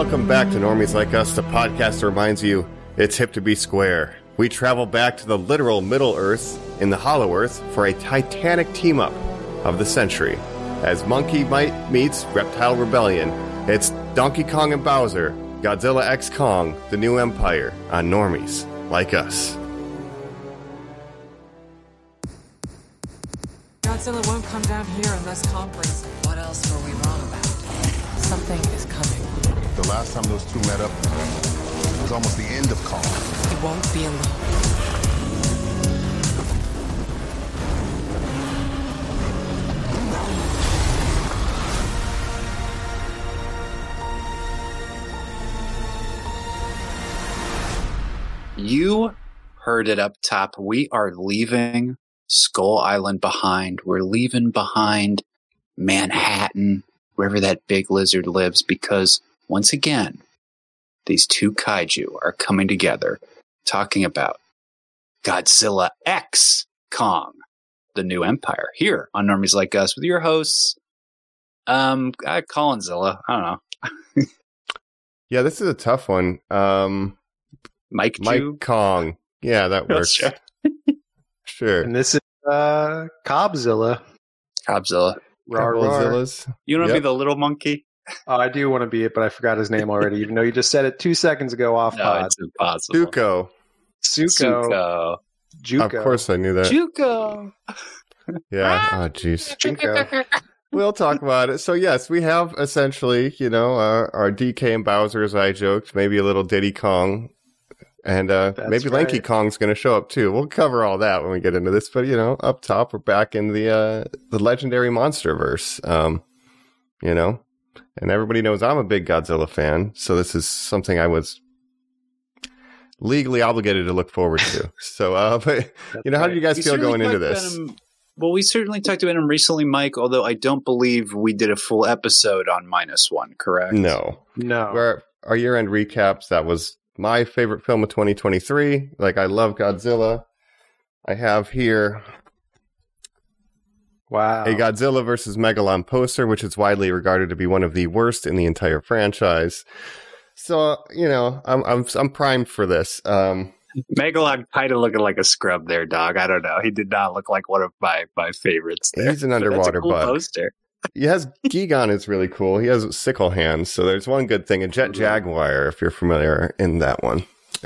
Welcome back to Normies Like Us, the podcast that reminds you it's hip to be square. We travel back to the literal Middle Earth in the Hollow Earth for a titanic team-up of the century. As Monkey Might meets Reptile Rebellion, it's Donkey Kong and Bowser, Godzilla x Kong, The New Empire, on Normies Like Us. Godzilla won't come down here unless Kong brings him. What else were we wrong about? Something is coming. The last time those two met up was almost the end of Kong. He won't be alone. You heard it up top. We are leaving Skull Island behind. We're leaving behind Manhattan, wherever that big lizard lives, because once again, these two kaiju are coming together, talking about Godzilla x Kong, The New Empire, here on Normies Like Us with your hosts, Colinzilla. I don't know. Yeah, this is a tough one. Mike Kong. Yeah, that works. Sure. And this is Cobzilla. Cobzilla. Godzillas. You want to be the little monkey? Oh, I do want to be it, but I forgot his name already, even though you just said it 2 seconds ago off pod. It's impossible. Zuko. Juco. Of course I knew that. Juco. Yeah. Oh, jeez. Juco. We'll talk about it. So, yes, we have essentially, our DK and Bowser, as I joked, maybe a little Diddy Kong. And maybe Lanky Kong's going to show up, too. We'll cover all that when we get into this. But, up top, we're back in the legendary Monsterverse, And everybody knows I'm a big Godzilla fan. So this is something I was legally obligated to look forward to. So, but, how did you guys feel going into this? Well, we certainly talked about him recently, Mike, although I don't believe we did a full episode on -1, correct? No. Our year-end recaps, that was my favorite film of 2023. Like, I love Godzilla. I have here a Godzilla vs. Megalon poster, which is widely regarded to be one of the worst in the entire franchise. So, I'm primed for this. Megalon kind of looking like a scrub there, dog. I don't know. He did not look like one of my favorites there. He's an underwater cool bug. Poster. Yes, Gigan is really cool. He has sickle hands, so there's one good thing. A Jet Jaguar, if you're familiar in that one.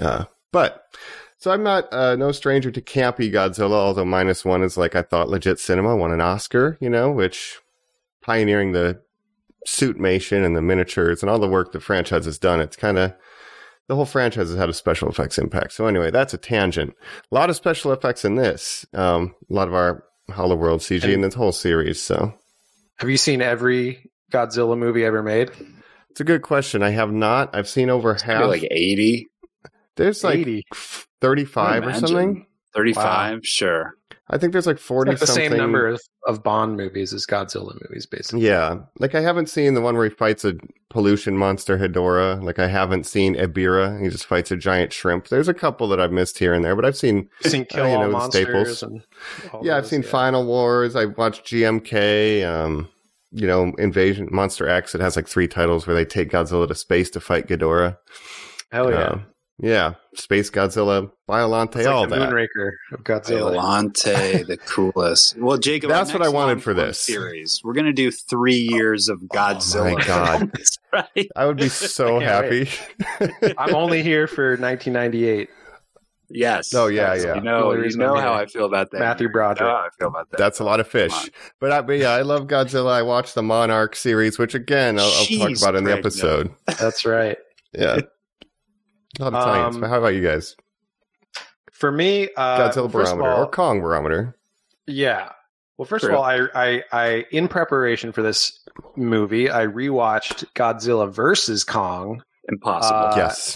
So I'm not no stranger to campy Godzilla, although -1 is like I thought legit cinema, won an Oscar, which pioneering the suitmation and the miniatures and all the work the franchise has done. It's kind of, the whole franchise has had a special effects impact. So anyway, that's a tangent. A lot of special effects in this. A lot of our Hollow World CG in this whole series, so. Have you seen every Godzilla movie ever made? It's a good question. I have not. I've seen over half. Like 80? There's like 80. 35 or something. 35, Wow. Sure. I think there's like 40 It's like the something. same number of Bond movies as Godzilla movies, basically. Yeah. Like I haven't seen the one where he fights a pollution monster, Hedorah. Like I haven't seen Ebirah. He just fights a giant shrimp. There's a couple that I've missed here and there, but I've seen Kill All the Monsters. staples. And Yeah, I've seen Final Wars. I've watched GMK. Invasion Monster X. It has like 3 titles where they take Godzilla to space to fight Ghidorah. Hell yeah. Yeah, Space Godzilla, Biolante, It's all like the that. Moonraker of Godzilla. Violante, the coolest. Well, Jacob, That's our what I next wanted for long-form this series. We're going to do 3 years of Godzilla. Oh my God. Right? I would be so I happy. can't I'm only here for 1998. Yes. Oh, yeah, Yes. yeah. You know how I feel about that. Matthew Broderick. You know how I feel about that. That's a lot of fish. But yeah, I love Godzilla. I watched the Monarch series, which again, I'll talk about in the episode. That's right. Yeah. A lot of tie-ins. But how about you guys? For me, Godzilla first of barometer all, or Kong barometer. Yeah. Well, first of all, I in preparation for this movie, I rewatched Godzilla vs. Kong. Impossible. Yes.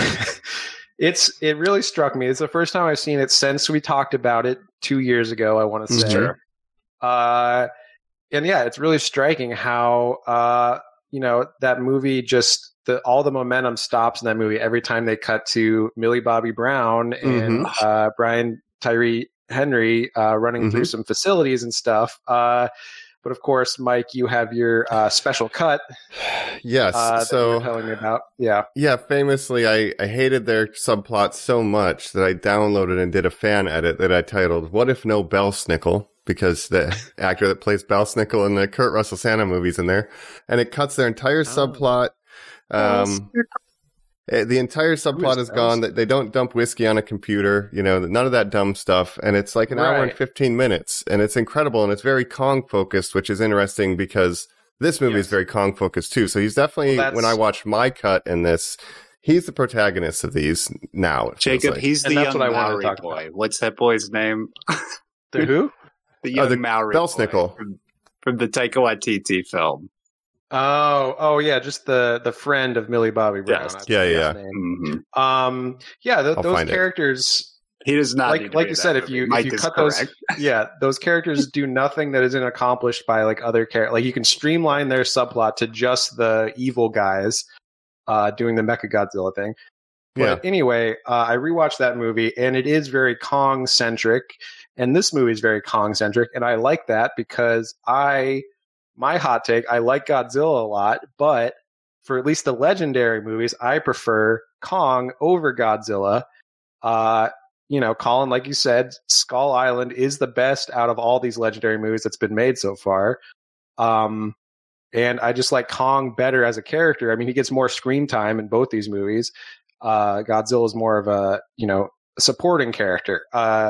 It really struck me. It's the first time I've seen it since we talked about it 2 years ago, I want to say. Sure. And yeah, it's really striking how that movie just all the momentum stops in that movie every time they cut to Millie Bobby Brown and Brian Tyree Henry running through some facilities and stuff. But of course, Mike, you have your special cut Yes. that you So were telling me about. Yeah. yeah, famously, I hated their subplot so much that I downloaded and did a fan edit that I titled "What If No Belsnickel?" because the actor that plays Belsnickel in the Kurt Russell Santa movies in there, and it cuts their entire subplot. The entire subplot is gone. They don't dump whiskey on a computer, none of that dumb stuff. And it's like an hour and 15 minutes, and it's incredible. And it's very Kong focused, which is interesting because this movie is very Kong focused too. So he's definitely, when I watched my cut in this, he's the protagonist of these now. Jacob, like. He's the young Maori boy. What's that boy's name? The who? The young Maori Belsnickel. boy from the Taika Waititi film. Oh, yeah, just the friend of Millie Bobby Brown. Yes. That's Yeah. his name. Those characters. He does not. Like you said, if you cut those, those characters do nothing that isn't accomplished by like other characters. Like you can streamline their subplot to just the evil guys doing the Mechagodzilla thing. But anyway, I rewatched that movie, and it is very Kong centric, and this movie is very Kong centric, and I like that because my hot take, I like Godzilla a lot, but for at least the legendary movies, I prefer Kong over Godzilla. Colin, like you said, Skull Island is the best out of all these legendary movies that's been made so far. And I just like Kong better as a character. I mean, he gets more screen time in both these movies. Godzilla is more of a, supporting character.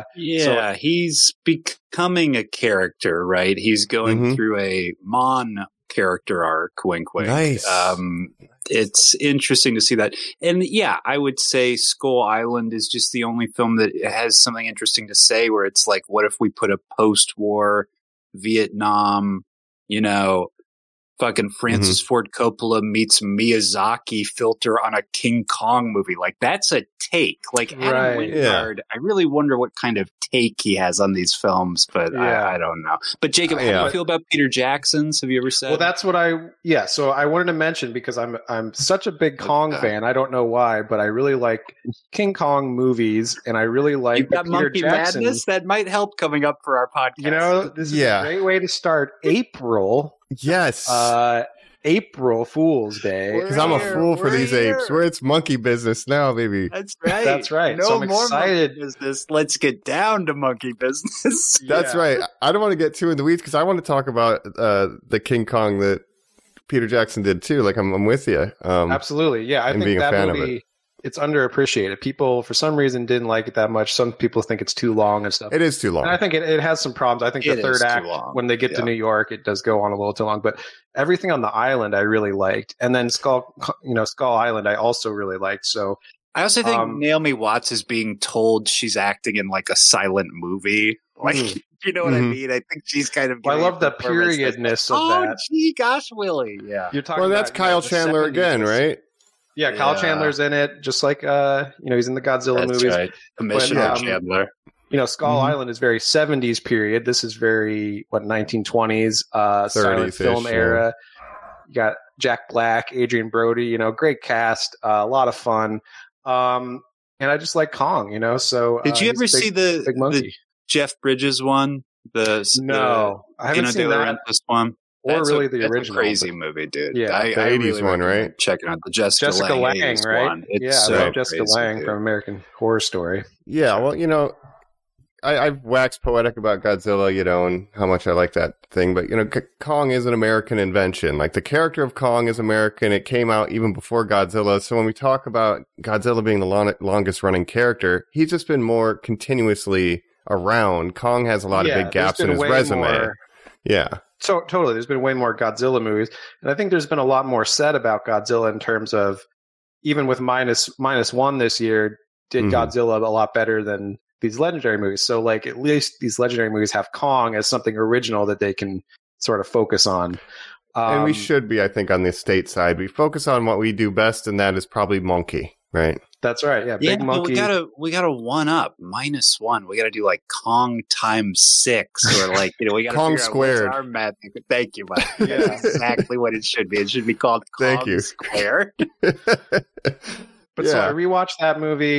He's becoming a character, right? He's going through a Mon character arc, wink wink. Nice. It's interesting to see that. And I would say Skull Island is just the only film that has something interesting to say, where it's like, what if we put a post-war Vietnam, fucking Francis Ford Coppola meets Miyazaki filter on a King Kong movie. Like, that's a take. Like, Adam Wingard, I really wonder what kind of take he has on these films, but I don't know. But Jacob, how do you feel about Peter Jackson's? Have you ever said? Well, that's what so I wanted to mention, because I'm such a big Kong fan. I don't know why, but I really like King Kong movies, and I really like You've got Peter Monkey Jackson. Madness. That might help coming up for our podcast. This is a great way to start April. Yes. April Fool's Day. Because I'm a fool for these apes. Where it's monkey business now, baby. That's right. That's right. No So I'm more excited. monkey business. Let's get down to monkey business. That's right. I don't want to get too in the weeds because I want to talk about the King Kong that Peter Jackson did too. Like, I'm with you. Absolutely. Yeah, I and think being a that fan of movie, it's underappreciated. People, for some reason, didn't like it that much. Some people think it's too long and stuff. It is too long. And I think it has some problems. I think the third act, when they get to New York, it does go on a little too long. But everything on the island, I really liked. And then Skull Island, I also really liked. So I also think Naomi Watts is being told she's acting in like a silent movie. Like, you know what I mean? I think she's kind of. I love the periodness of that. Oh, gee, gosh, Willie. Yeah. You're talking well, that's about, Kyle Chandler again, right? Yeah, Kyle Chandler's in it, just like he's in the Godzilla movies. Right. Commissioner Chandler. Skull Island is very 70s period. This is very 1920s, silent film era. You got Jack Black, Adrian Brody. Great cast, a lot of fun. And I just like Kong. So did you ever see the Jeff Bridges one? No, I haven't seen that. This one. Or really the original. A crazy movie, dude. Yeah, the 80s really one, right? Check it out. The Jessica Lange, right? One. It's Jessica Lange from American Horror Story. Yeah, well, I've waxed poetic about Godzilla, and how much I like that thing. But, Kong is an American invention. Like, the character of Kong is American. It came out even before Godzilla. So when we talk about Godzilla being the longest running character, he's just been more continuously around. Kong has a lot of big gaps in his resume. Yeah. So totally, there's been way more Godzilla movies, and I think there's been a lot more said about Godzilla in terms of, even with minus one this year, did Godzilla a lot better than these legendary movies. So, like, at least these legendary movies have Kong as something original that they can sort of focus on. And we should be, I think, on the state side. We focus on what we do best, and that is probably Monkey, right? That's right. Yeah, Big Monkey. We gotta one up -1. We gotta do like Kong times 6, or like we gotta Kong figure squared. Out what's our math. Thank you, Mike. That's exactly what it should be. It should be called Kong squared. But so I rewatched that movie.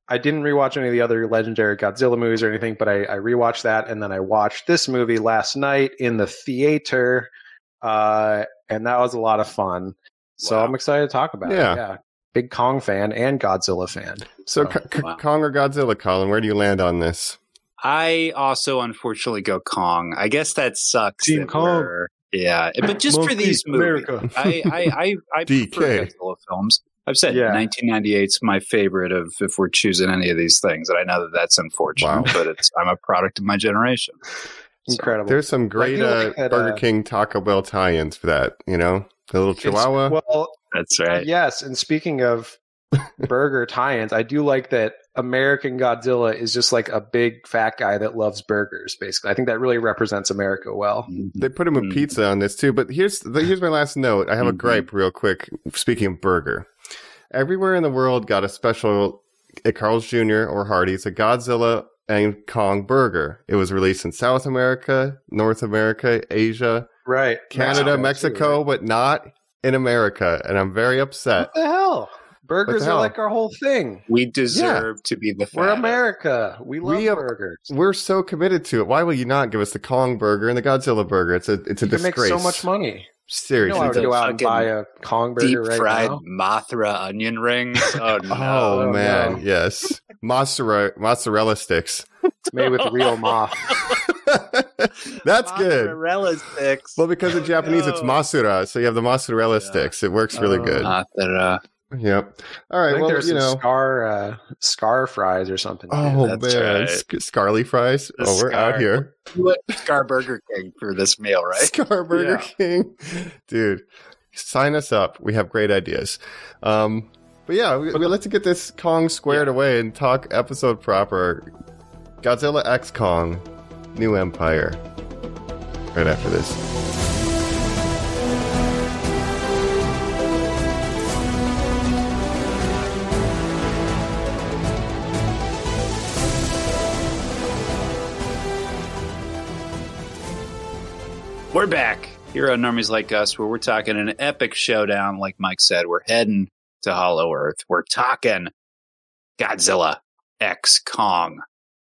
I didn't rewatch any of the other legendary Godzilla movies or anything, but I rewatched that, and then I watched this movie last night in the theater, and that was a lot of fun. So Wow. I'm excited to talk about it. Yeah, big Kong fan and Godzilla fan. So, Wow. Kong or Godzilla, Colin? Where do you land on this? I also unfortunately go Kong. I guess that sucks. Team that Kong. we're- Yeah, but just for these movies, America. I DK. prefer Godzilla films. I've said Yeah. 1998's my favorite of if we're choosing any of these things, and I know that that's unfortunate, Wow. but I'm a product of my generation. Incredible. There's some great Like, you like that, Burger King Taco Bell tie-ins for that. You know, the little Chihuahua. Well, That's right. yes, and speaking of burger tie-ins, I do like that American Godzilla is just like a big fat guy that loves burgers, basically. I think that really represents America well. They put him with pizza on this too. But here's my last note. I have a gripe real quick. Speaking of burger, everywhere in the world got a special at Carl's Jr. or Hardee's a Godzilla and Kong burger. It was released in South America, North America, Asia, Right. Canada, Mexico, too, right? but not in America. And I'm very upset. What the hell? Burgers hell? are like our whole thing. We deserve to be the We're fattest. America. We love burgers. We're so committed to it. Why will you not give us the Kong burger and the Godzilla burger? It's a You can make disgrace. so much money. Seriously. I would The go out and fucking buy a Kong burger Deep right fried now. Mothra onion rings. Oh no! Oh, man, no. yes. Mozzarella sticks. Made with real moth. That's good. Mozzarella sticks. Well, because in Japanese it's No. masura, so you have the mozzarella sticks. It works really good. Mothra. Yep. All I right. think Well, there's you some know. scar fries or something. Oh that's man, right. Scarly fries. The Oh, we're out Scar. here. You went Scar Burger King for this meal, right? Scar Burger King, dude. Sign us up. We have great ideas. But yeah, let's get this Kong squared away and talk episode proper. Godzilla X Kong, New Empire. Right after this. We're back here on Normies Like Us, where we're talking an epic showdown. Like Mike said, we're heading to Hollow Earth. We're talking Godzilla X Kong,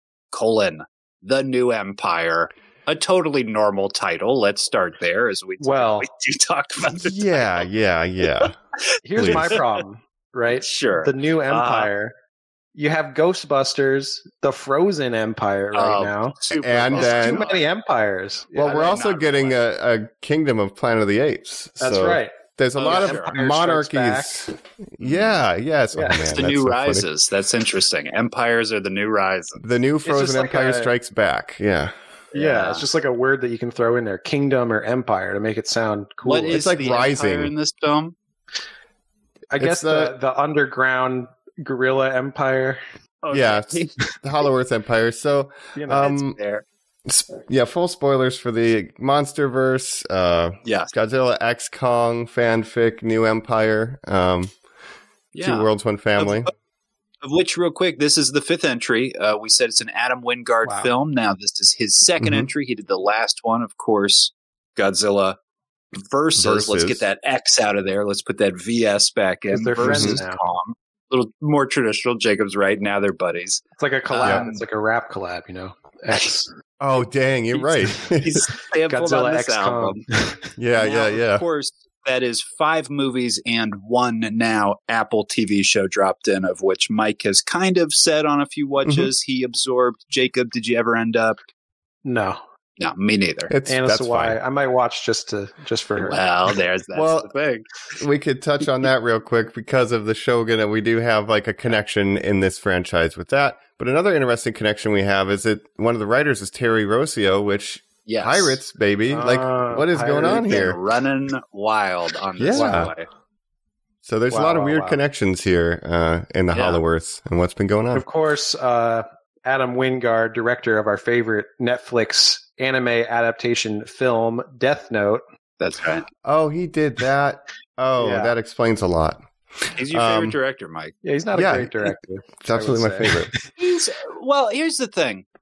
the New Empire. A totally normal title. Let's start there as we Well, do talk about the Yeah. here's Please. my problem, right? Sure. The New Empire. You have Ghostbusters, the Frozen Empire right now. Super And cool. then- Too many empires. Well, Yeah, we're they're also not getting a kingdom of Planet of the Apes. that's So right. There's a Oh, lot yeah, of sure. Empire monarchies. Strikes Yeah, yes. Yeah. Oh, man, It's the that's new so funny. rises. That's interesting. Empires are the new rises. The new just Frozen like Empire a- Strikes Back. Yeah. Yeah, it's just like a word that you can throw in there, kingdom or empire, to make it sound cool. What is like the Rising. Empire in this film? I guess it's the- the underground guerrilla empire. Yeah, it's the Hollow Earth Empire. So, You know, There. yeah, full spoilers for the MonsterVerse, Yes. Godzilla X Kong fanfic, New Empire, Two Yeah. Worlds, One Family. Of which, real quick, this is the fifth entry. We said it's an Adam Wingard Wow. film. Now, this is his second Mhm. entry. He did the last one, of course, Godzilla versus. Let's get that X out of there. Let's put that VS back in. 'Cause they're friends Versus now. Kong. A little more traditional. Jacob's right. Now they're buddies. it's like a collab. Um, It's like a rap collab, you know. X. Oh, dang, you're right. He's sampled Godzilla on this X album. yeah, Now, yeah. Of course, that is 5 movies and 1 now Apple TV show dropped in, of which Mike has kind of said on a few watches he absorbed. Jacob, did you ever end up? No. No, me neither. Anna That's Sawai. fine. I might watch just for her. Well, that's Well, the thing. We could touch on that real quick because of the Shogun, and we do have like a connection in this franchise with that. But another interesting connection we have is that one of the writers is Terry Rossio, which Yes. Pirates, baby. Like, what is going on Pirates. They're here? running wild on this Yeah. play. So there's a Wow, lot of wow, weird wow. connections here in the Yeah. Hollow Earth and what's been going on. Of course, Adam Wingard, director of our favorite Netflix anime adaptation film, Death Note. That's right. Oh, he did that. Oh, Yeah. that explains a lot. He's your favorite Um, director, Mike. Yeah, he's not Yeah. a great director. It's absolutely my I would say. favorite. Well, here's the thing.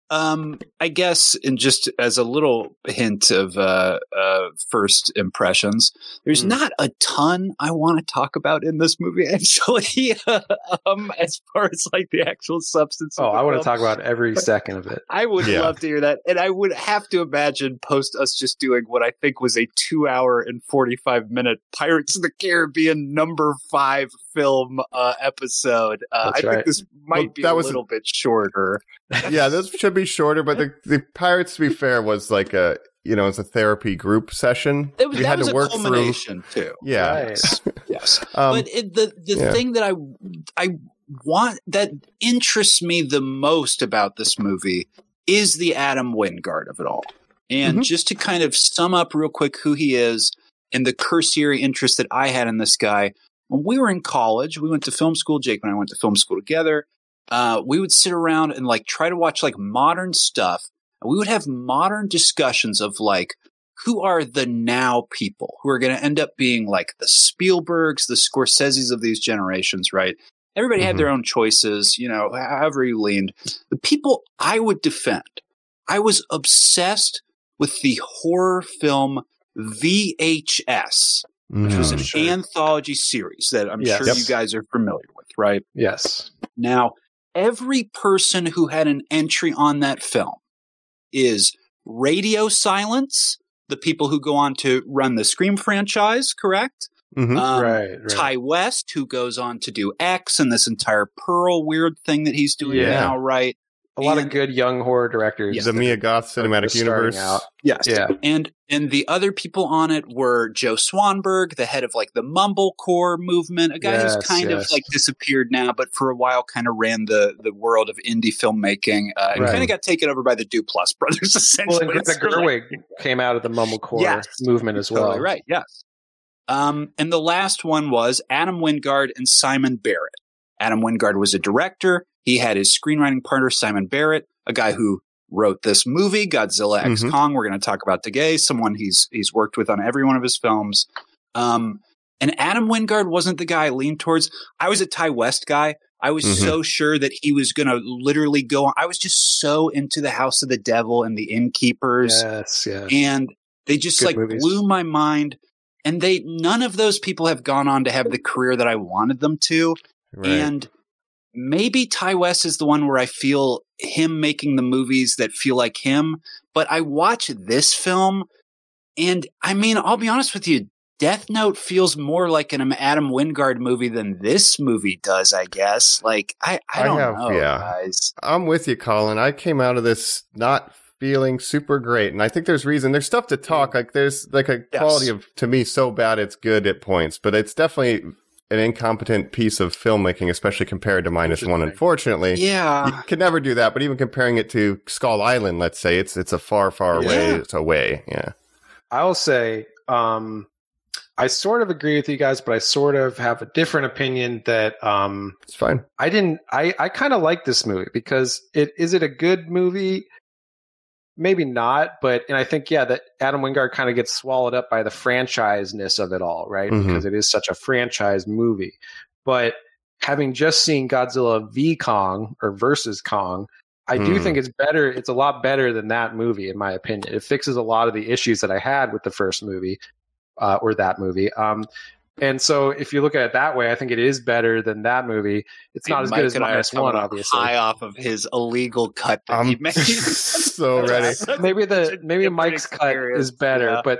I guess, and just as a little hint of first impressions, there's not a ton I want to talk about in this movie, actually. As far as like the actual substance. Oh, of the I want to film. talk about every second of it. I would love to hear that, and I would have to imagine post us just doing what I think was a 2 hour and 45-minute Pirates of the Caribbean #5 film episode. I think this might be a little bit shorter. Yeah, this should be shorter, but the Pirates, to be fair, was like it's a therapy group session. That was a culmination too. Yeah. Right. Yes. But the thing that I want that interests me the most about this movie is the Adam Wingard of it all. And just to kind of sum up real quick who he is and the cursory interest that I had in this guy, when we were in college, we went to film school. Jake and I went to film school together. We would sit around and like try to watch like modern stuff. And we would have modern discussions of like, who are the now people who are going to end up being like the Spielbergs, the Scorseses of these generations, right? Everybody had their own choices, however you leaned. The people I would defend, I was obsessed with the horror film VHS, which was an anthology series that I'm sure you guys are familiar with, right? Yes. Now, every person who had an entry on that film is Radio Silence, the people who go on to run the Scream franchise, correct? Right. Ty West, who goes on to do X and this entire Pearl weird thing that he's doing now, right? A lot of good young horror directors. The Mia Goth Cinematic Universe. Yes. Yeah. And the other people on it were Joe Swanberg, the head of like the Mumblecore movement, a guy who's kind of like disappeared now, but for a while kind of ran the world of indie filmmaking. And kind of got taken over by the Duplass brothers, essentially. Well, and Greta Gerwig came out of the Mumblecore movement as well. Totally right, yes. And the last one was Adam Wingard and Simon Barrett. Adam Wingard was a director. He had his screenwriting partner, Simon Barrett, a guy who wrote this movie, Godzilla X Kong. We're going to talk about today, someone he's worked with on every one of his films. And Adam Wingard wasn't the guy I leaned towards. I was a Ty West guy. I was so sure that he was going to literally go on. I was just so into the House of the Devil and the Innkeepers. Yes. And they just Good movies. blew my mind. And none of those people have gone on to have the career that I wanted them to. Right. And maybe Ty West is the one where I feel him making the movies that feel like him. But I watch this film, and I mean, I'll be honest with you, Death Note feels more like an Adam Wingard movie than this movie does, I guess. Like, I don't know, guys. I'm with you, Colin. I came out of this not feeling super great, and I think there's reason. There's stuff to talk. Like, there's like a quality of, to me, so bad it's good at points, but it's definitely an incompetent piece of filmmaking, especially compared to -1. Unfortunately, you can never do that. But even comparing it to Skull Island, let's say, it's a far away. It's away. Yeah, I will say, I sort of agree with you guys, but I sort of have a different opinion that it's fine. I kind of like this movie because is it a good movie? Maybe not, and I think, that Adam Wingard kind of gets swallowed up by the franchise-ness of it all, right? Because it is such a franchise movie. But having just seen Godzilla v. Kong, or versus Kong, I do think it's better. It's a lot better than that movie, in my opinion. It fixes a lot of the issues that I had with the first movie, or that movie. And so if you look at it that way, I think it is better than that movie. It's not as good as -1, obviously. High off of his illegal cut that he made. So ready. Maybe Mike's cut is better, but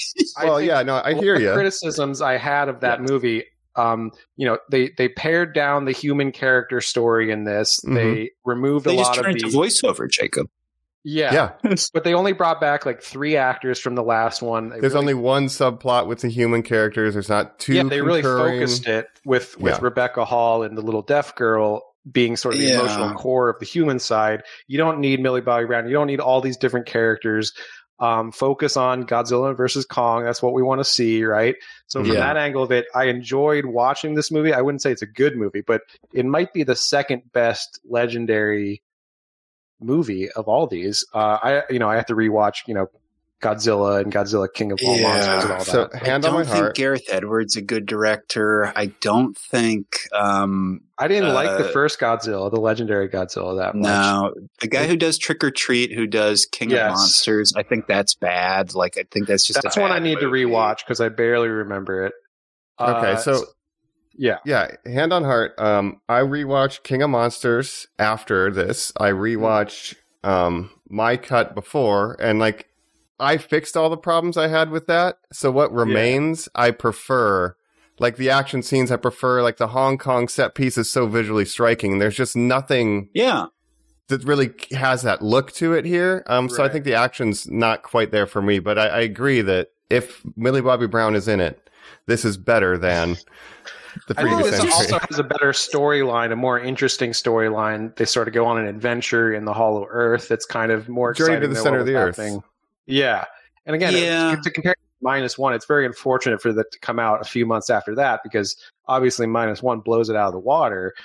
I hear you. Criticisms I had of that movie, they pared down the human character story in this. They removed a lot of the... They just turned into voiceover, Jacob. Yeah. But they only brought back like 3 actors from the last one. There's only one subplot with the human characters. There's not two. Yeah, they really focused it with Rebecca Hall and the little deaf girl being sort of the emotional core of the human side. You don't need Millie Bobby Brown. You don't need all these different characters. Focus on Godzilla versus Kong. That's what we want to see, right? So from that angle of it, I enjoyed watching this movie. I wouldn't say it's a good movie, but it might be the second best legendary movie of all these. I have to rewatch, Godzilla and Godzilla King of All Monsters and all So that. hand on my I don't think heart. Gareth Edwards a good director. I don't think I didn't like the first Godzilla, the legendary Godzilla, that much. no, the guy who does Trick or Treat, who does King of Yes. Monsters, I think that's bad. Like I think that's just That's a one bad I need to movie. rewatch because I barely remember it. Okay, so yeah. yeah, hand on heart. I rewatched King of Monsters after this. I rewatched My Cut before, and like I fixed all the problems I had with that. So what remains, I prefer. Like the action scenes, I prefer. Like the Hong Kong set piece is so visually striking. There's just nothing Yeah, that really has that look to it here. So I Right. think the action's not quite there for me. But I agree that if Millie Bobby Brown is in it, this is better than the I think previous this entry. also has a better storyline, a more interesting storyline. They sort of go on an adventure in the Hollow Earth. It's kind of more Journey to exciting the than center what of the was Earth. happening. Yeah. And again, Yeah. to compare -1, it's very unfortunate for that to come out a few months after that because obviously -1 blows it out of the water.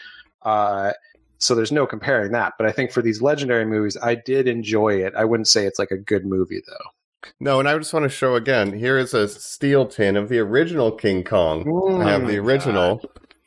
So there's no comparing that. But I think for these legendary movies, I did enjoy it. I wouldn't say it's like a good movie, though. No, and I just want to show again. Here is a steel tin of the original King Kong. I have the original.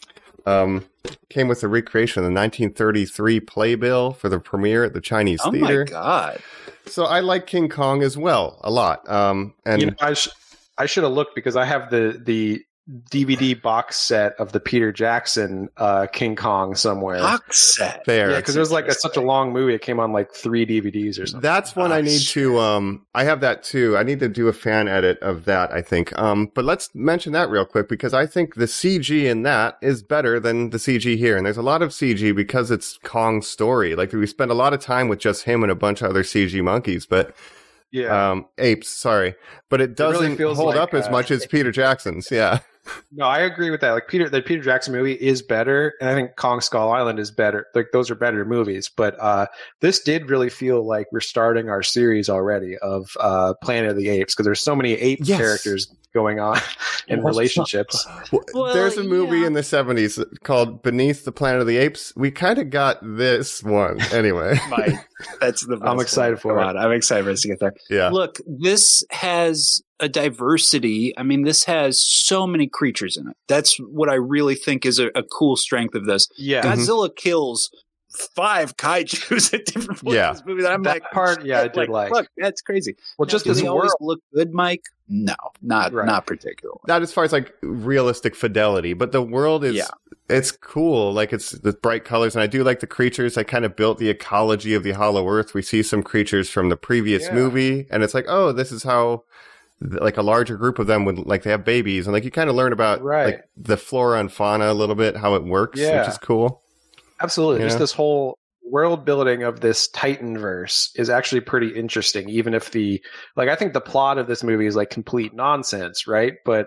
Came with the recreation of the 1933 playbill for the premiere at the Chinese oh Theater. my god, So I like King Kong as well a lot. And I should have looked because I have the DVD box set of the Peter Jackson King Kong somewhere. box set. there, Yeah, because it was like such a long movie. It came on like 3 DVDs or something. that's one I need to. I have that too. I need to do a fan edit of that, I think. But let's mention that real quick because I think the CG in that is better than the CG here. And there's a lot of CG because it's Kong's story. Like we spend a lot of time with just him and a bunch of other CG monkeys, but apes. Sorry, but it really doesn't feels hold like, up as much as Peter Jackson's. Yeah. No, I agree with that. Like the Peter Jackson movie is better, and I think Kong Skull Island is better. Like those are better movies. But this did really feel like we're starting our series already of Planet of the Apes because there's so many ape characters going on in relationships. Well, There's a movie yeah. in the 70s called Beneath the Planet of the Apes. We kind of got this one anyway. That's the best I'm excited for it. I'm excited for us to get there. Yeah. Look, this has a diversity. I mean, this has so many creatures in it. That's what I really think is a cool strength of this. Yeah, Godzilla kills 5 kaijus at different points in this movie. That I'm That like, part, yeah, I did like. Look, that's crazy. Well, just do as they always world. look good, Mike? No, not particularly. Not as far as like realistic fidelity, but the world is, it's cool. Like it's the bright colors. And I do like the creatures. I kind of built the ecology of the Hollow Earth. We see some creatures from the previous movie and it's like, oh, this is how like a larger group of them would like, they have babies and like you kind of learn about like the flora and fauna a little bit, how it works, which is cool. Absolutely. You Just know? this whole world building of this Titanverse is actually pretty interesting, even if I think the plot of this movie is like complete nonsense, right? But,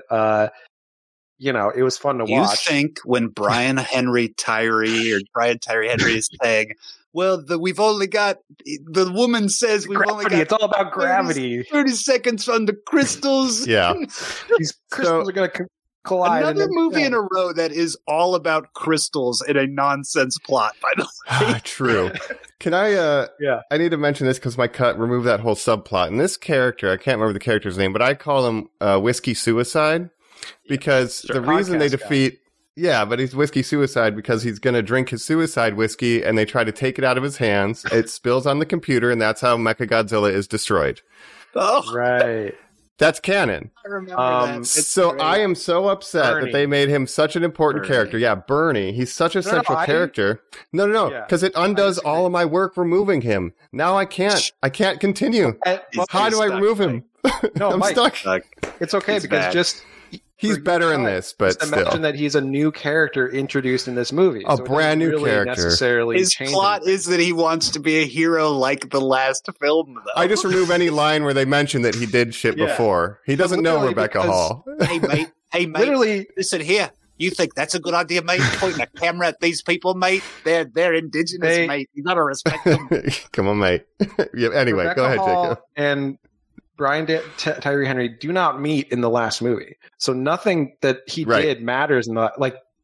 it was fun to watch. You think when Brian Tyree Henry is saying, well, we've only got, the woman says we've only got It's all about gravity. 30 seconds on the crystals. Yeah. These crystals are going to collide. Another movie in a row that is all about crystals in a nonsense plot, by the way. True. Can I, I need to mention this because my cut removed that whole subplot. And this character, I can't remember the character's name, but I call him Whiskey Suicide because the reason they defeat, but he's Whiskey Suicide because he's going to drink his suicide whiskey and they try to take it out of his hands. It spills on the computer and that's how Mechagodzilla is destroyed. Oh, right. That's canon. I remember that. So great. I am so upset Bernie. that they made him such an important character. Yeah, Bernie. He's such a central character. No. Because it undoes all of my work removing him. Now I can't continue. How do I remove him? No, I'm Mike, stuck. It's okay He's because back. just He's better in this, but just imagine still. that he's a new character introduced in this movie. A So it brand doesn't new really character. Necessarily His change plot anything. is that he wants to be a hero like the last film, though. I just remove any line where they mention that he did shit before. He doesn't know literally Rebecca because- Hall. Hey, mate. Literally, Listen here. You think that's a good idea, mate? Pointing a camera at these people, mate? They're indigenous, mate. You gotta respect them. Come on, mate. Anyway, Rebecca go ahead, Hall Jacob. and Brian Tyree Henry do not meet in the last movie, so nothing that he did matters in the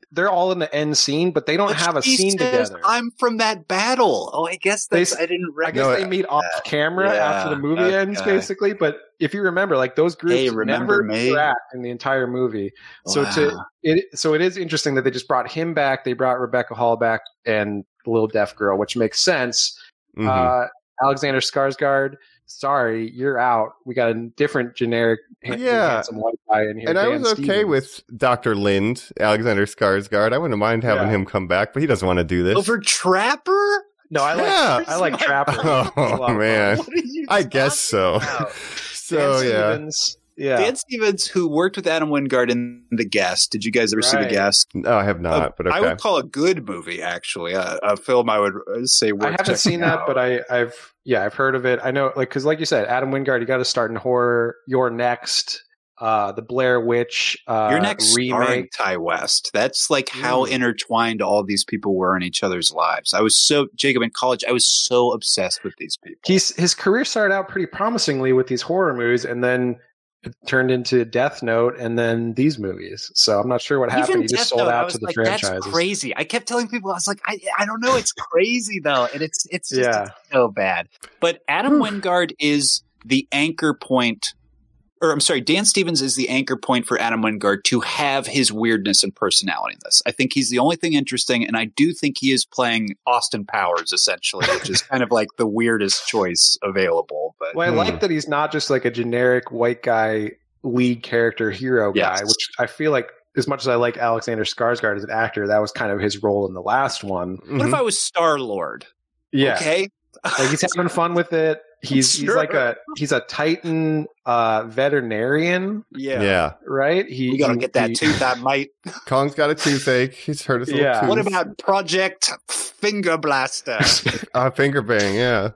they're all in the end scene, but they don't have a He scene says, together. I'm from that battle. Oh, I guess that's, I didn't I guess recognize they meet off camera Yeah, after the movie ends, basically. But if you remember, like those groups Hey, remember never me? interact in the entire movie. So Wow. so it is interesting that they just brought him back. They brought Rebecca Hall back and the little deaf girl, which makes sense. Mhm. Alexander Skarsgård, sorry, you're out. We got a different generic handsome white guy in here. And I Dan was okay Stevens. with Dr. Lind, Alexander Skarsgård. I wouldn't mind having Yeah. him come back, but he doesn't want to do this. Over Trapper? No, I like Yeah. I like Trapper. It's a lot of Oh fun. man, What are you I guess so. talking about? So Dan yeah, Stevens, yeah. Dan Stevens, who worked with Adam Wingard in The Guest. Did you guys ever see The Right. Guest? no, I have not. But okay, I would call a good movie, actually. A film I would say worth I haven't checking seen that, out. but I've heard of it. I know, like, because like you said, Adam Wingard, you got to start in horror. You're Next, the Blair Witch Your next starring remake. Ty West. That's like how intertwined all these people were in each other's lives. I was so, Jacob, in college, I was so obsessed with these people. His career started out pretty promisingly with these horror movies, and then it turned into Death Note, and then these movies. So I'm not sure what happened. Even He just Death sold Note, I out was to the like, franchises. That's crazy. I kept telling people, I was like, I don't know, it's crazy though, and it's just Yeah. it's so bad. But Adam Wingard is the anchor point, or I'm sorry, Dan Stevens is the anchor point for Adam Wingard to have his weirdness and personality in this. I think he's the only thing interesting, and I do think he is playing Austin Powers essentially, which is kind of like the weirdest choice available. But Well, I like that he's not just like a generic white guy lead character hero guy, Yes. which I feel like, as much as I like Alexander Skarsgård as an actor, that was kind of his role in the last one. what if I was Star-Lord? Yeah, Okay. like he's having fun with it. He's Sure. like he's a Titan veterinarian, yeah. right? You gotta get that tooth out, mate. Kong's got a toothache. He's hurt his little Yeah. tooth. What about Project Finger Blaster? finger bang? Yeah.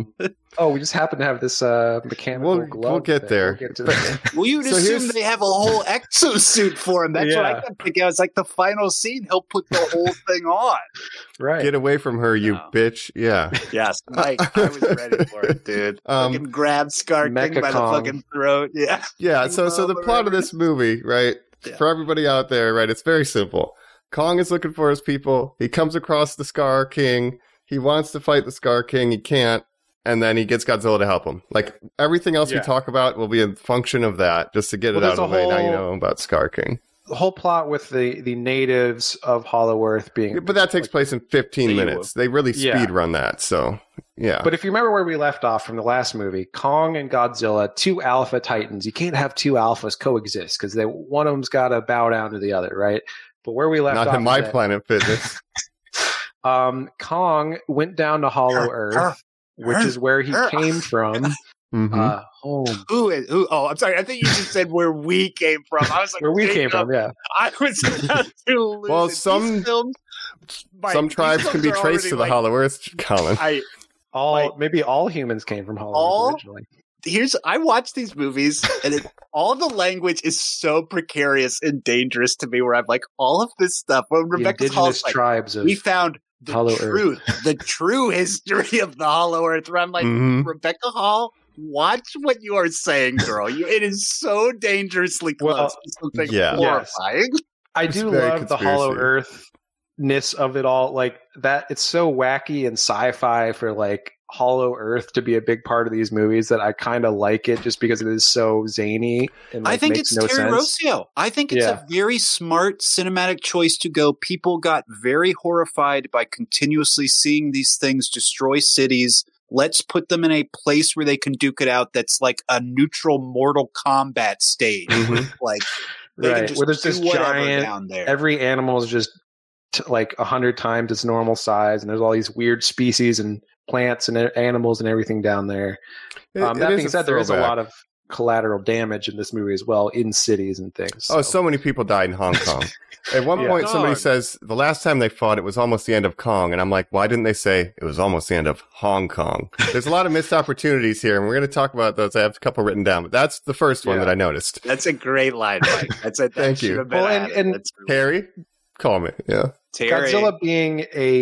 Oh, we just happen to have this mechanical We'll glove. get thing. there. We'll get to that. Well, you'd So assume here's- they have a whole exosuit for him. That's what I Yeah. kept thinking. I was like, the final scene, he'll put the whole thing on. Right. Get away from her, you No. bitch. Yeah. Yes, Mike, I was ready for it, dude. Fucking grab Scar King by the Mecha-Kong. fucking throat. Yeah. Yeah. So the plot of this movie, right? Yeah. For everybody out there, right? It's very simple. Kong is looking for his people. He comes across the Scar King. He wants to fight the Scar King. He can't. And then he gets Godzilla to help him. Like everything else we Yeah. talk about will be a function of that, just to get Well, it out there's of the a way. Now you whole- know about Scar King. The whole plot with the natives of Hollow Earth being, But that takes place in 15 They minutes. They really Yeah. speed run that. So yeah. But if you remember where we left off from the last movie, Kong and Godzilla, two alpha titans. You can't have two alphas coexist because one of them's got to bow down to the other, right? But where we left not off, in my is that, Planet Fitness. Kong went down to Hollow Earth, which is where he came from. Mhm. Home. Who? Oh, I'm sorry. I think you just said where we came from. I was like, Where we came Jacob, from, yeah. I was about to lose Well, it. These some films- Mike, Some these tribes can films be are traced to the already, like, Hollow Earth, Colin. Maybe all humans came from Hollow All? Earth originally. I watch these movies and all the language is so precarious and dangerous to me where I'm like, all of this stuff, when The Rebecca indigenous Hall's like, tribes of we found the Hollow Earth. truth, the true history of the Hollow Earth, where I'm like, Mhm. Rebecca Hall, watch what you are saying, girl. It is so dangerously close Well, to something yeah. horrifying. I It's do very love the Hollow conspiracy. Earth-ness of it all. Like that, it's so wacky and sci-fi for like Hollow Earth to be a big part of these movies that I kind of like it just because it is so zany and like, I think makes it's no Terry sense. Rossio. I think it's a very smart cinematic choice to go. People got very horrified by continuously seeing these things destroy cities. Let's put them in a place where they can duke it out. That's like a neutral Mortal Kombat stage. Mhm. Like they can Right, just where there's do this whatever giant- down there. Every animal is just like 100 times its normal size, and there's all these weird species and plants and animals and everything down there. It That is being said, there is a throwback. lot of collateral damage in this movie as well in cities and things. Oh, so many people died in Hong Kong. At one Yeah. point, somebody Dog. says the last time they fought, it was almost the end of Kong, and I'm like, why didn't they say it was almost the end of Hong Kong? There's a lot of missed opportunities here, and we're going to talk about those. I have a couple written down, but that's the first one Yeah. that I noticed. That's a great line, Mike. That's it. Thank you. Well, and Harry, call me. Yeah. Terry. Godzilla being a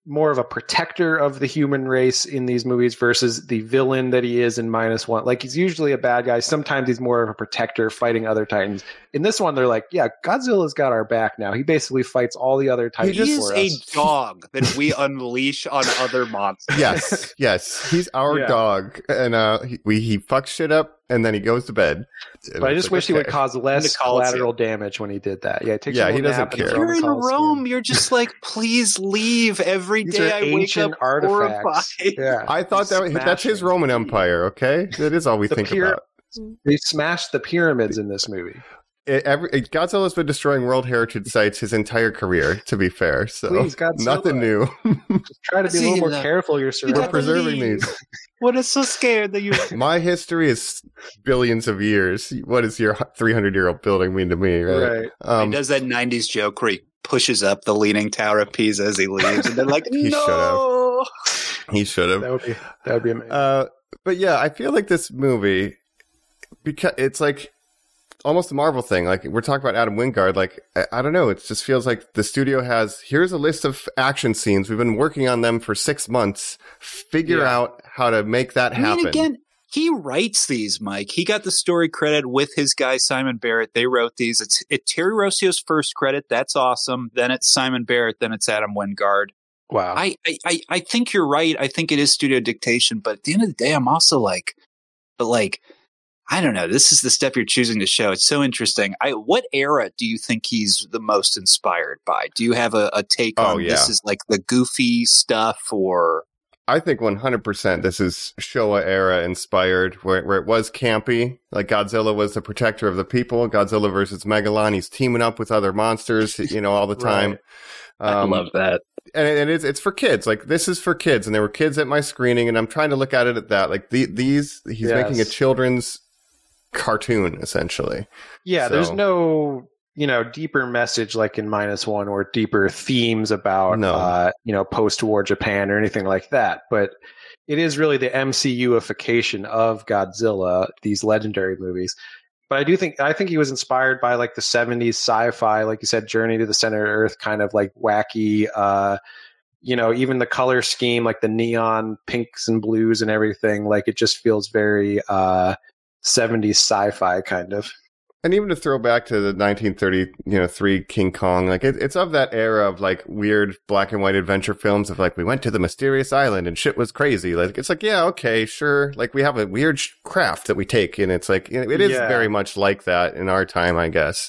more of a protector of the human race in these movies versus the villain that he is in -1. Like, he's usually a bad guy. Sometimes he's more of a protector fighting other Titans. In this one, they're like, yeah, Godzilla's got our back now. He basically fights all the other Titans He for is us. a dog that we unleash on other monsters. Yes. He's our Yeah. dog. And he fucks shit up and then he goes to bed. And But I it's just like, wish he would okay. cause less The Coliseum. collateral damage when he did that. Yeah, he takes Yeah, a he little doesn't nap in his care. own You're in Coliseum. Rome. You're just like, please leave. Every These day are I wake ancient up artifacts. horrified. Yeah, I thought that's his Smashing. Roman Empire, okay? That is all we The think pyra- about. They smashed the pyramids in this movie. Godzilla's been destroying World Heritage sites his entire career, to be fair. So Please, Godzilla. nothing new. Just try to be a little more Godzilla. careful. You're We're surrounded. preserving these. What is so scared that you? My history is billions of years. What does your 300-year-old building mean to me, right? Right. He does that 90s joke where he pushes up the Leaning Tower of Pisa as he leaves, and they're like, He no. He should have. That would be amazing. But yeah, I feel like this movie, because it's like almost a Marvel thing. Like, we're talking about Adam Wingard. Like, I don't know. It just feels like the studio has, here's a list of action scenes. We've been working on them for 6 months. Figure out how to make that happen. I mean, again, he writes these, Mike. He got the story credit with his guy, Simon Barrett. They wrote these. It's Terry Rossio's first credit. That's awesome. Then it's Simon Barrett. Then it's Adam Wingard. Wow. I think you're right. I think it is studio dictation. But at the end of the day, I'm also like, I don't know. This is the stuff you're choosing to show. It's so interesting. What era do you think he's the most inspired by? Do you have a take on this is like the goofy stuff, or? I think 100% this is Showa era inspired, where it was campy. Like, Godzilla was the protector of the people. Godzilla versus Megalon. He's teaming up with other monsters, all the time. Right. I love that. And it's for kids. Like, this is for kids. And there were kids at my screening, and I'm trying to look at it at that. Like, he's making a children's cartoon, essentially. Yeah, So- there's no, deeper message like in -1 or deeper themes about, post-war Japan or anything like that. But it is really the MCU-ification of Godzilla, these legendary movies. But I think he was inspired by like the 70s sci-fi, like you said, Journey to the Center of Earth, kind of like wacky, even the color scheme, like the neon pinks and blues and everything. Like, it just feels very 70s sci-fi kind of. And even to throw back to the 1933 King Kong, like it's of that era of like weird black and white adventure films of like, we went to the mysterious island and shit was crazy. Like, it's like, yeah, okay, sure. Like, we have a weird craft that we take, and it's like, it is very much like that in our time, I guess.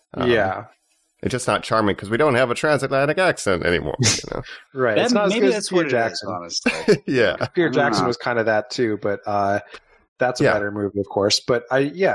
It's just not charming because we don't have a transatlantic accent anymore. Right. It's not as maybe good that's as what Peter it Jackson. is, honestly. Yeah. Peter Jackson was kind of that too, but that's a better movie, of course. But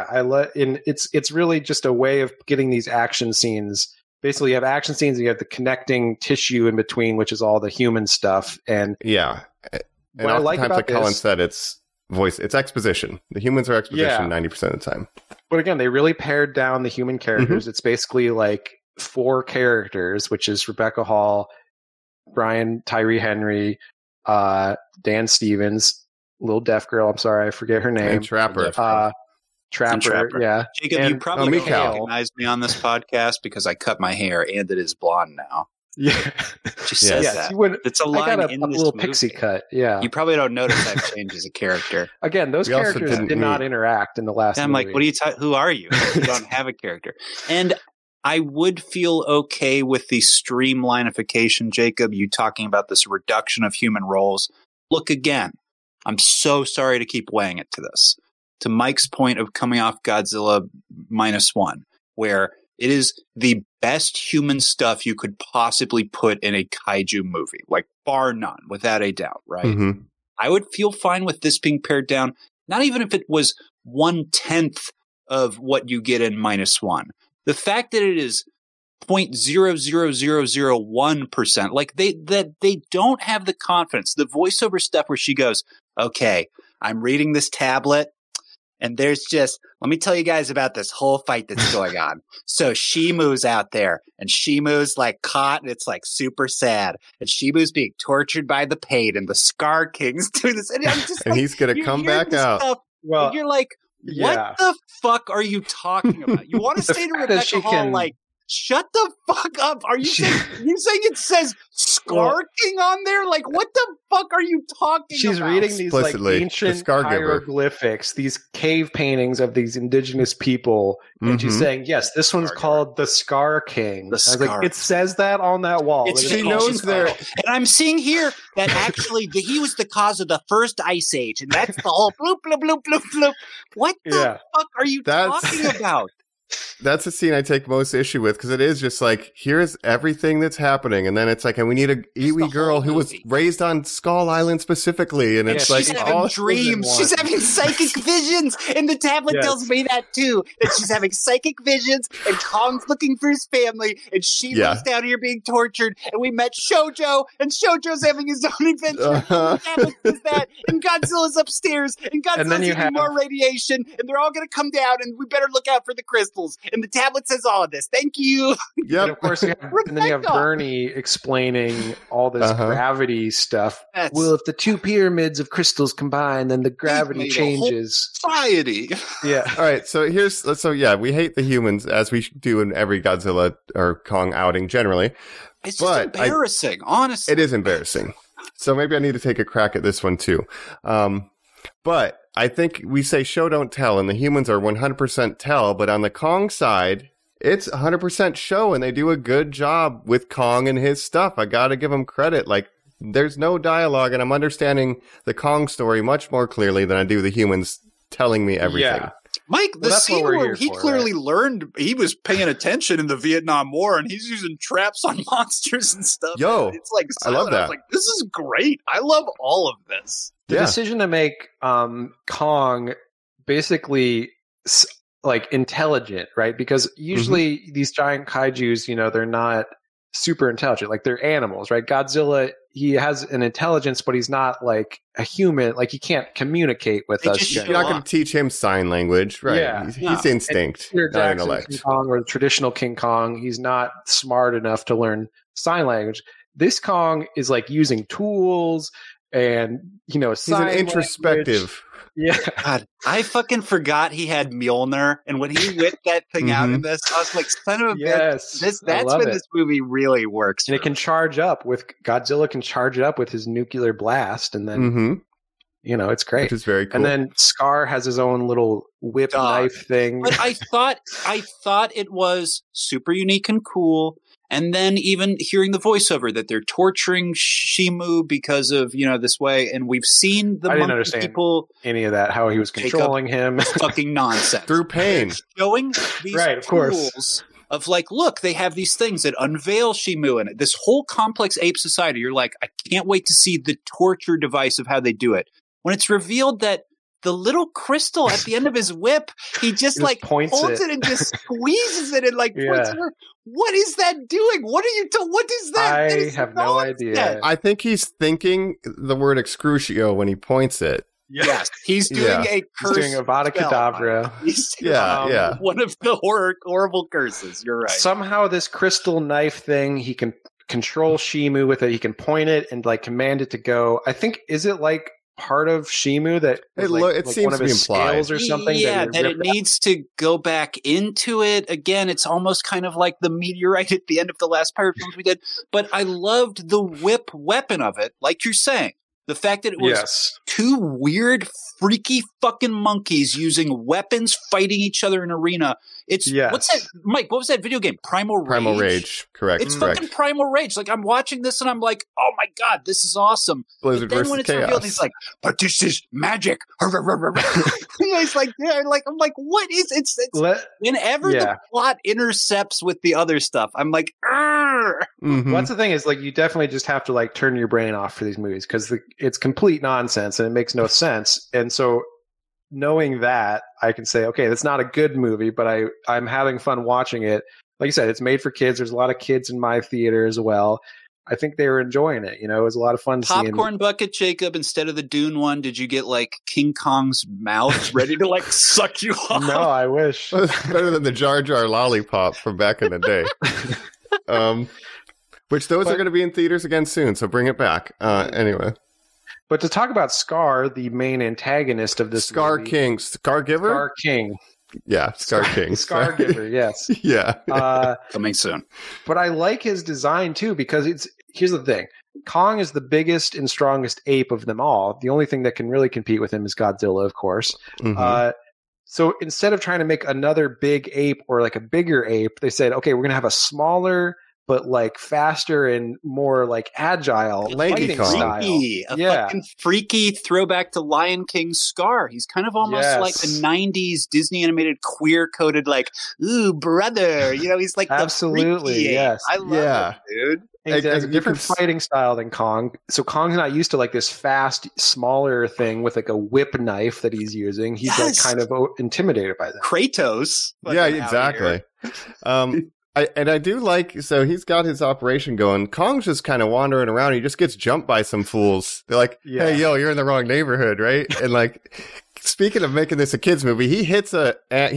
it's really just a way of getting these action scenes. Basically, you have action scenes and you have the connecting tissue in between, which is all the human stuff. And yeah, and what I like about like Colin this, said, it's exposition. The humans are exposition 90% of the time. But again, they really pared down the human characters. Mm-hmm. It's basically like 4 characters, which is Rebecca Hall, Brian Tyree Henry, Dan Stevens, little deaf girl. I'm sorry, I forget her name. And Trapper. Trapper. Yeah. Jacob, And- you probably Mikhail. recognize me on this podcast because I cut my hair and it is blonde now. Yeah. Just says Yes, that. you would. It's a I line got a in this little movie. pixie cut. Yeah. You probably don't notice I've changed as a character. Again, those We also characters didn't did not meet. interact in the last And I'm movie. like, what are you who are you? You don't have a character. And I would feel okay with the streamlinification, Jacob, you talking about this reduction of human roles. Look, again, I'm so sorry to keep weighing it to this. To Mike's point of coming off Godzilla -1, where it is the best human stuff you could possibly put in a kaiju movie, like bar none, without a doubt, right? Mm-hmm. I would feel fine with this being pared down, not even if it was 1/10 of what you get in -1. The fact that it is 0.00001%, like they don't have the confidence. The voiceover stuff where she goes, okay, I'm reading this tablet, and there's just, let me tell you guys about this whole fight that's going on. So Shimu's out there, and Shimu's like caught, and it's like super sad. And Shimu's being tortured by the pain, and the Scar King's doing this. And I'm just And like, he's going to you're come hearing back this out. stuff, Well, and you're like, what yeah. the fuck are you talking about? You want to The say to fact that Rebecca she Hall, can- like, Shut the fuck up. Are you saying it says Scar King on there? Like, what the fuck are you talking She's about? reading these like Explicitly, the ancient Scar Giver. hieroglyphics, these cave paintings of these indigenous people, and she's saying, "Yes, this one's called the Scar King." The I was Scar like, it says that on that wall. She knows there. And I'm seeing here that actually he was the cause of the first ice age, and that's the whole bloop, bloop, bloop, bloop, bloop. What the fuck are you talking about? That's the scene I take most issue with because it is just like, here's everything that's happening. And then it's like, and we need a Iwi girl who was raised on Skull Island specifically. And it's like, she's having dreams. She's having psychic visions. And the tablet tells me that too. That she's having psychic visions and Kong's looking for his family. And Shimu's down here being tortured. And we met Shoujo. And Shoujo's having his own adventure. And the tablet says that. And Godzilla's upstairs. And Godzilla's getting more radiation. And they're all going to come down. And we better look out for the crystals. And the tablet says all of this. Thank you. Yep. And of course, and then you have Bernie explaining all this gravity stuff. Well, if the two pyramids of crystals combine, then the gravity changes. Society. Yeah. All right. So we hate the humans as we do in every Godzilla or Kong outing generally. It's just embarrassing, honestly. It is embarrassing. So maybe I need to take a crack at this one too. But I think we say show don't tell, and the humans are 100% tell, but on the Kong side, it's 100% show, and they do a good job with Kong and his stuff. I gotta give them credit. Like, there's no dialogue, and I'm understanding the Kong story much more clearly than I do the humans telling me everything. Yeah. Mike, the scene where he clearly learned he was paying attention in the Vietnam War and he's using traps on monsters and stuff. Yo, it's like, I love that. I was like, this is great. I love all of this. The decision to make Kong basically like intelligent, right? Because usually these giant kaijus, they're not super intelligent. Like, they're animals, right? Godzilla, he has an intelligence, but he's not like a human. Like, he can't communicate with us. You're not going to teach him sign language, right? Yeah. He's instinct, not intellect. King Kong, or the traditional King Kong, he's not smart enough to learn sign language. This Kong is like using tools and, he's an introspective. Language. Yeah. God, I fucking forgot he had Mjolnir, and when he whipped that thing out in this, I was like, son of a bitch. That's when this movie really works. And it can charge up with Godzilla can charge it up with his nuclear blast, and then it's great. Which is very cool. And then Scar has his own little whip knife thing. But I thought it was super unique and cool. And then even hearing the voiceover that they're torturing Shimu because of, this way. And we've seen the monkey people. Any of that, how he was controlling him. Fucking nonsense. Through pain. Showing these tools of like, look, they have these things that unveil Shimu in it. This whole complex ape society. You're like, I can't wait to see the torture device of how they do it. When it's revealed that the little crystal at the end of his whip, he just like holds it and just squeezes it and like points it. What is that doing? What are you what is that? I have no idea. I think he's thinking the word excrucio when he points it. Yes, he's doing a curse. He's doing Avada Kedavra. One of the horrible curses. You're right. Somehow this crystal knife thing, he can control Shimu with it. He can point it and like command it to go. I think, is it like part of Shimu that it seems one of to be his implied scales or something? Yeah, that it needs to go back into it. Again, it's almost kind of like the meteorite at the end of the last Pirate films we did. But I loved the whip weapon of it, like you're saying. The fact that it was two weird, freaky fucking monkeys using weapons fighting each other in an arena. It's what's that, Mike? What was that video game? Primal Rage. Primal Rage, correct. It's fucking Primal Rage. Like, I'm watching this and I'm like, oh my god, this is awesome. Blizzard but then when it's Chaos. revealed, he's like, but this is magic. He's like, I'm like, what is it's whenever the plot intercepts with the other stuff, I'm like, What's the thing is, like, you definitely just have to like turn your brain off for these movies because it's complete nonsense and it makes no sense. And so knowing that, I can say, okay, that's not a good movie, but I'm having fun watching it. Like you said, it's made for kids. There's a lot of kids in my theater as well. I think they were enjoying it. It was a lot of fun seeing. Popcorn bucket, Jacob, instead of the Dune one, did you get like King Kong's mouth ready to like suck you off? No, I wish. Better than the Jar Jar lollipop from back in the day. Which those are going to be in theaters again soon, so bring it back. Anyway. But to talk about Scar, the main antagonist of this Scar movie, King. Scar Giver? Scar King. Yeah, Scar King. Scar Giver, yes. Yeah. Coming soon. But I like his design too because here's the thing. Kong is the biggest and strongest ape of them all. The only thing that can really compete with him is Godzilla, of course. Mhm. So instead of trying to make another big ape or like a bigger ape, they said, okay, we're going to have a smaller but like faster and more like agile Lanky fighting Kong. style. Fucking freaky throwback to Lion King Scar. He's kind of almost like the 90s Disney animated queer coded like, ooh, brother. You know, he's like Absolutely, the freaky ape. yes. I love it, dude. It has a you different can fighting style than Kong. So Kong's not used to like this fast, smaller thing with like a whip knife that he's using. He's like kind of intimidated by that. Kratos. Yeah, exactly. I do like, so he's got his operation going. Kong's just kind of wandering around. He just gets jumped by some fools. They're like, hey, yo, you're in the wrong neighborhood, right? And like, speaking of making this a kid's movie, he hits a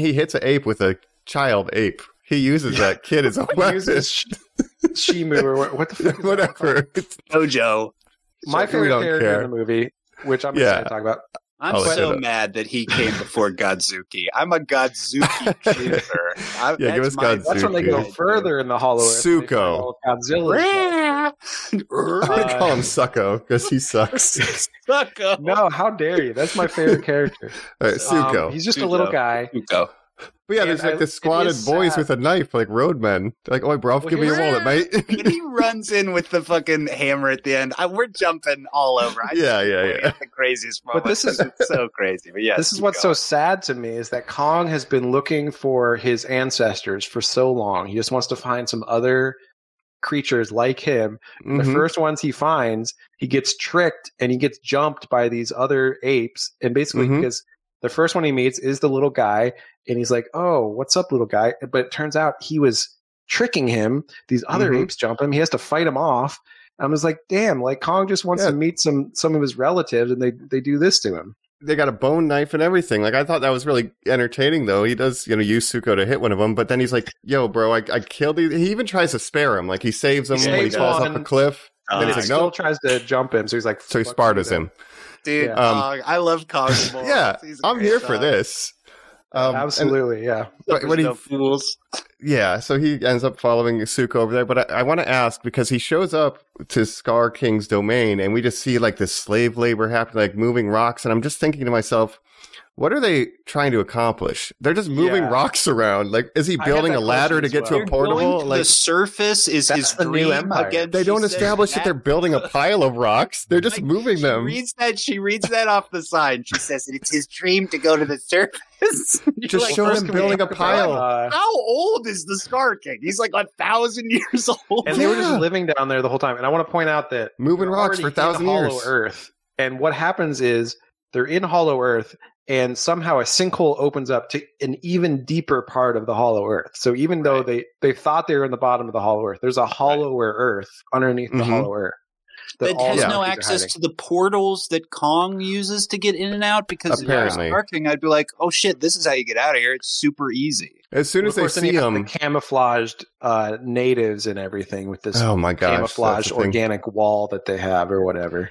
ape with a child ape. He uses that kid as a weapon. He uses Shimu or what the fuck? Whatever. Mojo. My favorite character in the movie, which I'm excited to talk about. I'm so mad that he came before Godzuki. I'm a Godzuki truther. Give us Godzuki. That's when they go further in the Hollow Earth. Suko. Godzilla. I'm going to call him Sucko because he sucks. Sucko. No, how dare you? That's my favorite character. All right, Suko. He's just a little guy. Suko. But yeah, there's like the squatted boys with a knife, like roadmen. They're like, oi, bro, give me your wallet, mate. When he runs in with the fucking hammer at the end, we're jumping all over. Yeah. The craziest moment. But this is so crazy. But yeah, this is what's so sad to me is that Kong has been looking for his ancestors for so long. He just wants to find some other creatures like him. Mm-hmm. The first ones he finds, he gets tricked and he gets jumped by these other apes. And basically, because the first one he meets is the little guy. And he's like, oh, what's up, little guy? But it turns out he was tricking him. These other apes jump him. He has to fight him off. I was like, damn, like Kong just wants to meet some of his relatives, and they do this to him. They got a bone knife and everything. Like, I thought that was really entertaining, though. He does, use Suko to hit one of them, but then he's like, yo, bro, I killed you. He even tries to spare him. Like, he saves him when he falls off a cliff. And he's like, no. Still tries to jump him, so he's like... So he Spartas him. Dude, I love Kong more. Yeah, I'm here for this. Absolutely, yeah. When fools. Yeah, so he ends up following Suko over there. But I want to ask, because he shows up to Scar King's domain, and we just see like this slave labor happening, like moving rocks. And I'm just thinking to myself, what are they trying to accomplish? They're just moving rocks around. Like, is he building a ladder to get to a portable? Like, the surface is his dream again. They don't establish that they're building a pile of rocks. They're just moving them. She reads that off the sign. She says that it's his dream to go to the surface. Just show him building a pile. How old is the Scar King? He's like 1,000 years old. And they were just living down there the whole time. And I want to point out that moving rocks for 1,000 years. Hollow Earth. And what happens is they're in Hollow Earth. And somehow a sinkhole opens up to an even deeper part of the Hollow Earth. So even though they thought they were in the bottom of the Hollow Earth, there's a hollower Earth underneath the Hollow Earth. That has no access to the portals that Kong uses to get in and out, because apparently, if I was King, I'd be like, oh shit, this is how you get out of here. It's super easy. As soon as they see them, the camouflaged natives and everything with this camouflaged organic wall that they have or whatever.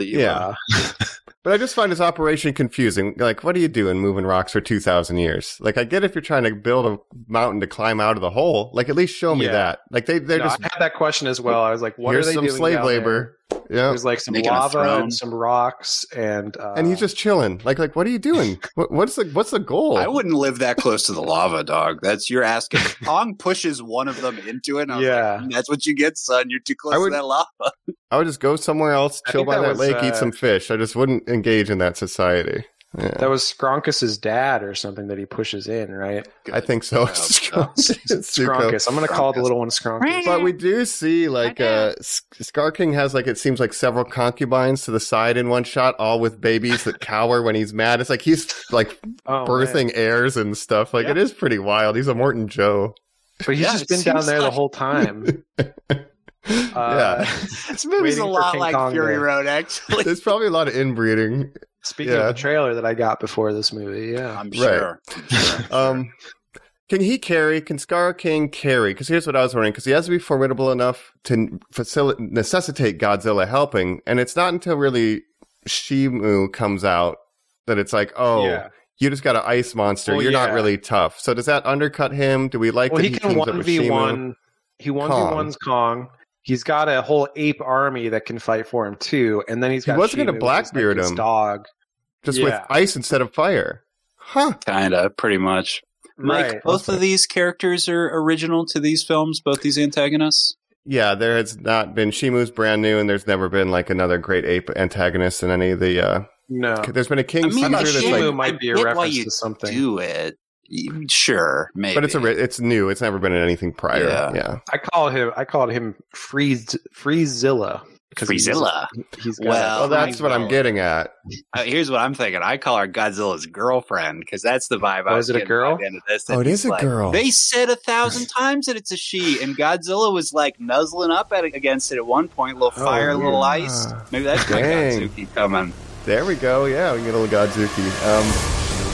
But I just find this operation confusing. Like, what are you doing moving rocks for 2,000 years? Like, I get if you're trying to build a mountain to climb out of the hole. Like, at least show me that. Like, they're just... I had that question as well. I was like, what are they doing? Here's some slave labor. Yeah. There's like some lava and some rocks and he's just chilling. Like what are you doing? What's the goal? I wouldn't live that close to the lava, dog. That's you're asking. Kong pushes one of them into it. And I was like, that's what you get, son. You're too close to that lava. I would just go somewhere else, chill by that lake, eat some fish. I just wouldn't engage in that society. Yeah. That was Skronkus's dad or something that he pushes in, right? I think so. Skronkus. I'm going to call the little one Skronkus. But we do see, like, Scar King has, like, it seems like several concubines to the side in one shot, all with babies that cower when he's mad. It's like he's, like, birthing heirs and stuff. Like, it is pretty wild. He's a Morton Joe. But he's just been down there the whole time. This movie's a lot like Kong Fury Road, actually. There's probably a lot of inbreeding. Speaking of the trailer that I got before this movie, I'm sure. Can Scar King carry? Because here's what I was wondering, because he has to be formidable enough to necessitate Godzilla helping, and it's not until really Shimu comes out that it's like, you just got an ice monster. Well, You're not yeah. really tough. So does that undercut him? Do we like Well, that he he can teams up with 1v1. Shimu? He 1v1s Kong. He's got a whole ape army that can fight for him too, and then he's got. He wasn't gonna Shimu, Blackbeard which is like his him. dog. Just with Yeah. ice instead of fire. Huh. Kinda, pretty much. Mike, Right. both of these characters are original to these films, both these antagonists? Yeah, there has not been. Shimu's brand new, and there's never been like another great ape antagonist in any of the. No. There's been a King I mean, Caesar that's Shimu like, might be a I get why reference you to something. do it. Sure, maybe. but it's new. It's never been in anything prior. Yeah. Yeah. I called him Freezilla. because Freezilla. He's got Well, Well, that's what I'm getting at. Here's what I'm thinking. I call her Godzilla's girlfriend because that's the vibe I Oh, was is it a getting girl? by the end of this. Oh, it is a girl. They said 1,000 times that it's a she, and Godzilla was like nuzzling up against it at one point. A little fire, a little yeah. ice. Maybe that's my Dang. Godzuki coming. There we go. Yeah, we can get a little Godzuki.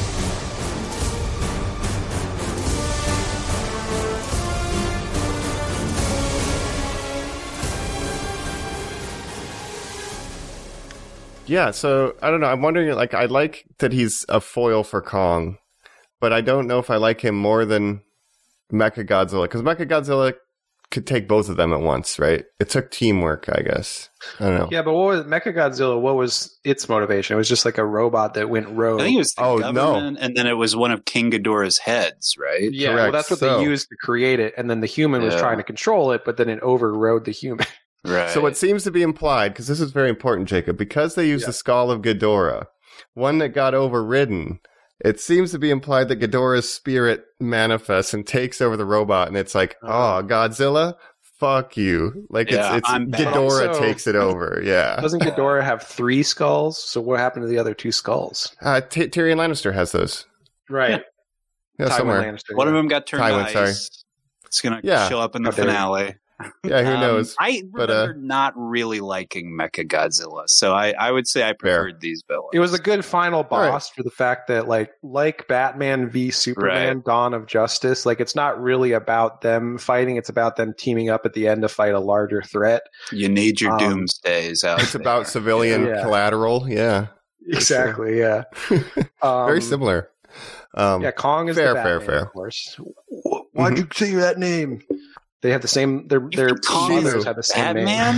Yeah, so I don't know. I'm wondering, like, I like that he's a foil for Kong, but I don't know if I like him more than Mechagodzilla, because Mechagodzilla could take both of them at once, right? It took teamwork, I guess. I don't know. Yeah, but what was Mechagodzilla? What was its motivation? It was just like a robot that went rogue. I think it was the Oh, no. government, and then it was one of King Ghidorah's heads, right? yeah, well, correct. that's what So- they used to create it, and then the human was Yeah. trying to control it, but then it overrode the human. Right. So what seems to be implied, because this is very important, Jacob, because they used the skull of Ghidorah, one that got overridden, it seems to be implied that Ghidorah's spirit manifests and takes over the robot, and it's like, oh, Godzilla, fuck you. Like, Yeah, it's I'm bad. Ghidorah Also- takes it over, yeah. Doesn't Ghidorah have 3 skulls? So what happened to the other 2 skulls? Tyrion Lannister has those. Right. Yeah, Tywin somewhere. Lannister. one of them got turned Tywin, to ice. It's gonna Yeah. show up in the How dare you. finale. Yeah, who knows? I But, remember not really liking Mechagodzilla, so I would say I preferred these villains. It was a good final right. boss for the fact that, like Batman v Superman, Dawn of Justice, like it's not really about them fighting; it's about them teaming up at the end to fight a larger threat. You need your Um, doomsdays out. It's about civilian Yeah. collateral, yeah. Exactly. Yeah. Very similar. Yeah, Kong is fair, the fair, Batman, fair. of course. Why'd you say that name? They have the same. Their think Kong is mothers have the same Batman? name.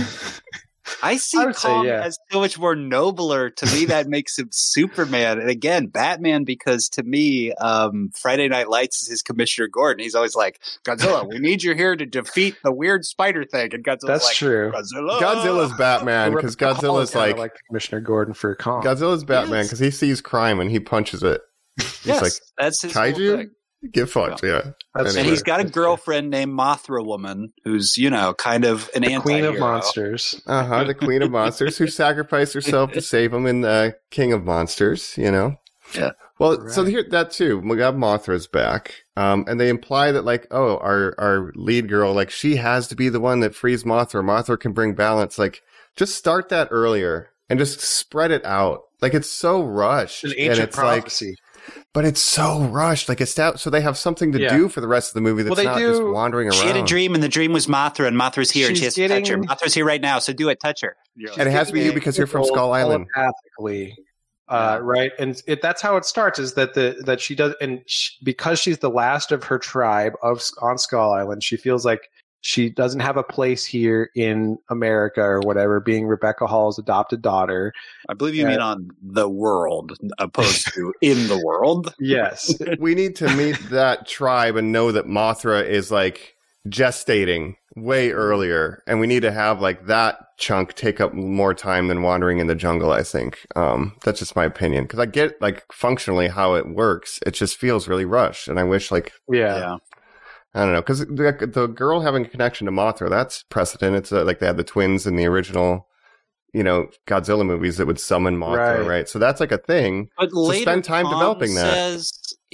I see I would say, Kong yeah. as so much more nobler. To me, that makes him Superman. And again, Batman, because to me, Friday Night Lights is his Commissioner Gordon. He's always like, Godzilla, we need you here to defeat the weird spider thing. And Godzilla's That's like, true. Godzilla's Batman, because Godzilla's Kinda like Commissioner Gordon for Kong. Godzilla's Batman, Yes. because he sees crime and he punches it. He's yes, like, that's his whole kaiju? thing. Get fucked, yeah. That's And Anyway. he's got a girlfriend named Mothra Woman, who's, kind of an the Queen of anti-hero. Monsters. Uh-huh, the Queen of Monsters, who sacrificed herself to save him in King of Monsters, Yeah. Well, so Right. here, that too, we got Mothra's back. And they imply that, like, oh, our lead girl, like, she has to be the one that frees Mothra. Mothra can bring balance. Like, just start that earlier and just spread it out. Like, it's so rushed. An and ancient it's like, prophecy. but it's so rushed. Like, it's out, so they have something to Yeah. do for the rest of the movie that's Well, they not just do- wandering around. She had a dream, and the dream was Mothra, and Mothra's here, and she has She's to touch her. getting- Mothra's here right now, so do it. Touch her. And it has to be you because you're from Skull Island. Telepathically. Right, and that's how it starts. Is that she does, and because she's the last of her tribe on Skull Island, she feels like she doesn't have a place here in America or whatever. Being Rebecca Hall's adopted daughter. I believe you mean on the world, opposed to in the world. Yes, We need to meet that tribe and know that Mothra is like gestating way earlier, and we need to have like that chunk take up more time than wandering in the jungle. I think that's just my opinion, because I get like functionally how it works. It just feels really rushed, and I wish like yeah. I don't know, because the girl having a connection to Mothra, that's precedent. It's like they had the twins in the original, Godzilla movies that would summon Mothra, right? So that's like a thing. But So later, spend time Kong developing that. says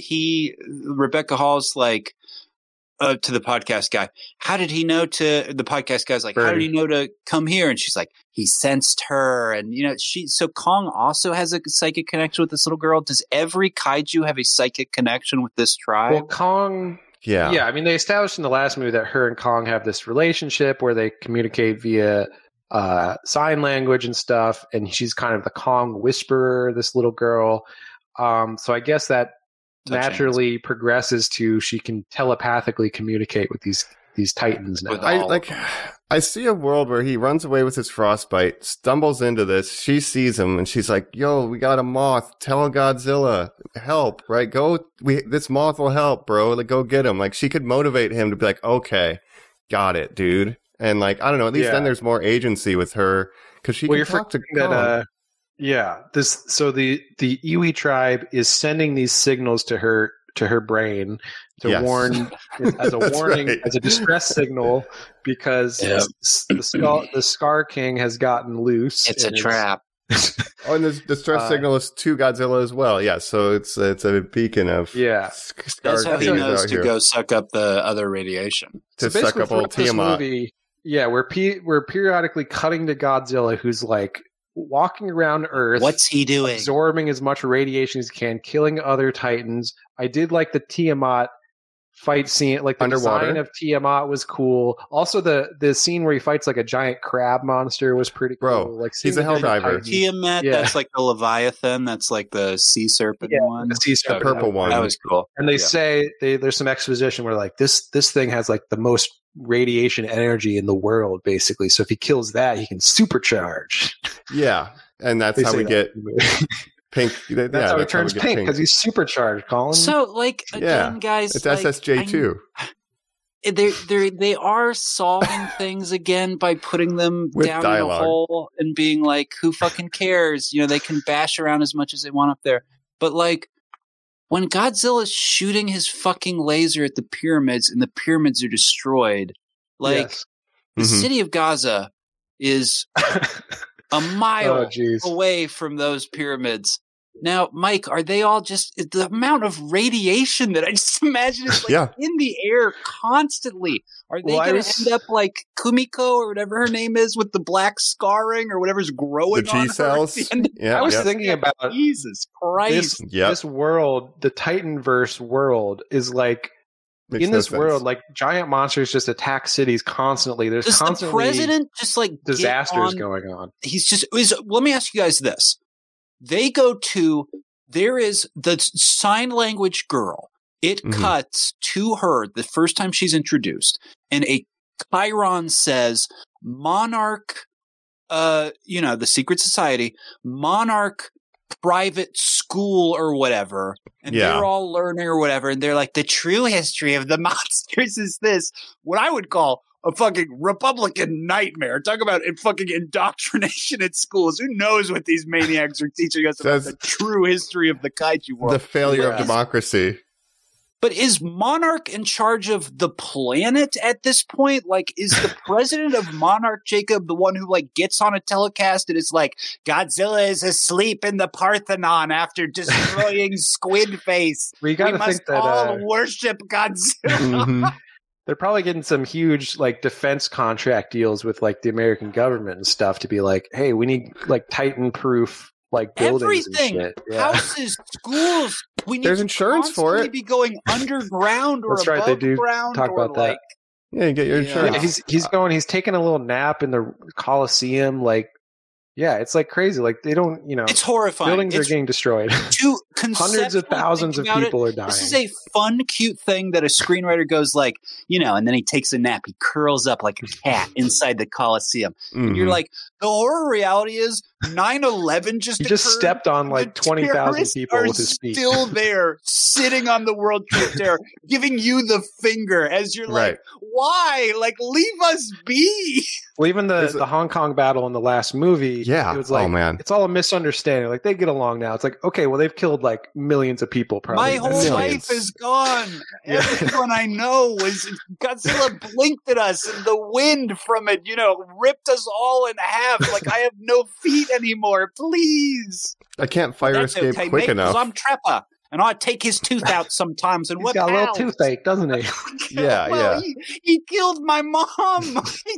Rebecca Hall's like, to the podcast guy, how did he know to, the podcast guy's like, how did he know to come here? And she's like, he sensed her. And, so Kong also has a psychic connection with this little girl. Does every kaiju have a psychic connection with this tribe? Well, Kong. Yeah. Yeah, I mean, they established in the last movie that her and Kong have this relationship where they communicate via sign language and stuff, and she's kind of the Kong whisperer, this little girl. So I guess that Touch naturally progresses to she can telepathically communicate with these Titans now. With I see a world where he runs away with his frostbite, stumbles into this. She sees him and she's like, "Yo, we got a moth. Tell Godzilla, help! Right? This moth will help, bro. Like, go get him." Like, she could motivate him to be like, "Okay, got it, dude." And like, I don't know. At least then there's more agency with her because she can talk to Kong. The Iwi tribe is sending these signals to her brain to warn as a warning, right. as a distress signal, because the Scar King has gotten loose. It's a trap. Oh, and the stress signal is to Godzilla as well. Yeah, so it's a beacon of That's how he knows to go suck up the other radiation. To suck up old Tiamat. We're periodically cutting to Godzilla, who's like walking around Earth. What's he doing? Absorbing as much radiation as he can, killing other Titans. I did like the Tiamat fight scene. Like the underwater design of Tiamat was cool. Also, the scene where he fights like a giant crab monster was pretty cool. Bro, like he's a hell diver. Tiamat, that's like the Leviathan. That's like the sea serpent one. The sea serpent, the purple one. That was cool. And they say there's some exposition where like this thing has like the most radiation energy in the world, basically. So if he kills that, he can supercharge. Yeah, and that's how we get pink. That's how he turns pink, because he's supercharged, Colin. So, like, again, guys, it's like, SSJ too. They are solving things again by putting them With down dialogue. in a hole and being like, who fucking cares? You know, they can bash around as much as they want up there. But, like, when Godzilla's shooting his fucking laser at the pyramids and the pyramids are destroyed, like, the city of Gaza is a mile away from those pyramids. Now, Mike, are they all just the amount of radiation that I just imagine is like in the air constantly? Are they going to end up like Kumiko or whatever her name is with the black scarring or whatever's growing the G cells? I was thinking about Jesus Christ. This world, the Titanverse world, is like Makes in no this sense. world, like giant monsters just attack cities constantly. There's Does constantly the president just like disasters going on. Let me ask you guys this. There is the sign language girl. It cuts to her the first time she's introduced, and a Chiron says, Monarch, the secret society, Monarch private school or whatever. And they're all learning or whatever. And they're like, the true history of the monsters is this, what I would call a fucking Republican nightmare. Talk about fucking indoctrination at schools. Who knows what these maniacs are teaching us about the true history of the kaiju world? The failure of democracy. But is Monarch in charge of the planet at this point? Like, is the president of Monarch, Jacob, the one who, like, gets on a telecast and is like, Godzilla is asleep in the Parthenon after destroying Squid Face. We must all worship Godzilla. They're probably getting some huge, like, defense contract deals with, like, the American government and stuff to be like, hey, we need, like, Titan-proof, like, buildings everything. And shit. Houses, schools. We need There's insurance for it. Be going underground or That's above right, they do ground. talk about that. Yeah, you get your insurance. Yeah, he's taking a little nap in the Coliseum, like, yeah, it's like crazy. Like, they don't, it's horrifying. Buildings are getting destroyed. Hundreds of thousands of people are dying. This is a fun, cute thing that a screenwriter goes like, and then he takes a nap. He curls up like a cat inside the Coliseum. And you're like, the horror reality is 9/11 just occurred. Stepped on like 20,000 people with his feet. Still there, sitting on the World Trade Center, giving you the finger as you're like, why? Like, leave us be. Well, even the Hong Kong battle in the last movie, it was like, it's all a misunderstanding. Like, they get along now. It's like, okay, well, they've killed like millions of people. Probably my whole life is gone. Everyone I know was Godzilla blinked at us, and the wind from it, ripped us all in half. Like, I have no feet anymore. Please, I can't fire escape quick enough. I'm Trapper. And I take his tooth out sometimes and whip out. He's got a little toothache, doesn't he? Yeah. He killed my mom.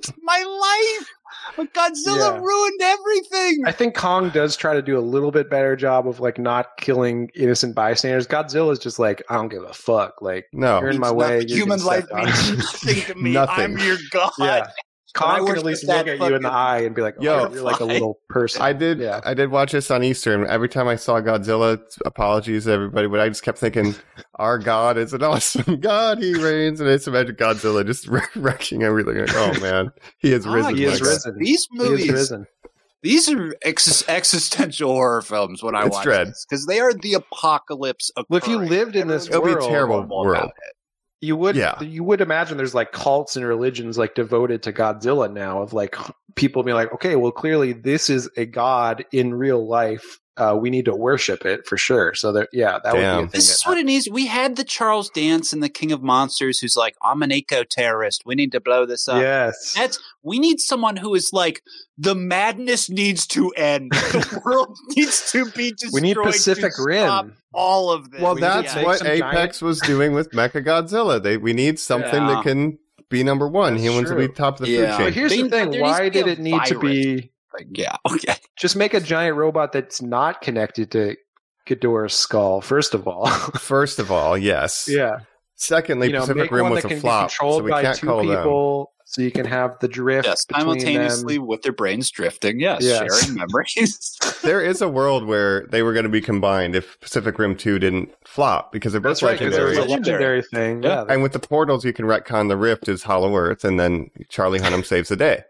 My life. But Godzilla ruined everything. I think Kong does try to do a little bit better job of like not killing innocent bystanders. Godzilla's just like, I don't give a fuck. Like, you're in my way. Human life means nothing to me. I'm your god. Yeah. Kong can worship at least that look at you in the fucking- eye and be like, "Oh, Yo, you're like a fine. little person." I did. Yeah. I did watch this on Easter, and every time I saw Godzilla, apologies to everybody, but I just kept thinking, "Our God is an awesome God. He reigns." And it's imagine Godzilla just wrecking everything. Like, oh man, he is risen. he my is God. risen. These He is movies, risen. these are existential horror films when I It's watch dread. because they are the apocalypse. Well, if you occurring. lived in this It'll be a world, terrible Normal world. about it. you would Yeah. you would imagine there's like cults and religions like devoted to Godzilla now, of like people being like, okay, well, clearly this is a god in real life. We need to worship it for sure. So that that would be a Damn. thing. This is what it needs. We had the Charles Dance and the King of Monsters, who's like, "I'm an eco-terrorist. We need to blow this up." Yes. We need someone who is like, the madness needs to end. The world needs to be destroyed. We need Pacific to Rim. stop all of this. Well, We that's need to what make some Apex was doing with Mechagodzilla. We need something Yeah. that can be number one. That's Humans will be true. top of the Yeah. food But chain. here's the There thing: needs why to be did a it need to be Like, yeah, okay. just make a giant robot that's not connected to Ghidorah's skull? First of all, First of all, yes. yeah, Secondly, Pacific make Rim one was that a can flop, be so controlled we by can't two call them. people, so you can have the drift Yes, between simultaneously them. with their brains drifting. Yes, Yes. sharing memories. There is a world where they were going to be combined if Pacific Rim 2 didn't flop, because they're both That's right, because there was a legendary. legendary thing. Yeah. Yeah, And with the portals, you can retcon the Rift as Hollow Earth, and then Charlie Hunnam saves the day.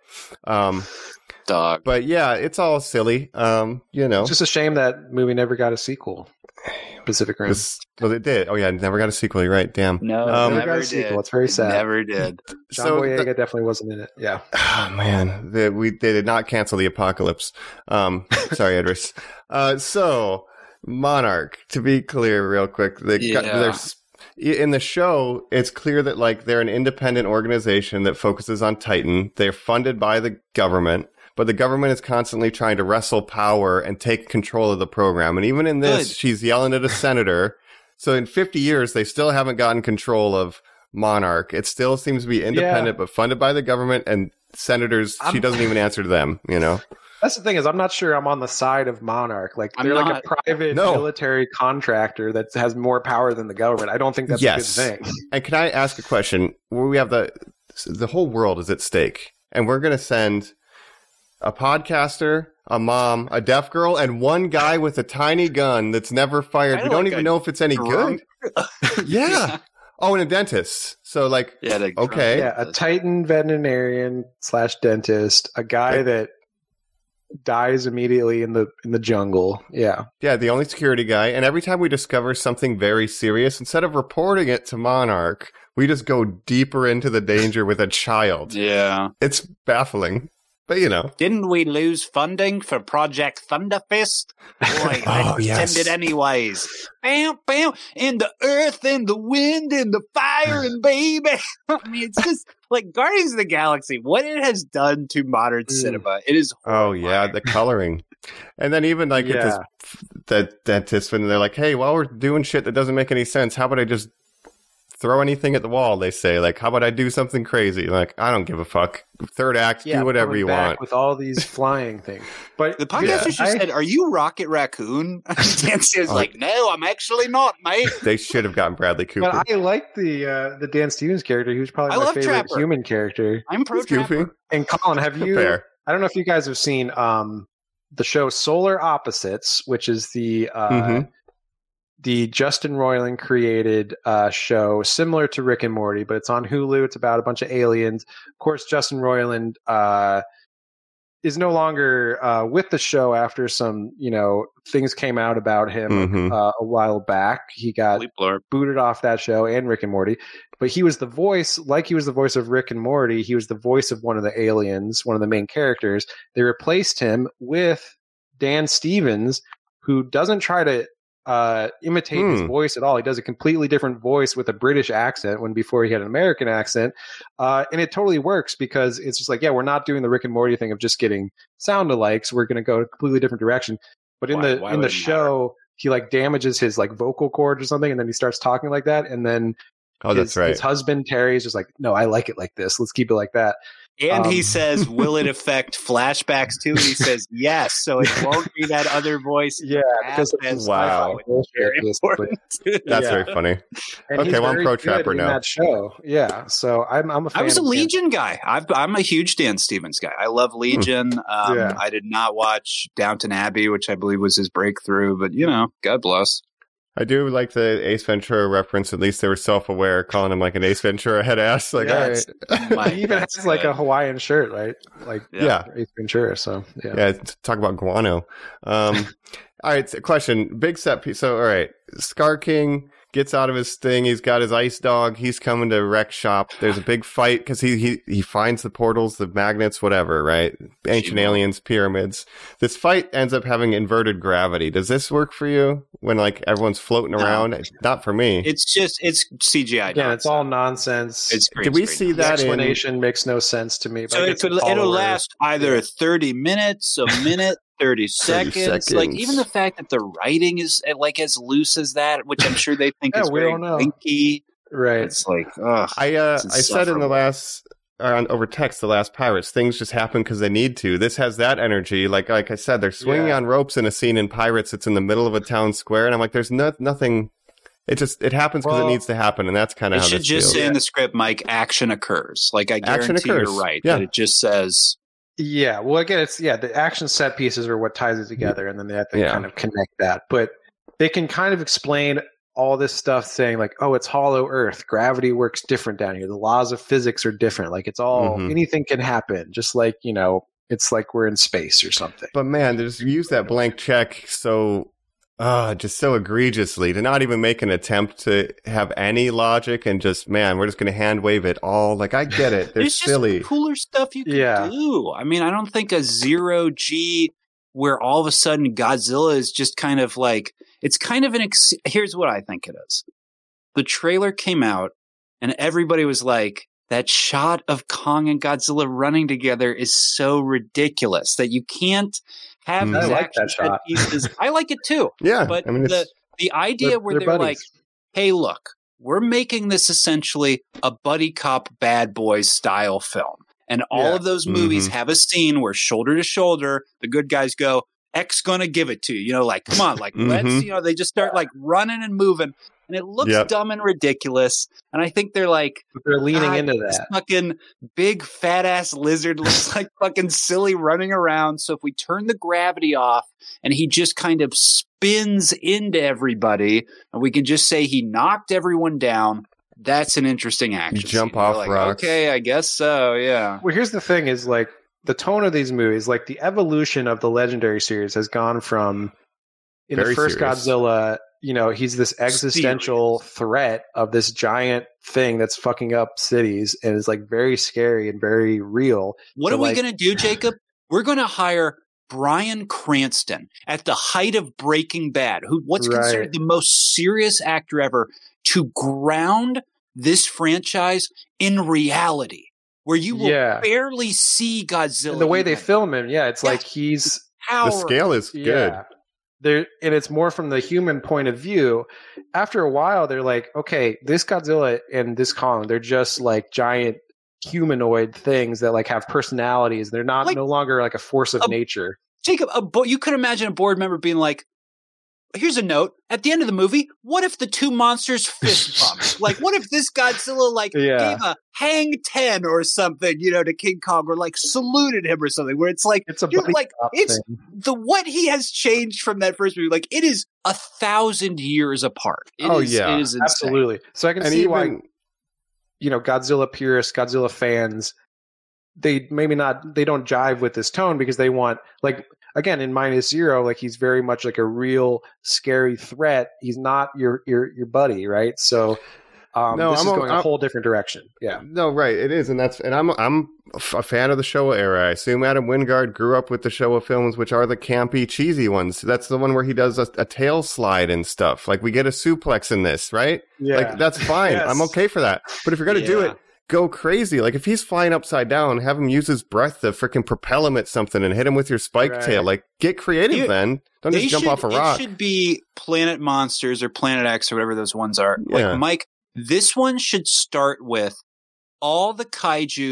Dog. But yeah, it's all silly. it's just a shame that movie never got a sequel. Pacific Rim. Well, it did. Oh yeah, it never got a sequel. You're right. Damn. No, never never got a did. sequel. It's very sad. Never did. John So Boyega definitely wasn't in it. Yeah. Oh man, they did not cancel the apocalypse. Sorry, Idris. So Monarch, to be clear, real quick, there's in the show, it's clear that like they're an independent organization that focuses on Titan. They're funded by the government, but the government is constantly trying to wrestle power and take control of the program. And even in this, Good. she's yelling at a senator. So in 50 years, they still haven't gotten control of Monarch. It still seems to be independent, but funded by the government, and senators, she doesn't even answer to them, you know? That's the thing, is I'm not sure I'm on the side of Monarch. Like I'm they're like not- a private No. military contractor that has more power than the government. I don't think that's Yes. a good thing. And can I ask a question? Where we have the whole world is at stake, and we're going to send a podcaster, a mom, a deaf girl, and one guy with a tiny gun that's never fired. Kinda We don't like even a know if it's any drunk. good. Yeah. Oh, and a dentist. So like, Yeah. Like, Okay. Yeah, a Titan veterinarian / dentist, a guy that dies immediately in the jungle. Yeah. yeah, the only security guy. And every time we discover something very serious, instead of reporting it to Monarch, we just go deeper into the danger with a child. Yeah. It's baffling. But you know. Didn't we lose funding for Project Thunderfist? Boy, Oh, let's yes. send it anyways. Bam, bam, in the earth and the wind and the fire and baby. I mean, it's just like Guardians of the Galaxy. What it has done to modern cinema, it is. Oh yeah, the coloring. And then even like Yeah. it's the dentist when they're like, hey, while we're doing shit that doesn't make any sense, how about I just throw anything at the wall? They say, like, how about I do something crazy? Like, I don't give a fuck. Third act, do whatever coming you back want. with all these flying things. But The podcaster just I- said, "Are you Rocket Raccoon?" Nancy is like, "No, I'm actually not, mate." They should have gotten Bradley Cooper. But I like the Dan Stevens character. He was probably I my love favorite Trapper. human character. I'm pro He's goofy. Trapper. And Colin, have you? Fair. I don't know if you guys have seen the show Solar Opposites, which is the Justin Roiland created show similar to Rick and Morty, but it's on Hulu. It's about a bunch of aliens. Of course, Justin Roiland is no longer with the show after some things came out about him a while back. He got Bleep blurb. booted off that show and Rick and Morty. But he was the voice, like he was the voice of Rick and Morty, he was the voice of one of the aliens, one of the main characters. They replaced him with Dan Stevens, who doesn't try to imitate his voice at all. He does a completely different voice with a British accent when before he had an American accent. And it totally works because it's just like, yeah, we're not doing the Rick and Morty thing of just getting sound alikes. We're going to go a completely different direction. But in Why the would it show, he like damages his like vocal cords or something, and then he starts talking like that, and then Oh, that's right. his husband Terry is just like, no, I like it like this. Let's keep it like that. And he says, will it affect flashbacks too? And he says, yes. So it won't be that other voice. Yeah, because wow. Very important. That's very funny. And okay, well, I'm pro Trapper in now. that show. Yeah, so I'm a fan. I was a of him. Legion guy. I'm a huge Dan Stevens guy. I love Legion. Yeah. I did not watch Downton Abbey, which I believe was his breakthrough, but God bless. I do like the Ace Ventura reference. At least they were self-aware, calling him like an Ace Ventura head ass. Like, Yeah, all right. He even has like a Hawaiian shirt, right? Like Ace Ventura. So yeah, talk about guano. All right, so question. Big set piece. So, all right, Scar King gets out of his thing. He's got his ice dog. He's coming to wreck shop. There's a big fight because he finds the portals, the magnets, whatever, right? Ancient aliens, pyramids. This fight ends up having inverted gravity. Does this work for you when like everyone's floating around? Not for me. It's CGI. Yeah, it's all nonsense. Did we see the that explanation makes no sense to me. But so it'll last either 30 minutes, a minute, 30 seconds. Like even the fact that the writing is like as loose as that, which I'm sure they think is very winky. Right. It's like, ugh. I said in the last over text, the last Pirates, things just happen because they need to. This has that energy. Like I said, they're swinging on ropes in a scene in Pirates. It's in the middle of a town square, and I'm like, there's nothing. It happens because it needs to happen, and that's kind of how this feels. It should just say in the script, Mike, action occurs. Like I guarantee you're right. Yeah. That it just says. Yeah, well, again, it's the action set pieces are what ties it together, and then they have to kind of connect that. But they can kind of explain all this stuff, saying like, "Oh, it's Hollow Earth. Gravity works different down here. The laws of physics are different. Like it's all anything can happen. Just like it's like we're in space or something." But man, they just use that blank check just so egregiously to not even make an attempt to have any logic and just, man, we're just going to hand wave it all. Like, I get it. They're silly. Just cooler stuff you can do. I mean, I don't think a 0G where all of a sudden Godzilla is just kind of like, it's kind of here's what I think it is. The trailer came out and everybody was like, that shot of Kong and Godzilla running together is so ridiculous that you can't have these action set pieces. I like it too. Yeah. But I mean, the idea where they're like, hey, look, we're making this essentially a buddy cop bad boys style film. And all of those movies have a scene where shoulder to shoulder, the good guys go, X gonna give it to you. Like, come on, like, let's, they just start like running and moving. And it looks dumb and ridiculous. And I think they're like, they're leaning into that. This fucking big fat ass lizard looks like fucking silly running around. So if we turn the gravity off and he just kind of spins into everybody and we can just say he knocked everyone down, that's an interesting action. Jump off rocks. Okay, I guess so. Yeah. Well, here's the thing is like the tone of these movies, like the evolution of the Legendary series has gone from in the first Godzilla, he's this existential threat of this giant thing that's fucking up cities and is like very scary and very real. What are we going to do, Jacob? We're going to hire Bryan Cranston at the height of Breaking Bad, what's considered the most serious actor ever, to ground this franchise in reality, where you will barely see Godzilla. And the way they film him, it's like he's the scale is good. And it's more from the human point of view. After a while, they're like, okay, this Godzilla and this Kong, they're just like giant humanoid things that like have personalities. They're not no longer like a force of nature. Jacob, you could imagine a board member being like, here's a note. At the end of the movie, what if the two monsters fist bumped? Like, what if this Godzilla gave a hang 10 or something, to King Kong, or like saluted him or something? Where it's like, what he has changed from that first movie. Like, it is 1,000 years apart. It is insane. Absolutely. So I can see why, Godzilla purists, Godzilla fans, they don't jive with this tone because they want again, in -0, like he's very much like a real scary threat. He's not your buddy, right? So this is going a whole different direction. Yeah. No, right. It is, and I'm a fan of the Showa era. I assume Adam Wingard grew up with the Showa films, which are the campy, cheesy ones. That's the one where he does a tail slide and stuff. Like we get a suplex in this, right? Yeah. Like that's fine. Yes. I'm okay for that. But if you're gonna do it, go crazy. Like if he's flying upside down, have him use his breath to freaking propel him at something and hit him with your spike tail. Like get creative then. Don't just jump off a rock. It should be Planet Monsters or Planet X or whatever those ones are. Yeah. Like Mike, this one should start with all the kaiju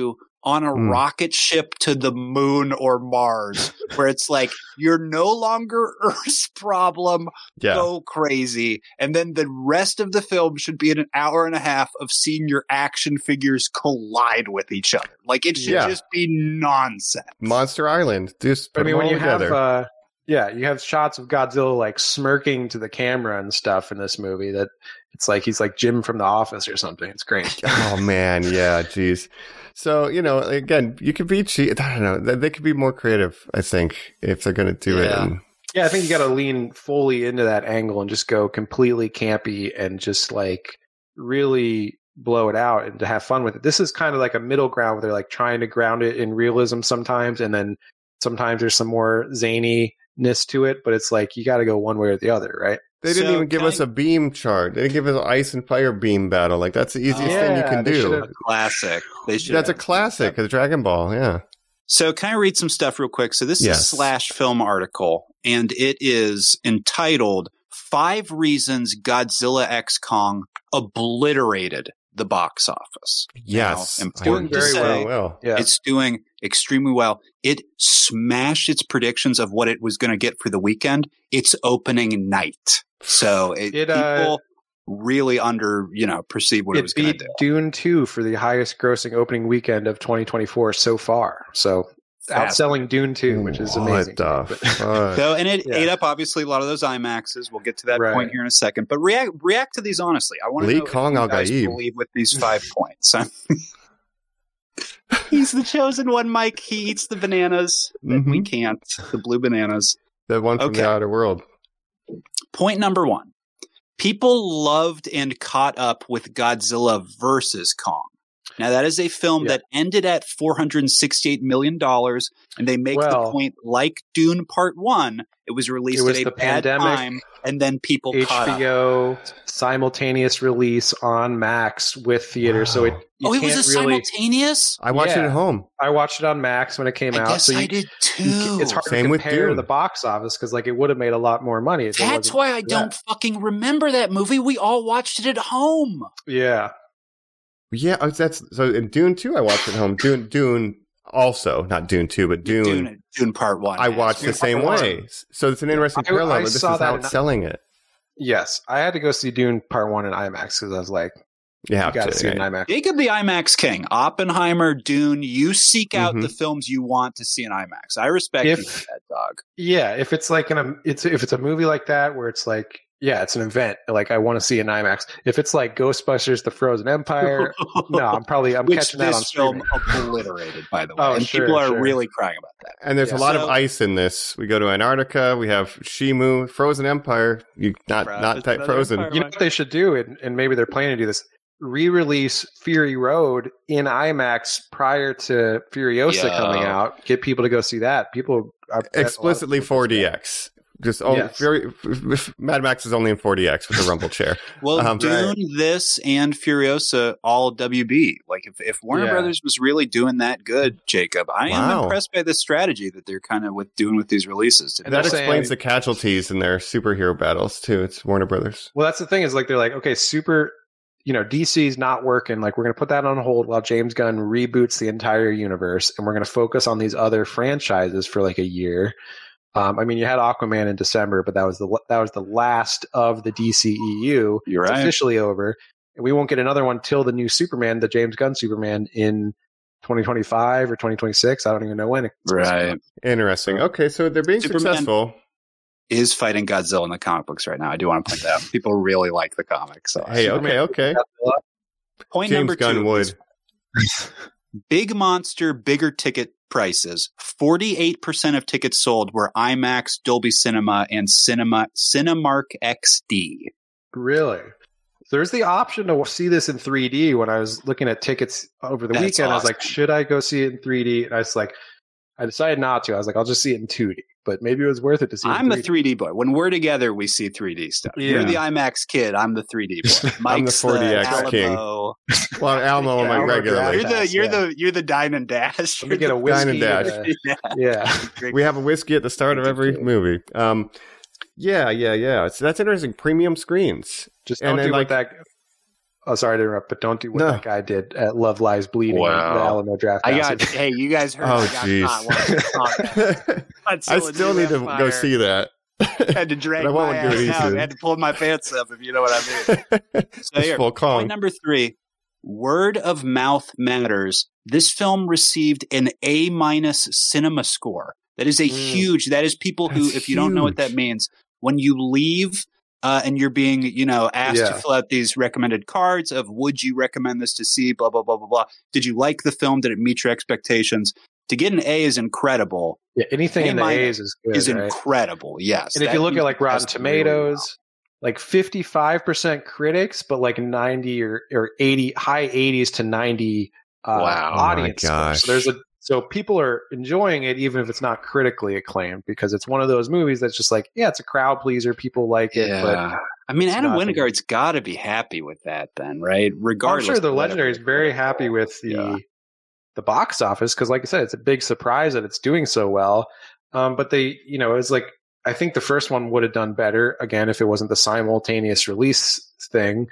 on a rocket ship to the moon or Mars, where it's like, you're no longer Earth's problem, go crazy. And then the rest of the film should be an hour and a half of seeing your action figures collide with each other. Like, it should just be nonsense. Monster Island. Just put them all together. You have shots of Godzilla like smirking to the camera and stuff in this movie that it's like he's like Jim from The Office or something. It's great. Oh man, yeah, geez. So, again, you could be cheap. I don't know. They could be more creative, I think, if they're going to do it. Yeah, I think you got to lean fully into that angle and just go completely campy and just like really blow it out and to have fun with it. This is kind of like a middle ground where they're like trying to ground it in realism sometimes, and then sometimes there's some more zaniness to it, but it's like you got to go one way or the other, right? They didn't even give us a beam chart. They didn't give us an ice and fire beam battle. Like, that's the easiest thing you can do. Classic. That's a classic of Dragon Ball, yeah. So can I read some stuff real quick? So this is a Slash Film article, and it is entitled 5 Reasons Godzilla X Kong Obliterated the Box Office. Yes. Now, important to say, well. It's doing extremely well. It smashed its predictions of what it was going to get for the weekend. Its opening night. So people really perceive what it was going to do. Dune 2 for the highest grossing opening weekend of 2024 so far. So outselling Dune 2, which is amazing. And it ate up obviously a lot of those IMAXs. We'll get to that point here in a second. But react to these honestly. I want to know if you guys believe with these 5 points. He's the chosen one, Mike. He eats the bananas. We can't. The blue bananas. The one from the outer world. Point number 1. People loved and caught up with Godzilla vs. Kong. Now, that is a film that ended at $468 million, and they make the point, like Dune Part 1, it was released at a bad time, and then people caught up. HBO simultaneous release on Max with theater, so it was a simultaneous? I watched it at home. I watched it on Max when it came out. Guess I did too. It's hard to compare to the box office because like it would have made a lot more money. That's why I don't fucking remember that movie. We all watched it at home. Yeah. Yeah, so in Dune 2 I watched at home. Dune also, not Dune 2, but Dune Part 1. I watched the same way. So it's an interesting parallel. This is outselling it. Yes, I had to go see Dune Part 1 in IMAX because I was like, you got to see it in IMAX. Jacob the IMAX king. Oppenheimer, Dune, you seek out the films you want to see in IMAX. I respect you for that, dog. Yeah, if it's like if it's a movie like that where it's like, it's an event. Like I want to see an IMAX. If it's like Ghostbusters: The Frozen Empire, no, I'm catching that on streaming. Obliterated, by the way. People are really crying about that. And there's a lot of ice in this. We go to Antarctica. We have Shimu, Frozen Empire. Not type Frozen. You know what they should do, and maybe they're planning to do this. Re-release Fury Road in IMAX prior to Furiosa coming out. Get people to go see that. People are explicitly 4DX. Mad Max is only in 4DX with the rumble chair. Well, Dune, this, and Furiosa all WB. Like if Warner Brothers was really doing that good, Jacob, I am impressed by the strategy that they're kind of doing with these releases. And that explains the casualties in their superhero battles too. It's Warner Brothers. Well, that's the thing is like they're like, okay, DC's not working. Like we're going to put that on hold while James Gunn reboots the entire universe, and we're going to focus on these other franchises for like a year. You had Aquaman in December, but that was the last of the DCEU. You're right. It's officially over, and we won't get another one till the new Superman, the James Gunn Superman, in 2025 or 2026. I don't even know when. Right. Interesting. Okay, so they're being successful. Is fighting Godzilla in the comic books right now. I do want to point that out. People really like the comic. So okay. Point James number 2. Gunn would. Big monster, bigger ticket prices. 48% of tickets sold were IMAX, Dolby Cinema, and Cinemark XD. Really? There's the option to see this in 3D. When I was looking at tickets over the weekend, I was like, should I go see it in 3D? And I decided not to. I was like, I'll just see it in 2D. But maybe it was worth it to see it in 3D. I'm the 3D boy. When we're together, we see 3D stuff. Yeah. You're the IMAX kid. I'm the 3D boy. Mike's I'm the 4DX king. Well, Alamo on my regularly. You're the Dine and Dash. Let me get a whiskey. Dine and Dash. We have a whiskey at the start of every movie. Yeah. So that's interesting. Premium screens. Just don't do what that. Oh, sorry to interrupt, but don't do what No. that guy did at Love Lies Bleeding. Wow. The Alamo Draft. Hey, you guys heard Oh, I got not watching Godzilla I still need to go Empire. see that. Had to drag But I won't my do it ass out. easy. Had to pull my pants up, if you know what I mean. So It's here, full Kong. point number 3, word of mouth matters. This film received an A- cinema score. That is a huge. That is people who, That's if you don't know what that huge. means, when you leave and you're being, asked to Yeah. fill out these recommended cards of would you recommend this to see, blah blah blah blah blah. Did you like the film? Did it meet your expectations? To get an A is incredible. Yeah, anything in the A- A's is good. Is right? incredible. Yes. And if That you look means at like it Rotten tested really Tomatoes, like 55% critics, but like 90 or 80, high 80s to 90 Wow. audience Oh my scores. gosh. So people are enjoying it even if it's not critically acclaimed because it's one of those movies that's just like, yeah, it's a crowd pleaser. People like it, but Yeah. I mean, it's Adam nothing. Wingard's got to be happy with that then, right? I'm Regardless. sure the of whatever Legendary is very happy with the box office because, like I said, it's a big surprise that it's doing so well. But they, it's like I think the first one would have done better again if it wasn't the simultaneous release thing.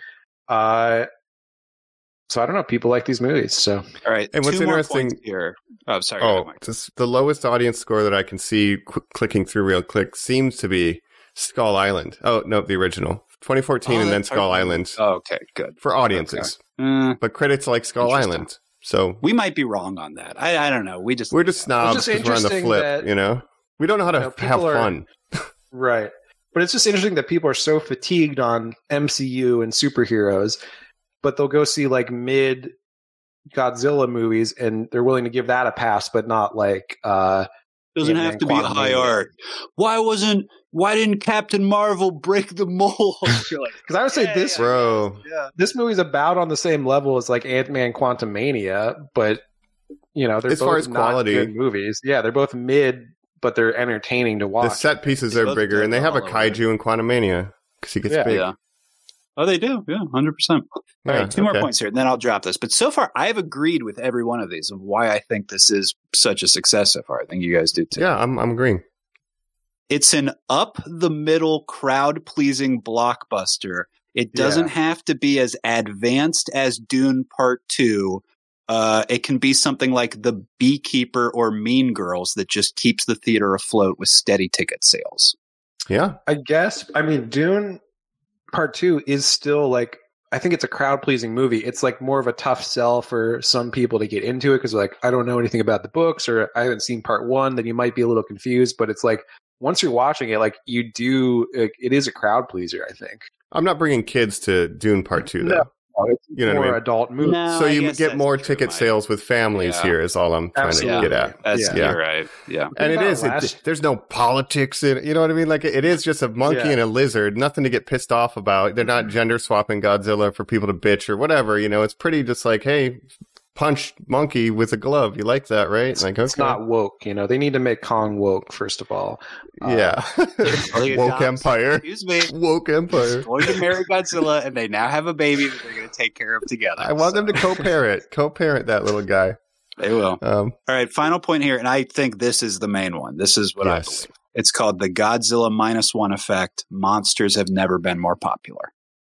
So I don't know. People like these movies, so All right. And what's 2 more interesting- points here. Oh, sorry. Oh, Mike. just the lowest audience score that I can see clicking through real quick seems to be Skull Island. Oh, no, the original. 2014 and then that's Skull right. Island Oh, okay, good. for audiences. Uh, But critics like Skull Interesting. Island. So we might be wrong on that. I don't know. we're just snobs just because we're on the interesting flip, that, We don't know how to have people are- fun. right. But it's just interesting that people are so fatigued on MCU and superheroes, but they'll go see like mid Godzilla movies and they're willing to give that a pass, but not like doesn't Yeah, have man, to be Quantum high Mania. art. Why didn't Captain Marvel break the mold? You're like, because I would say this Bro. this movie's about on the same level as like Ant-Man Quantumania, but they're As both far as not quality- good movies. Yeah, they're both mid, but they're entertaining to The watch. set pieces They are both bigger, do and they have a all over it. kaiju in Quantumania because he gets Yeah. big. yeah. Oh, they do. Yeah, 100%. All Yeah, right, 2 more okay. points here, and then I'll drop this. But so far, I have agreed with every one of these of why I think this is such a success so far. I think you guys do too. Yeah, I'm agreeing. It's an up-the-middle, crowd-pleasing blockbuster. It doesn't have to be as advanced as Dune Part 2. It can be something like The Beekeeper or Mean Girls that just keeps the theater afloat with steady ticket sales. Yeah. I guess. I mean, Dune Part 2 is still like, I think it's a crowd pleasing movie. It's like more of a tough sell for some people to get into it because like, I don't know anything about the books or I haven't seen Part 1, then you might be a little confused. But it's like, once you're watching it, like it is a crowd pleaser, I think. I'm not bringing kids to Dune Part 2, though. It's You know what I more mean? adult movie. No, So I you guess get that's more true, ticket Mike. sales with families Yeah. here is all I'm trying Absolutely. to get at. That's, Yeah. You're right. Yeah. And it about is. last- There's no politics in it. You know what I mean? Like, it is just a monkey Yeah. and a lizard. Nothing to get pissed off about. They're not gender swapping Godzilla for people to bitch or whatever. It's pretty just like, hey, punch monkey with a glove. You like that, right? Like, okay. It's not woke, They need to make Kong woke, first of all. Yeah. Woke Empire. Excuse me. Woke Empire. Going to marry Godzilla, and they now have a baby that they're going to take care of together. I want them to co-parent that little guy. They will. Um, All right, final point here, and I think this is the main one. This is what I yes. believe. It's called the Godzilla -1 effect. Monsters have never been more popular.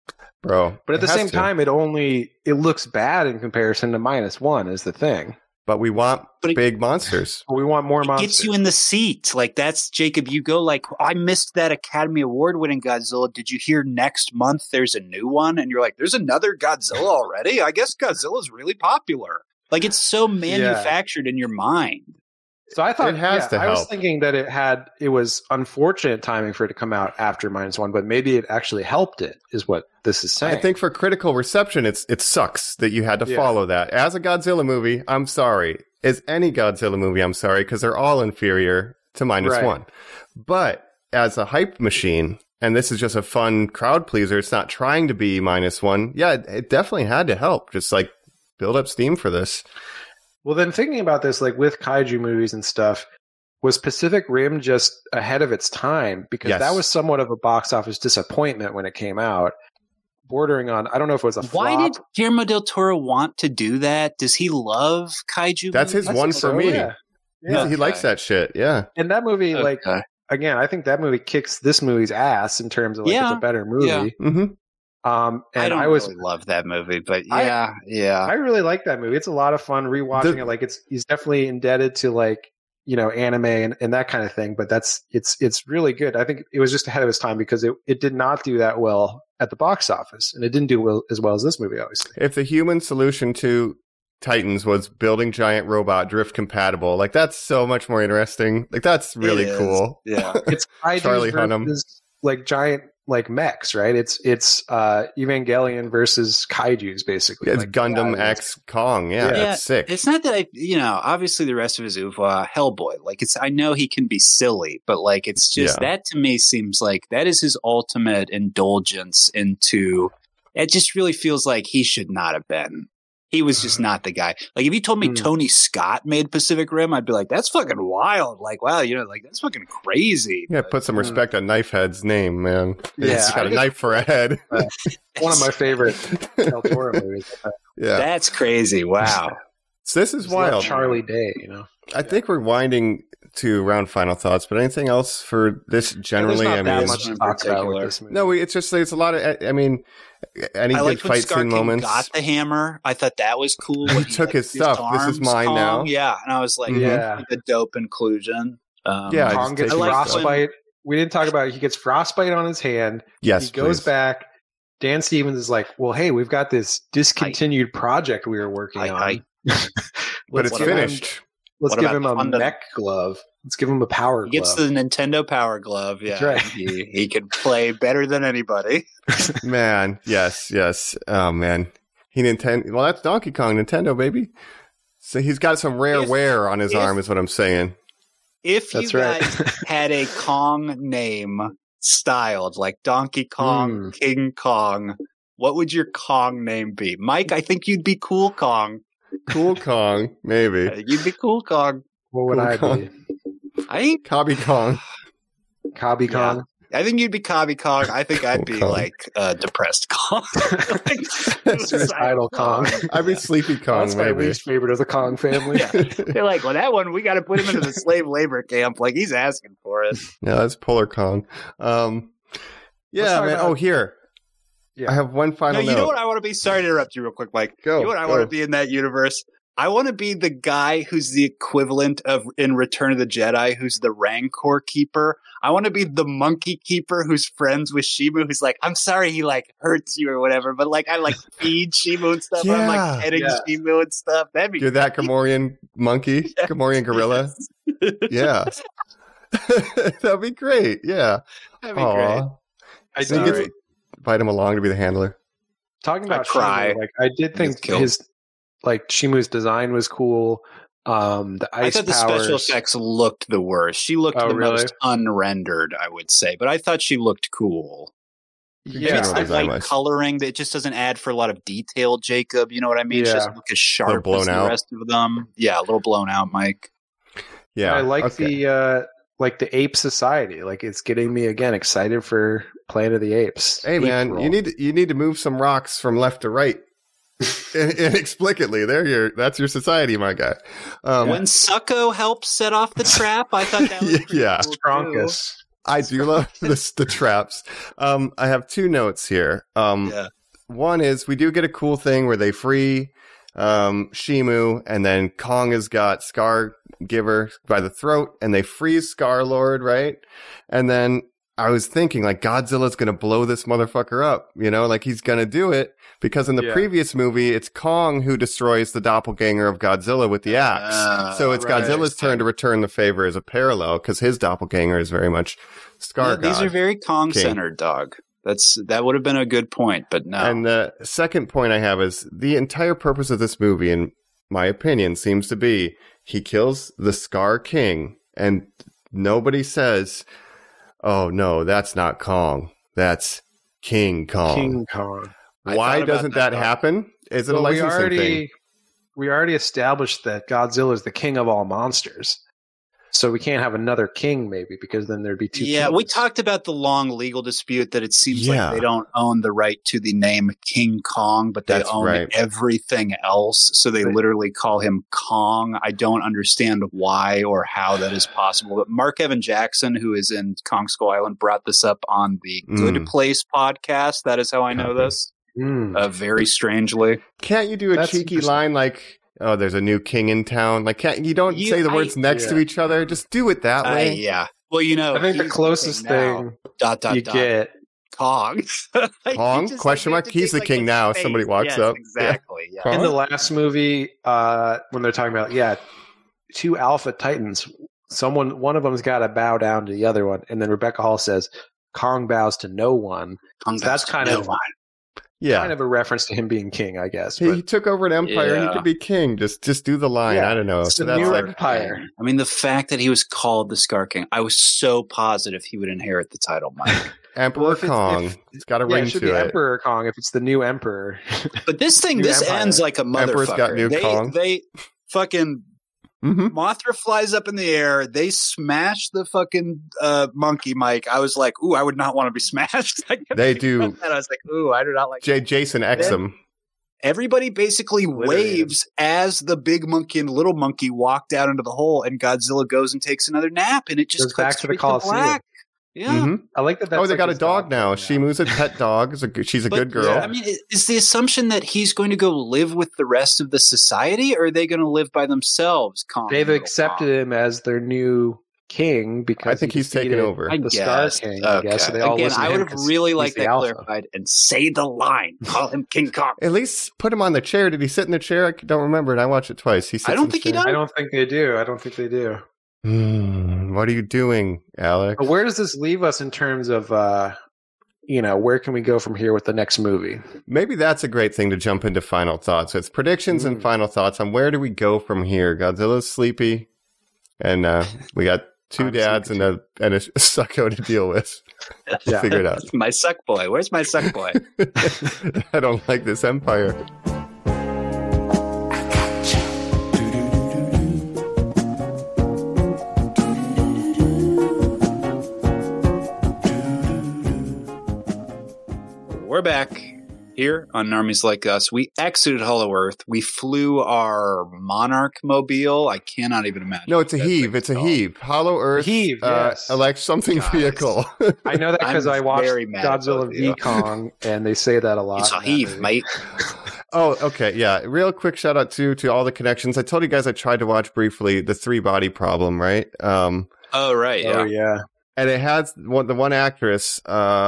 Bro. But at the it has same to. time, it looks bad in comparison to -1 is the thing. But we want But it- big monsters. We want more It monsters. gets you in the seat. Like, that's, Jacob, you go like, I missed that Academy Award winning Godzilla. Did you hear next month there's a new one? And you're like, there's another Godzilla already? I guess Godzilla's really popular. Like, it's so manufactured in your mind. So I thought It has to I was help. thinking that it was unfortunate timing for it to come out after -1, but maybe it actually helped it, is what this is saying. I think for critical reception, it sucks that you had to Yeah. follow that. As a Godzilla movie, I'm sorry. As any Godzilla movie, I'm sorry, because they're all inferior to -1. Right. But as a hype machine, and this is just a fun crowd pleaser, it's not trying to be -1. Yeah, it definitely had to help. Just like build up steam for this. Well, then thinking about this, like with kaiju movies and stuff, was Pacific Rim just ahead of its time? Because Yes. that was somewhat of a box office disappointment when it came out, bordering on, I don't know if it was a flop. Why did Guillermo del Toro want to do that? Does he love kaiju? That's his movies? one think for so, me. yeah. He likes that shit. Yeah. And that movie, like, Okay. again, I think that movie kicks this movie's ass in terms of like Yeah. it's a better movie. Yeah. Mm-hmm. And I don't really love that movie, but I really like that movie. It's a lot of fun rewatching it. Like he's definitely indebted to like, anime and that kind of thing, but it's really good. I think it was just ahead of its time because it did not do that well at the box office, and it didn't do as well as this movie, obviously. If the human solution to Titans was building giant robot drift compatible, like that's so much more interesting. Like that's really cool. Yeah. It's Charlie Hunnam. Like giant like mechs, right? It's Evangelion versus kaijus, basically. It's like, Gundam X Kong. Yeah, that's sick. It's not that obviously the rest of his oeuvre, Hellboy, like I know he can be silly, but like it's just that to me seems like that is his ultimate indulgence into. It just really feels like he should not have been. He was just not the guy. Like if you told me Tony Scott made Pacific Rim, I'd be like, that's fucking wild. Like, wow, like that's fucking crazy. Yeah, put some respect on Knifehead's name, man. Yeah, he's got a knife for a head. One of my favorite Del Toro movies. Yeah, that's crazy. Wow. So this is wild. Charlie Day, I think we're winding to around final thoughts, but anything else for this generally? There's not that much to talk about with this movie. No, it's just it's a lot of. I mean, any I good fight Scar scene King moments. Got the hammer. I thought that was cool. He took his stuff. This is mine now. Yeah, and I was like, the dope inclusion. Kong gets frostbite. We didn't talk about it. He gets frostbite on his hand. Yes, he goes back. Dan Stevens is like, well, hey, we've got this discontinued project we were working on. But it's finished. Let's give him a mech glove. Let's give him a power glove. He gets the Nintendo Power Glove. Yeah, that's right. he can play better than anybody. Man, yes. Oh man, well, that's Donkey Kong, Nintendo baby. So he's got some rare wear on his arm, is what I'm saying. If you guys had a Kong name styled like Donkey Kong, King Kong, what would your Kong name be? Mike, I think you'd be Cool Kong. Cool Kong, maybe. You'd be Cool Kong. What would I be? I think Cobby Kong. Cobby Kong. I think you'd be Cobby Kong. I think I'd be like Depressed Kong. Suicidal Kong. I'd be Sleepy Kong. That's maybe. my least favorite of the Kong family. They're like, well, that one, we got to put him into the slave labor camp. Like, he's asking for it. Yeah, that's Polar Kong. Yeah, man. Oh, here. Yeah. I have one final note. You know what I want to be? Sorry to interrupt you real quick, Mike. Go. You know what I want to be in that universe? I want to be the guy who's the equivalent of in Return of the Jedi, who's the Rancor keeper. I want to be the monkey keeper who's friends with Shimu, who's like, I'm sorry he like hurts you or whatever, but like I like feed Shimu and stuff. I'm like petting Shimu and stuff. That'd be You're that Gamorrean monkey, Gamorrean gorilla. Yeah. That'd be great. Yeah. That'd be great. I do. Invite him along to be the handler. Talking about cry. Shimu, like I did think his Shimu's design was cool. The ice I thought the powers. special effects looked the worst. She looked the most unrendered, I would say, but I thought she looked cool. Maybe it's the white coloring that just doesn't add for a lot of detail, Jacob. You know what I mean? She doesn't look as sharp as the rest of them. Yeah, a little blown out, Mike. Yeah, I like the ape society. Like it's getting me again excited for Planet of the Apes. Hey man, you need to move some rocks from left to right. Inexplicably, that's your society, my guy. When Succo helps set off the trap, I thought that was cool Stronkus. I do love the traps. I have two notes here. One is we do get a cool thing where they free Shimu, and then Kong has got Scar Giver by the throat, and they freeze Star-Lord, right? And then I was thinking, like, Godzilla's going to blow this motherfucker up, like he's going to do it, because in the previous movie, it's Kong who destroys the doppelganger of Godzilla with the axe. So it's Godzilla's turn to return the favor as a parallel, because his doppelganger is very much Scar God. These are very Kong-centered, dog. That would have been a good point, but no. And the second point I have is the entire purpose of this movie, in my opinion, seems to be he kills the Scar King, and nobody says, oh, no, that's not Kong. That's King Kong. King Kong. Why doesn't that happen? Is it a licensing thing? We already established that Godzilla is the king of all monsters. So we can't have another king, maybe, because then there'd be two. Yeah, kings. we talked about the long legal dispute that it seems Yeah. like they don't own the right to the name King Kong, but they That's own right. everything else. So they literally call him Kong. I don't understand why or how that is possible. But Mark Evan Jackson, who is in Kong Skull Island, brought this up on the Good Place podcast. That is how I know this. Very strangely. Can't you do a That's cheeky interesting. line like, "Oh, there's a new king in town"? Like, you don't say the words next to each other. Just do it that way. Yeah. Well, I think the he's closest king now. thing you get. Kong. Like, Kong? you just, Question you mark? have to He's take, the king a now. space. Somebody walks Yes, up. Exactly. Yeah. Kong? In the last movie, when they're talking about, two alpha titans, one of them's got to bow down to the other one, and then Rebecca Hall says, "Kong bows to no one." Kong So that's bows to kind no of one. kind of a reference to him being king, I guess. He took over an empire. He Yeah. could be king. Just do the line. Yeah, I don't know. it's So a that's new like empire. I mean, the fact that he was called the Scar King, I was so positive he would inherit the title, Mike. Emperor Well, if it's- Kong. if- It's got a Yeah, ring it should to be it. Emperor Kong if it's the new emperor. But this thing, New this empire. ends like a motherfucker. Emperor's got new Kong. They fucking Mhm. Mothra flies up in the air. They smash the fucking monkey, Mike. I was like, ooh, I would not want to be smashed. I kept They thinking about do. that. I was like, ooh, I do not like that. Jason Exum. Everybody basically waves as the big monkey and little monkey walk down into the hole, and Godzilla goes and takes another nap, and it just Goes cuts back to the straight Coliseum. black. Yeah. Mhm. I like that. That's Oh, they like got a his dog now. name She moves a pet dog. She's a But, good girl. yeah. I mean, is the assumption that he's going to go live with the rest of the society, or are they going to live by themselves? Kong They've and Little accepted Kong? him as their new king because I think he's taken defeated over. I the guess. Scar King, I guess. So they all Again, listen to I would him have 'cause really he's liked the that alpha. clarified and say the line. Call him King Kong. At least put him on the chair. Did he sit in the chair? I don't remember it. I watched it twice. He sits I don't in the think he chair. does. I don't think they do. What are you doing, Alex? But where does this leave us in terms of, where can we go from here with the next movie? Maybe that's a great thing to jump into final thoughts. It's predictions and final thoughts on where do we go from here. Godzilla's sleepy, and we got two I'm dads and a sucko to deal with. Yeah. Figure it out. My suck boy. Where's my suck boy? I don't like this empire. We're back here on Armies Like Us. We exited Hollow Earth. We flew our Monarch mobile. I cannot even imagine. No, it's a what that heave. thing's It's a called. heave. Hollow Earth. Heave, yes. Elect something God, vehicle. I know that because I'm I watched very mad at Godzilla both of you. v Kong, and they say that a lot. It's a in that heave, movie. mate. Oh, okay. Yeah. Real quick shout out to all the connections. I told you guys I tried to watch briefly the 3-Body Problem, right? Oh, right. Yeah. Oh, yeah. And it has the one actress,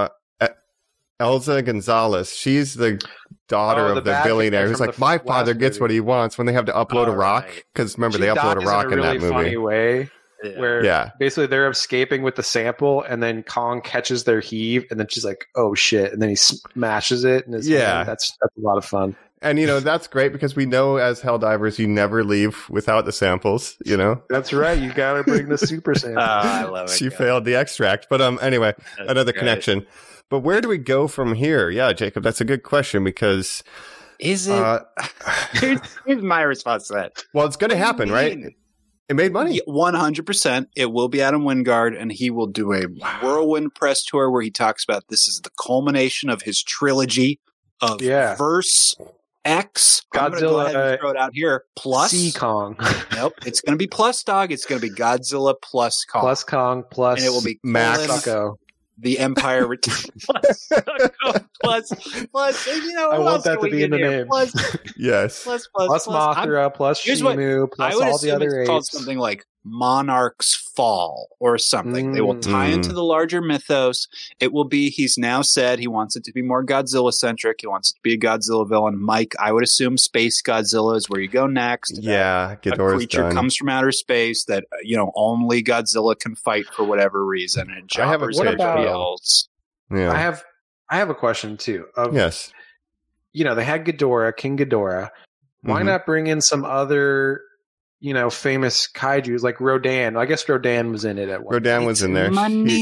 Elza Gonzalez. She's the daughter Oh, of the the bad billionaire guy who's from like, the my last father gets movie. what he wants when they have to upload Oh, a rock. right. Because remember, She they upload a dies rock in in a really that movie. funny way, Yeah. where Yeah. basically they're escaping with the sample, and then Kong catches their heave, and then she's like, "Oh shit!" and then he smashes it, and it's Yeah. that's a lot of fun. And, that's great because we know as Helldivers, you never leave without the samples, That's right. You got to bring the super sample. I love it. She God. failed the extract. But anyway, That's another great. connection. But where do we go from here? Yeah, Jacob, that's a good question because, Is it? Here's my response to that. well, it's going to happen, right? It made money. 100%. It will be Adam Wingard, and he will do a whirlwind press tour where he talks about this is the culmination of his trilogy of Yeah. Verse X. I'm gonna go Godzilla, ahead and throw it out here. Plus, Sea Kong, nope, it's going to be plus dog. It's going to be Godzilla plus Kong, plus Kong, plus and it will be Max. colon, Sucko. the Empire plus plus. You know, I who want else that can to we be get in the here? name. Yes. Plus Plus I'm- Mothra, plus here's what- Shimu, plus I would all the assume other it's called apes. something like Monarch's Fall or something. They will tie Mm. into the larger mythos. It will be, he's now said he wants it to be more Godzilla centric. He wants it to be a Godzilla villain. Mike, I would assume Space Godzilla is where you go next. Yeah, A Ghidorah's creature done. comes from outer space that, only Godzilla can fight for whatever reason. And I have a jobbers what everybody about- else. Yeah. I have a question too. Yes. They had Ghidorah, King Ghidorah. Why Mhm. not bring in some other famous kaijus like Rodan. I guess Rodan was in it at one. Rodan was in there. Money,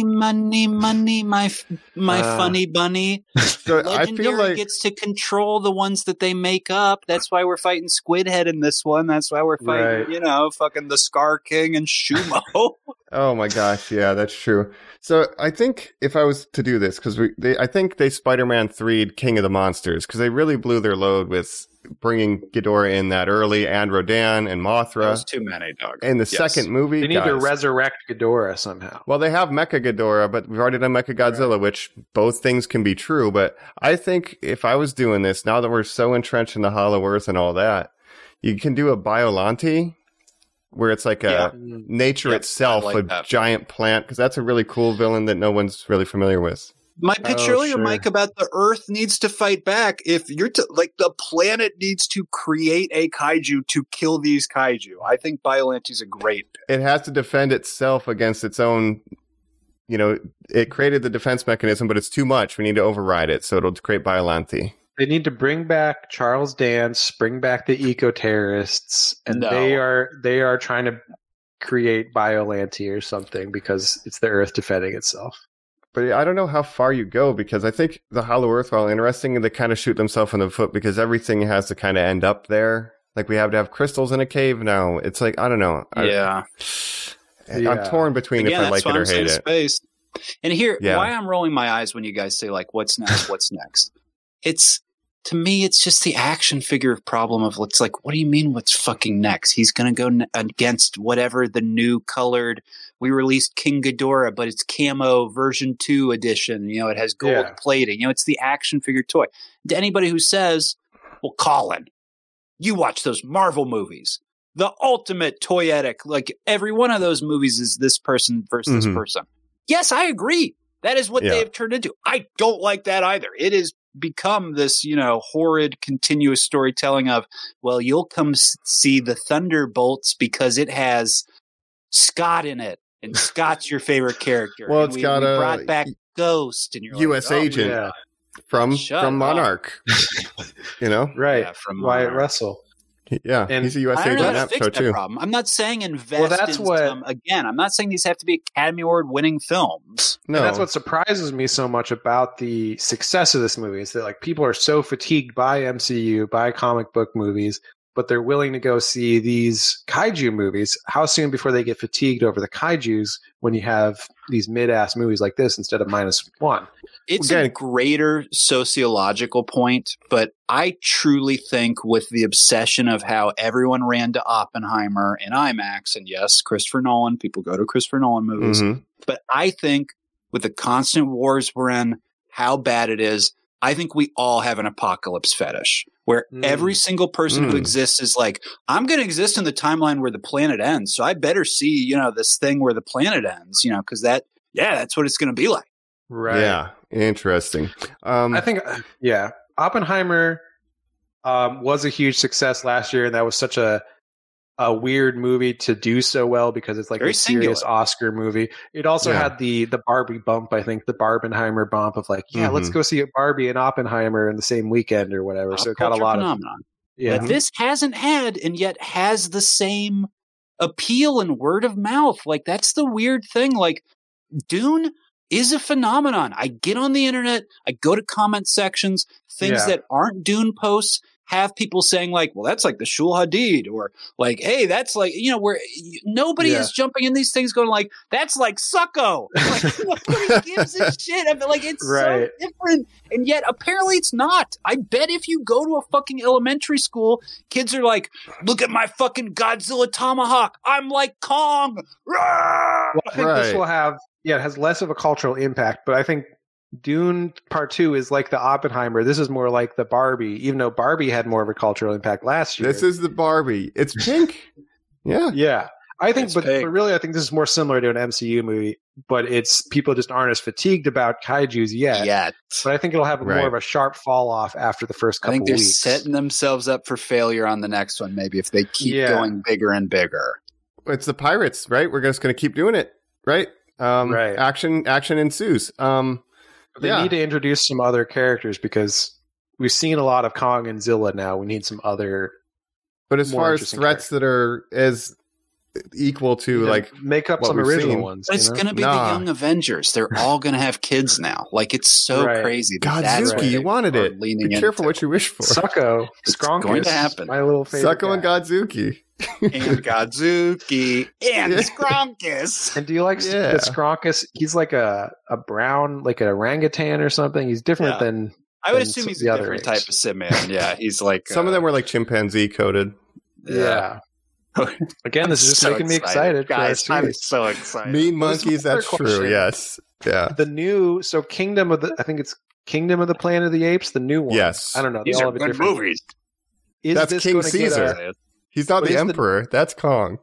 my funny bunny. So I Legendary feel like gets to control the ones that they make up. That's why we're fighting Squidhead in this one. That's why we're fighting, fucking the Scar King and Shumo. oh my gosh, yeah, that's true. So I think if I was to do this, because I think they Spider-Man 3'd King of the Monsters, because they really blew their load with bringing Ghidorah in that early, and Rodan and Mothra. That was too many, dog. In the second movie, they need to resurrect Ghidorah somehow. Well, they have Mecha Ghidorah, but we've already done Mecha Godzilla, which both things can be true. But I think if I was doing this, now that we're so entrenched in the Hollow Earth and all that, you can do a Biollante, where it's like nature itself, giant plant, because that's a really cool villain that no one's really familiar with. My pitch earlier, Mike, about the Earth needs to fight back. If you're the planet needs to create a kaiju to kill these kaiju. I think Biolante's a great pick. It has to defend itself against its own. It created the defense mechanism, but it's too much. We need to override it, so it'll create Biollante. They need to bring back Charles Dance, bring back the eco-terrorists, and they are trying to create Biollante or something because it's the Earth defending itself. But I don't know how far you go, because I think the Hollow Earth, while interesting, they kind of shoot themselves in the foot because everything has to kind of end up there. Like, we have to have crystals in a cave now. It's like, I don't know. I'm torn between if I like it or hate it. Space. And here, why I'm rolling my eyes when you guys say, like, what's next, what's next? To me, it's just the action figure problem of, it's like, what do you mean what's fucking next? He's going to go against whatever the new colored, we released King Ghidorah, but it's camo version 2 edition. It has gold plating. It's the action figure toy. To anybody who says, well, Colin, you watch those Marvel movies, the ultimate toyetic, like every one of those movies is this person versus this person. Yes, I agree. That is what they have turned into. I don't like that either. It is become this, horrid continuous storytelling of, well, you'll come see the Thunderbolts because it has Scott in it, and Scott's your favorite character. Well, we brought back Ghost, and you're U.S. agent from Monarch, right? Yeah, from Wyatt Russell. Yeah, and he's a U.S. agent in that show too. Problem. I'm not saying invest in some. Again, I'm not saying these have to be Academy Award winning films. No, and that's what surprises me so much about the success of this movie is that like people are so fatigued by MCU, by comic book movies, but they're willing to go see these kaiju movies. How soon before they get fatigued over the kaijus when you have these mid-ass movies like this instead of -1? It's a greater sociological point, but I truly think with the obsession of how everyone ran to Oppenheimer and IMAX, and yes, Christopher Nolan, people go to Christopher Nolan movies, but I think with the constant wars we're in, how bad it is, I think we all have an apocalypse fetish where every single person who exists is like, I'm going to exist in the timeline where the planet ends. So I better see, this thing where the planet ends, because that's what it's going to be like. Right. Yeah. Interesting. I think, Oppenheimer was a huge success last year. And that was such a weird movie to do so well because it's like a serious Oscar movie. It also had the Barbie bump, I think, the Barbenheimer bump of like, let's go see a Barbie and Oppenheimer in the same weekend or whatever. So it got a lot phenomenon. But this hasn't had and yet has the same appeal and word of mouth. Like that's the weird thing. Like Dune is a phenomenon. I get on the internet, I go to comment sections, things that aren't Dune posts have people saying like, well, that's like the Shul Hadid, or like, hey, that's like, where nobody is jumping in these things going like, that's like Succo. Like, nobody gives a shit. I feel like it's so different. And yet apparently it's not. I bet if you go to a fucking elementary school, kids are like, look at my fucking Godzilla tomahawk. I'm like Kong. Well, I think this will have, it has less of a cultural impact, but I think Dune Part 2 is like the Oppenheimer. This is more like the Barbie, even though Barbie had more of a cultural impact last year. This is the Barbie. It's pink. Yeah. I think, but really, I think this is more similar to an MCU movie, but it's people just aren't as fatigued about kaijus yet. But I think it'll have more of a sharp fall off after the first couple weeks. I think they're setting themselves up for failure on the next one, maybe, if they keep going bigger and bigger. It's the Pirates, right? We're just going to keep doing it, right? Action ensues. They need to introduce some other characters because we've seen a lot of Kong and Zilla now. We need some other But as more far as interesting threats that are as equal to like make up what some we've original seen. ones. But it's you know? going to be the Young Avengers. They're all going to have kids now. Like, it's so Right. crazy. God, That's Zuki, what you they wanted are it. leaning Be careful into. what you wish for. Sucko, It's Skronkus, going to happen. my little favorite Sucko and guy. Godzuki. And Godzuki and Yeah. Skronkus. And do you like Yeah. the Skronkus? He's like a brown, like an orangutan or something. He's different Yeah. than I would than assume he's the a other different apes. type of Simian. Yeah, he's like Some of them were like chimpanzee coded. yeah. Again, this is just so making me excited for our guys. I'm series. so excited. Mean Well, there's monkeys, one other that's true. question. Yes. Yeah. The new Kingdom of the Kingdom of the Planet of the Apes, the new one. Yes. I don't know. They These all are have a good different. movies. Is That's this King gonna get Caesar. He's not But the is the- emperor. That's Kong.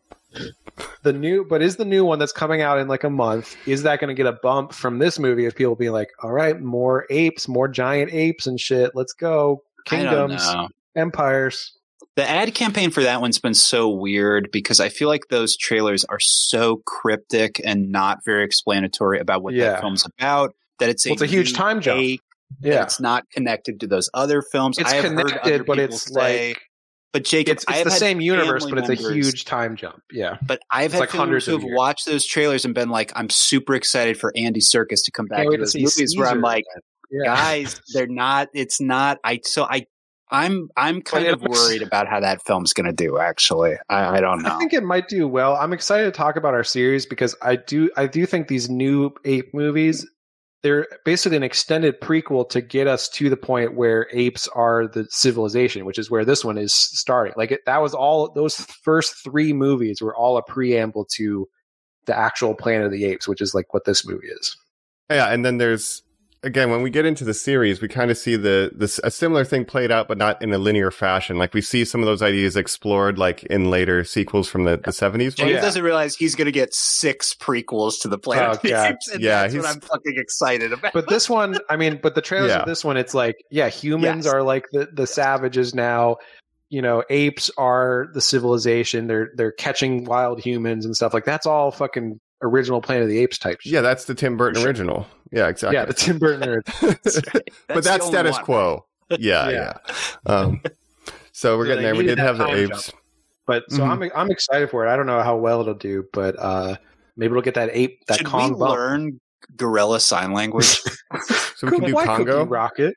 is the new one that's coming out in like a month? Is that going to get a bump from this movie of people being like, all right, more apes, more giant apes and shit. Let's go. I don't Kingdoms, know. empires. The ad campaign for that one's been so weird because I feel like those trailers are so cryptic and not very explanatory about what Yeah. that film's about. That it's Well, it's a huge new time jump. take, that Yeah. it's not connected to those other films. It's I have heard other connected, but people it's say, like but Jacob, it's I have the had same universe, family but it's a members- huge time jump. Yeah. But I've It's had like family members hundreds who of have years. watched those trailers and been like, "I'm super excited for Andy Serkis to come back Can't to wait to those see movies." Where I'm Caesar like, again. guys, they're not. It's not. I'm kind it of looks- worried about how that film's going to do. Actually, I don't know. I think it might do well. I'm excited to talk about our series because I do think these new ape movies, they're basically an extended prequel to get us to the point where apes are the civilization, which is where this one is starting. Like that was all those first 3 movies were all a preamble to the actual Planet of the Apes, which is like what this movie is. Yeah, and then there's again when we get into the series, we kind of see a similar thing played out, but not in a linear fashion. Like we see some of those ideas explored, like in later sequels from the 70s. James Yeah. doesn't realize he's going to get 6 prequels to the Planet Oh, of the God. Apes, and Yeah, that's what he's- I'm fucking excited about. But this one, I mean, but the trailers Yeah. of this one, it's like, yeah, humans Yes. are like the savages now. You know, apes are the civilization. They're catching wild humans and stuff. Like that's all fucking original Planet of the Apes type shit. Yeah, that's the Tim Burton Sure. original. Yeah, exactly. Yeah, the Tim Burton. but the that's only status one. quo. Yeah, Yeah. yeah. So we're So getting they there. We needed did that have the time apes. But so I'm excited for it. I don't know how well it'll do, but maybe it'll get that Should Kong we bump. learn gorilla sign language? So we can do Why Congo. Cookie Rocket.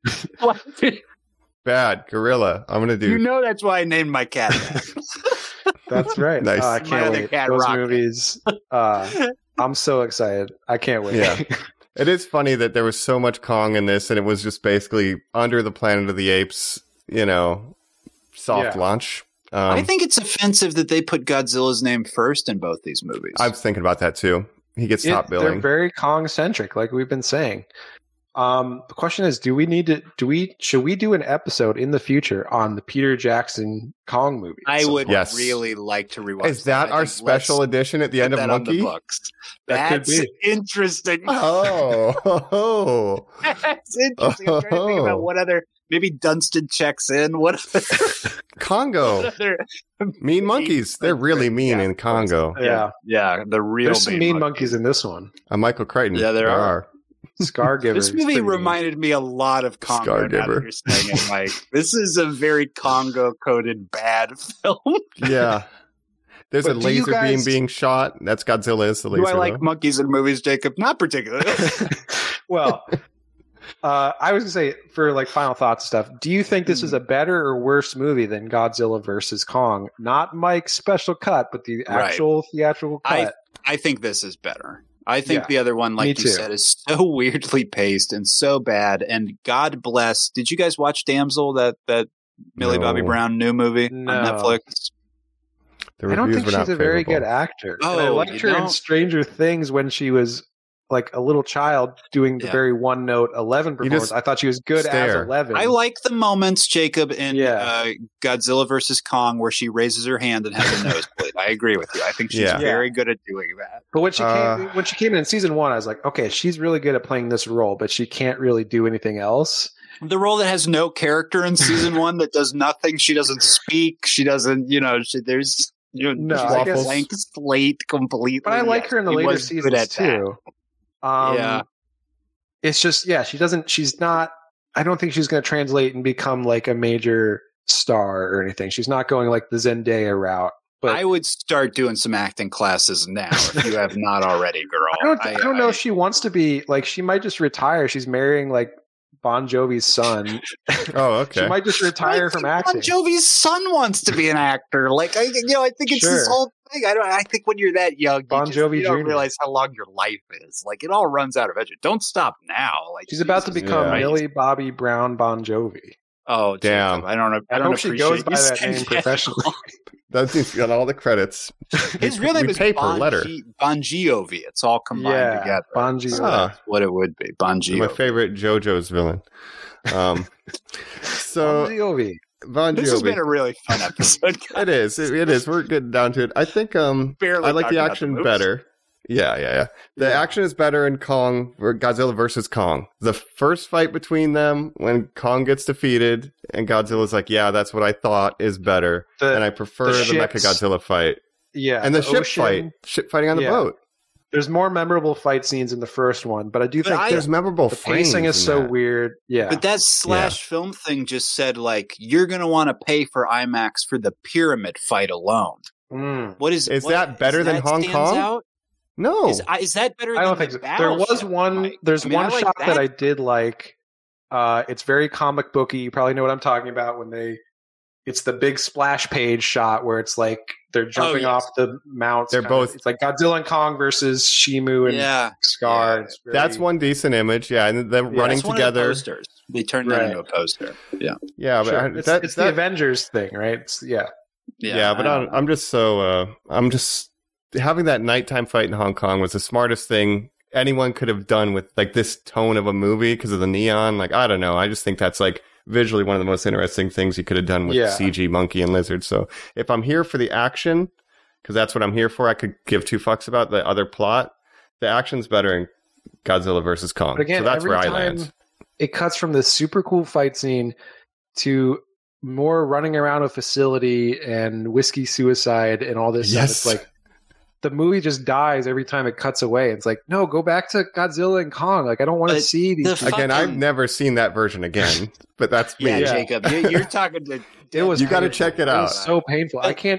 Bad gorilla. I'm gonna do. You know that's why I named my cat that. That's right. Nice. I My can't other wait. cat, Those Rocket. movies. I'm so excited. I can't wait. Yeah. It is funny that there was so much Kong in this, and it was just basically under the Planet of the Apes. Soft Yeah. launch. I think it's offensive that they put Godzilla's name first in both these movies. I was thinking about that too. He gets top They're billing. very Kong centric, like we've been saying. The question is, should we do an episode in the future on the Peter Jackson Kong movie? I would Yes. really like to rewatch. Is that I our think special let's edition at the put end of that on the Monkey? books. That could That's be. interesting. Oh, That's interesting. I'm trying to think about what other. Maybe Dunstan checks in. What Congo. other? Mean monkeys. They're really mean Yeah, in Congo. Yeah. Yeah, the real. There's some mean monkeys in this one. Michael Crichton. Yeah, there are. Scar Giver. This is movie pretty mean. reminded me a lot of Congo. Now Scargiver. that you're saying it, Mike. This is a very Congo-coded bad film. Yeah. There's But a do you laser beam guys- being shot. That's Godzilla is the laser. Do I like though. monkeys in movies, Jacob? Not particularly. Well, I was gonna say for like final thoughts stuff. Do you think this is a better or worse movie than Godzilla versus Kong? Not Mike's special cut, but the Right. actual theatrical cut. I think this is better. I think Yeah, the other one, me like you too. said, is so weirdly paced and so bad. And God bless. Did you guys watch Damsel? That Millie No. Bobby Brown new movie No. on Netflix? The I don't reviews think were she's not a very good favorable. actor. Oh, and I liked you her in don't? Stranger Things when she was like a little child doing the Yeah. very one note 11 You performance. just I thought she was good stare. as 11. I like the moments, Jacob, in Yeah. Godzilla versus Kong, where she raises her hand and has a nosebleed. I agree with you. I think she's Yeah. very good at doing that. But when she came in season 1, I was like, okay, she's really good at playing this role, but she can't really do anything else. The role that has no character in season 1, that does nothing. She doesn't speak. She doesn't. There's. No, she's I a guess- blank slate completely. But I like Yes, her in the she later was good seasons at that. too. Yeah. It's just, she's not, I don't think she's going to translate and become like a major star or anything. She's not going like the Zendaya route. But I would start doing some acting classes now if you have not already, girl. I don't know if she wants to be like. She might just retire. She's marrying like Bon Jovi's son. Oh, okay. She might just retire from acting. Bon Jovi's son wants to be an actor. Like I think it's this whole thing. I think when you're that young, Bon Jovi you don't Jr. realize how long your life is. Like it all runs out eventually. Don't stop now. Like she's about to become Millie Bobby Brown Bon Jovi. Oh damn! Jacob, I don't know. I hope she goes by that name professionally. That's got all the credits. His real name is Bon Jovi. It's all combined together. Bon Jovi. That's what it would be. Bon Jovi. My favorite JoJo's villain. So Bon Jovi. This has been a really fun episode. It is. It is. We're getting down to it. I think I like the action better. Yeah. The action is better in Kong or Godzilla versus Kong. The first fight between them, when Kong gets defeated and Godzilla's like, yeah, that's what I thought, is better. And I prefer the Mechagodzilla fight. Yeah. And the ship fight. Ship fighting on the boat. There's more memorable fight scenes in the first one, but I do think there's memorable the pacing is so weird. Yeah. But that slash film thing just said, like, you're going to want to pay for IMAX for the pyramid fight alone. What is that better than Hong Kong? Out? No. Is that better? I don't think so. There was one. There's one shot that I did like. It's very comic booky. You probably know what I'm talking about when it's the big splash page shot where it's like they're jumping off the mounts. They're both. It's like Godzilla and Kong versus Shimu and Scar. Yeah. That's one decent image. Yeah, and they're running together. They turned that into a poster. Yeah. Yeah, sure. But it's the Avengers thing, right? Yeah, but I'm just having that nighttime fight in Hong Kong was the smartest thing anyone could have done with like this tone of a movie because of the neon. Like, I don't know. I just think that's like visually one of the most interesting things you could have done with CG monkey and lizard. So if I'm here for the action, because that's what I'm here for, I could give two fucks about the other plot. The action's better in Godzilla versus Kong. But again, so that's where I land. It cuts from this super cool fight scene to more running around a facility and whiskey suicide and all this stuff. It's like the movie just dies every time it cuts away. It's like, no, go back to Godzilla and Kong. Like, I don't want to see these. Again, I've never seen that version again, but that's me. Yeah, Jacob, you're talking to. You got to check it out. It was so painful. I can't.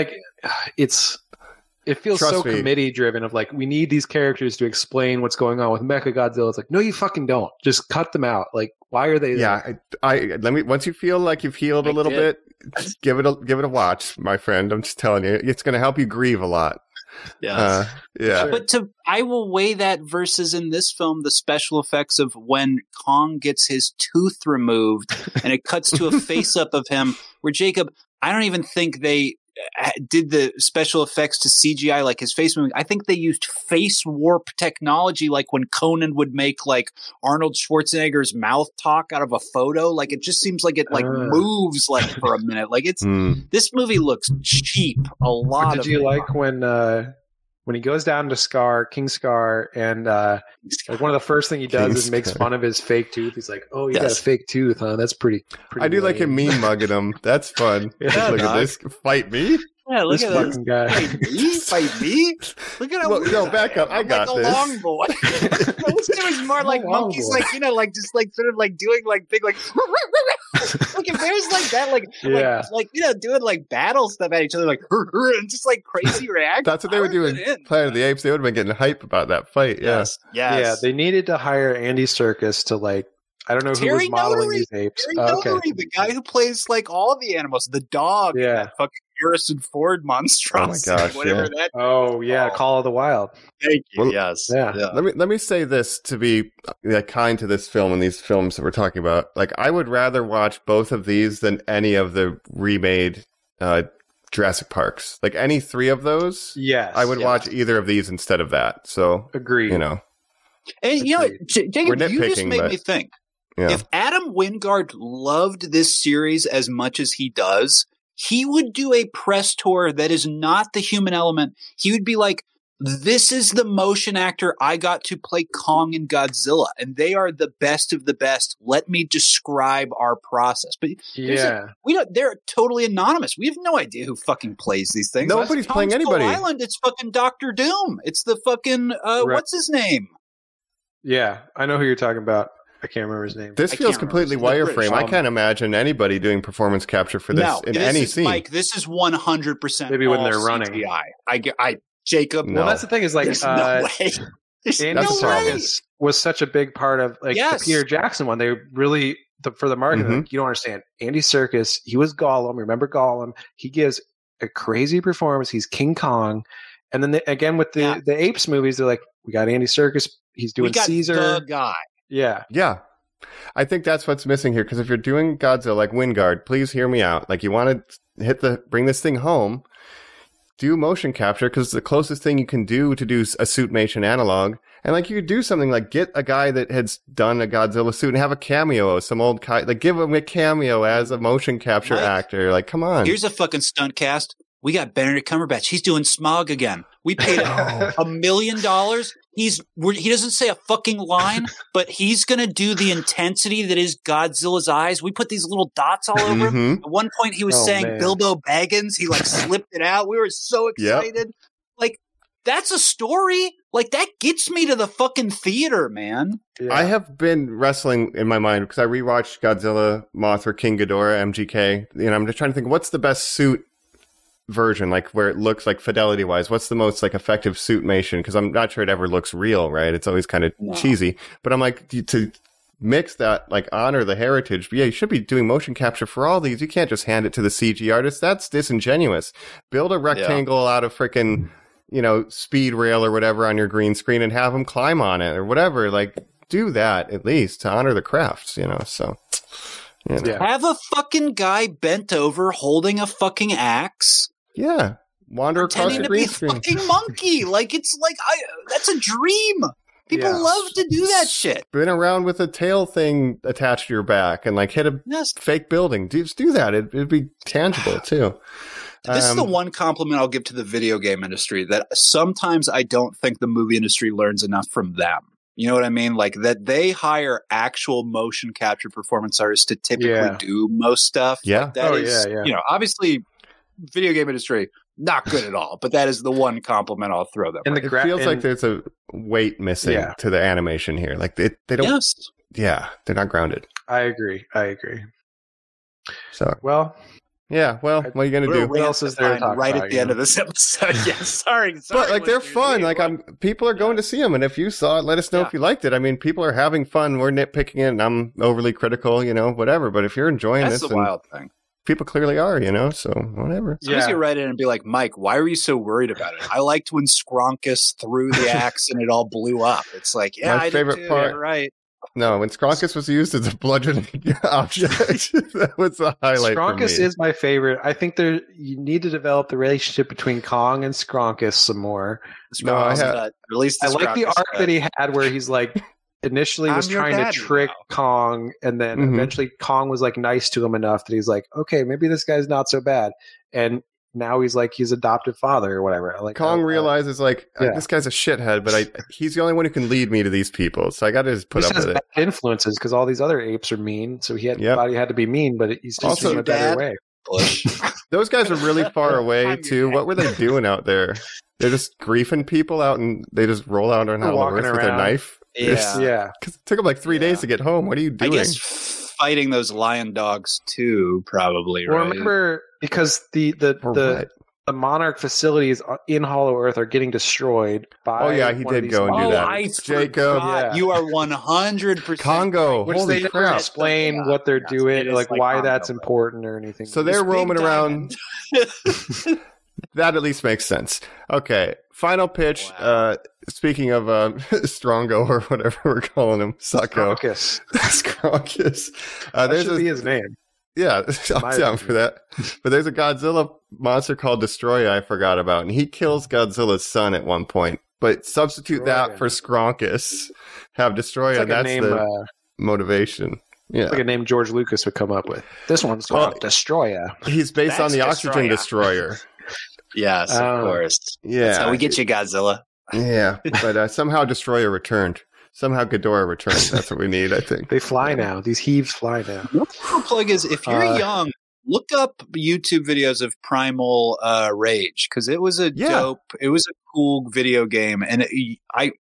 It feels so committee driven. Of like, we need these characters to explain what's going on with Mechagodzilla. It's like, no, you fucking don't. Just cut them out. Like, why are they there? Yeah, once you feel like you've healed a little bit, give it a watch, my friend. I'm just telling you, it's going to help you grieve a lot. Yeah. Yeah. But I will weigh that versus in this film, the special effects of when Kong gets his tooth removed and it cuts to a face up of him where Jacob, I don't even think they did the special effects to CGI, like his face moving. I think they used face warp technology, like when Conan would make like Arnold Schwarzenegger's mouth talk out of a photo. Like it just seems like it like moves like for a minute. Like it's this movie looks cheap. A lot. Did you like when he goes down to King Scar, and like one of the first thing he does is makes fun of his fake tooth. He's like, "Oh, you got a fake tooth, huh? That's pretty I do lame. Like him mean mugging him. That's fun. Look at this. Fight me. Yeah, look this at fucking guy. Fight me? Look at him. No, back up. I got like this. A long boy. This guy was more like monkeys, boy. Like like just like sort of like doing like big like. Like if there's like that, like doing like battle stuff at each other, like and just like crazy react. That's what they would do in Planet of the Apes. They would have been getting hype about that fight. Yes. Yeah. They needed to hire Andy Serkis to like. I don't know who was modeling these apes. Terry the guy who plays like all the animals, the dog, that fucking Harrison Ford monstrosity. Oh my gosh, whatever that. Oh yeah, Call of the Wild. Thank you. Well, yes. Yeah. Let me say this to be kind to this film and these films that we're talking about. Like, I would rather watch both of these than any of the remade Jurassic Parks. Like any three of those. Yes. I would watch either of these instead of that. So agreed. You know. And you know, Jacob, you just made me think. Yeah. If Adam Wingard loved this series as much as he does, he would do a press tour that is not the human element. He would be like, this is the motion actor I got to play Kong and Godzilla, and they are the best of the best. Let me describe our process. But they're totally anonymous. We have no idea who fucking plays these things. Nobody's playing anybody. Island, it's fucking Dr. Doom. It's the fucking, what's his name? Yeah, I know who you're talking about. I can't remember his name. This I feels can't completely remember. wireframe. I can't imagine anybody doing performance capture for this in any scene. Mike, this is 100% Maybe when all they're running. CGI. Jacob, No. Well, that's the thing is like there's no way. There's Andy no way. Serkis was such a big part of like Yes. the Peter Jackson one. They really for the marketing. Mhm. Like, you don't understand. Andy Serkis, he was Gollum. Remember Gollum? He gives a crazy performance. He's King Kong, and then again with the Apes movies, they're like, we got Andy Serkis. He's doing We got Caesar. the guy. Yeah, Yeah. I think that's what's missing here. Because if you're doing Godzilla, like Wingard, please hear me out. Like you want to bring this thing home, do motion capture because it's the closest thing you can do to do a suitmation analog. And like you could do something like get a guy that has done a Godzilla suit and have a cameo, some old like give him a cameo as a motion capture Mike, actor. Like, come on. Here's a fucking stunt cast. We got Benedict Cumberbatch. He's doing Smog again. We paid him $1 million. He doesn't say a fucking line, but he's going to do the intensity that is Godzilla's eyes. We put these little dots all over him. At one point, he was saying man. Bilbo Baggins. He like slipped it out. We were so excited. Like, that's a story. Like, that gets me to the fucking theater, man. yeah. I have been wrestling in my mind because I rewatched Godzilla, Mothra, King Ghidorah, MGK. You know, I'm just trying to think what's the best suit version, like where it looks like fidelity wise. What's the most like effective suitmation? Because I'm not sure it ever looks real, right? It's always kind of cheesy. But I'm like to mix that, like honor the heritage. But yeah, you should be doing motion capture for all these. You can't just hand it to the CG artist. That's disingenuous. Build a rectangle out of frickin', you know, speed rail or whatever on your green screen and have them climb on it or whatever. Like, do that at least to honor the crafts, you know, so. You know. Yeah. Have a fucking guy bent over holding a fucking axe. Yeah. Wander across Pretending the to be green a screen. fucking monkey. Like, it's like, that's a dream. People Yeah. love to do that shit. Spin around with a tail thing attached to your back and like hit a Yes. fake building. Just do that. It'd be tangible too. This is the one compliment I'll give to the video game industry, that sometimes I don't think the movie industry learns enough from them. You know what I mean? Like that they hire actual motion capture performance artists to typically do most stuff. Yeah. Like, that Oh, is, yeah. you know, obviously video game industry, not good at all, but that is the one compliment I'll throw them. And It feels like there's a weight missing Yeah. to the animation here. Like they don't. Yes. Yeah, they're not grounded. I agree. So Well, yeah. Well, what are you gonna do? What else is there to talk right about, at the you end know? of this episode? Yeah, sorry. But like they're listeners. fun. We- Like people are going to see them, and if you saw it, let us know Yeah. if you liked it. I mean, people are having fun. We're nitpicking it, and I'm overly critical. You know, whatever. But if you're enjoying That's this, the and wild thing. people clearly are. You know, so whatever. Somebody's gonna write in and be like, Mike, why were you so worried about it? I liked when Skronkus threw the axe and it all blew up. It's like, yeah, My I favorite did too. part- Yeah, right. No, when Skronkus was used as a bludgeoning object, that was the highlight for me. Skronkus is my favorite. I think you need to develop the relationship between Kong and Skronkus some more. No, I Skronkus have- cut. Release the I like the Skronkus arc cut. that he had where he's like initially was I'm your trying to daddy trick now. Kong, and then Mhm. eventually Kong was like nice to him enough that he's like, okay, maybe this guy's not so bad. And now he's like his adopted father or whatever. I like Kong that. realizes like Yeah. this guy's a shithead, but he's the only one who can lead me to these people, so I got to just put He up has with it. bad influences because all these other apes are mean, so he Yep. thought he had to be mean, but he's just Also, in a better Dad- way. Bush. Those guys are really far away I'm too. What were they doing out there? They're just griefing people out, and they just roll out on Hollow Walking Earth with their around. knife. Yeah. Yeah. Because it took them like 3 days to get home. What are you I doing? guess fighting those lion dogs too, probably, Well, right? remember because the Or the what? the Monarch facilities in Hollow Earth are getting destroyed by. Oh, yeah, he one of did these go and do Oh, that. I Jacob. forgot. Yeah. You are 100% Congo. Which Holy they never crap. explain what they're Yes, doing, it is like like why Congo, that's but- important or anything. So they're This big roaming around. diamond. That at least makes sense. Okay, final pitch. Wow. Speaking of Strongo or whatever we're calling him, Sucko. Skronkus. Skronkus. That There's should a, be his name. yeah, I'm My down for that. But there's a Godzilla monster called Destroya I forgot about, and he kills Godzilla's son at one point. But substitute that Destroya. for Skronkus. Have Destroya. It's like a That's name. the motivation. Yeah. like a name George Lucas would come up with. This one's Well, called Destroya. He's based on the That's Oxygen Destroya. Destroyer. Yes, of Oh. course. Yeah. That's how we get you, Godzilla. Yeah. But somehow Destroyer returned. Somehow Ghidorah returned. That's what we need, I think. They fly now. These heaves fly now. One little plug is if you're young, look up YouTube videos of Primal Rage because it was a Yeah. dope, it was a cool video game, and I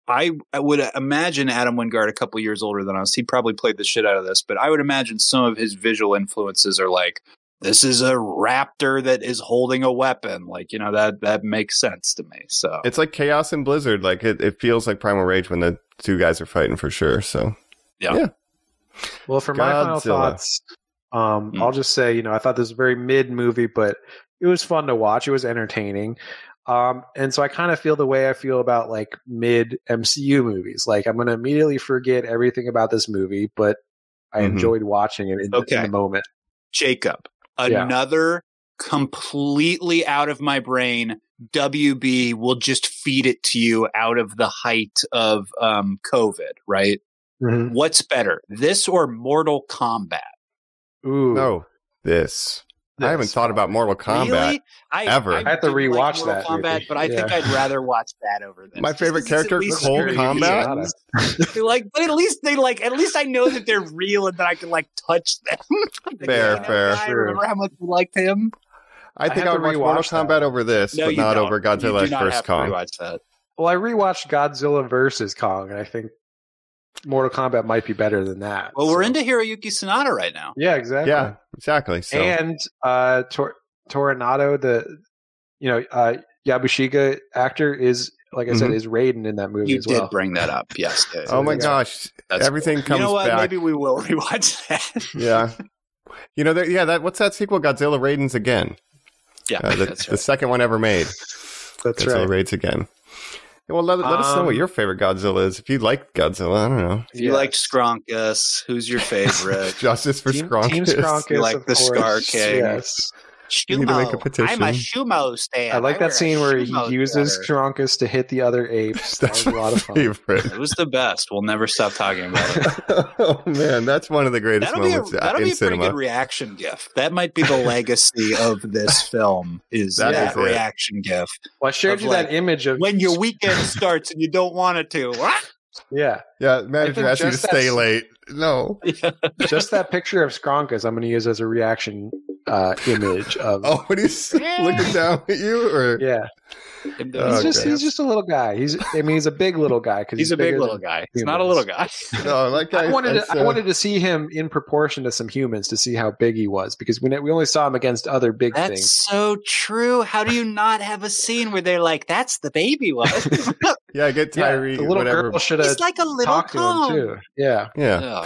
I would imagine Adam Wingard, a couple years older than us, he probably played the shit out of this, but I would imagine some of his visual influences are like, this is a raptor that is holding a weapon. Like, you know, that makes sense to me. So It's like Chaos and Blizzard. Like it feels like Primal Rage when the two guys are fighting for sure. So yeah. Well, for my final thoughts, I'll just say, you know, I thought this was a very mid movie, but it was fun to watch. It was entertaining. And so I kind of feel the way I feel about like mid MCU movies. Like I'm going to immediately forget everything about this movie, but I enjoyed watching it in the moment. Jacob, another completely out of my brain. WB will just feed it to you out of the height of COVID, right? Mm-hmm. What's better, this or Mortal Kombat? Ooh. No, this. I haven't thought about Mortal Kombat really? ever. I have to rewatch Mortal that Kombat, movie. but I think I'd rather watch that over this. My favorite Just 'cause character, it's at least Cole scary. Combat. But at least I know that they're real and that I can like touch them. Fair. I remember how much you liked him. I think have I to would watch Mortal rewatch Kombat over this, No, but you not don't. over You Godzilla do not vs. have to Kong. rewatch that. Well, I rewatched Godzilla versus Kong, and I think Mortal Kombat might be better than that. Well, we're into Hiroyuki Sanada right now. Yeah, exactly. Yeah, exactly. So. And Tornado, Yabushiga actor is, like I said, is Raiden in that movie You as well. did bring that up, yes. Oh my gosh, That's everything cool. comes You know what? back. Maybe we will rewatch that. Yeah. You know, what's that sequel? Godzilla Raiden's Again. Yeah, that's the right. second one ever made. That's Godzilla right. Raids Again. Well, let us know what your favorite Godzilla is. If you like Godzilla, I don't know. If you liked Skronkus, who's your favorite? Justice for Skronkus. Team Skronkus, You like of the course. Scar King. Yes. You need to make a petition. I'm a Shumo stand. I like that wear a scene where he Shumo uses sweater. Skronkus to hit the other apes. That That's was a lot of my fun. favorite. It was the best. We'll never stop talking about it. Oh man, that's one of the greatest That'll be moments a in pretty cinema. good reaction gif. That might be the legacy of this film. Is That that is it. reaction gif? Well, I showed Of you like, that image of When your weekend starts and you don't want it to. yeah, Yeah, manager think asks you to just stay that's- late. No. just that picture of Skronkus. I'm going to use as a reaction image of. Oh, when he's looking down at you, or Yeah, Oh, he's just a little guy. He's a big little guy because He's a big bigger little than guy. He's not a humans. little guy. no, that guy. I wanted to see him in proportion to some humans to see how big he was because we only saw him against other big That's things. so true. How do you not have a scene where they're like, "That's the baby one"? Yeah, get Yeah, Tyree. the little whatever. girl should have He's like a little talked to him Kong. too. Yeah. Yeah. Yeah.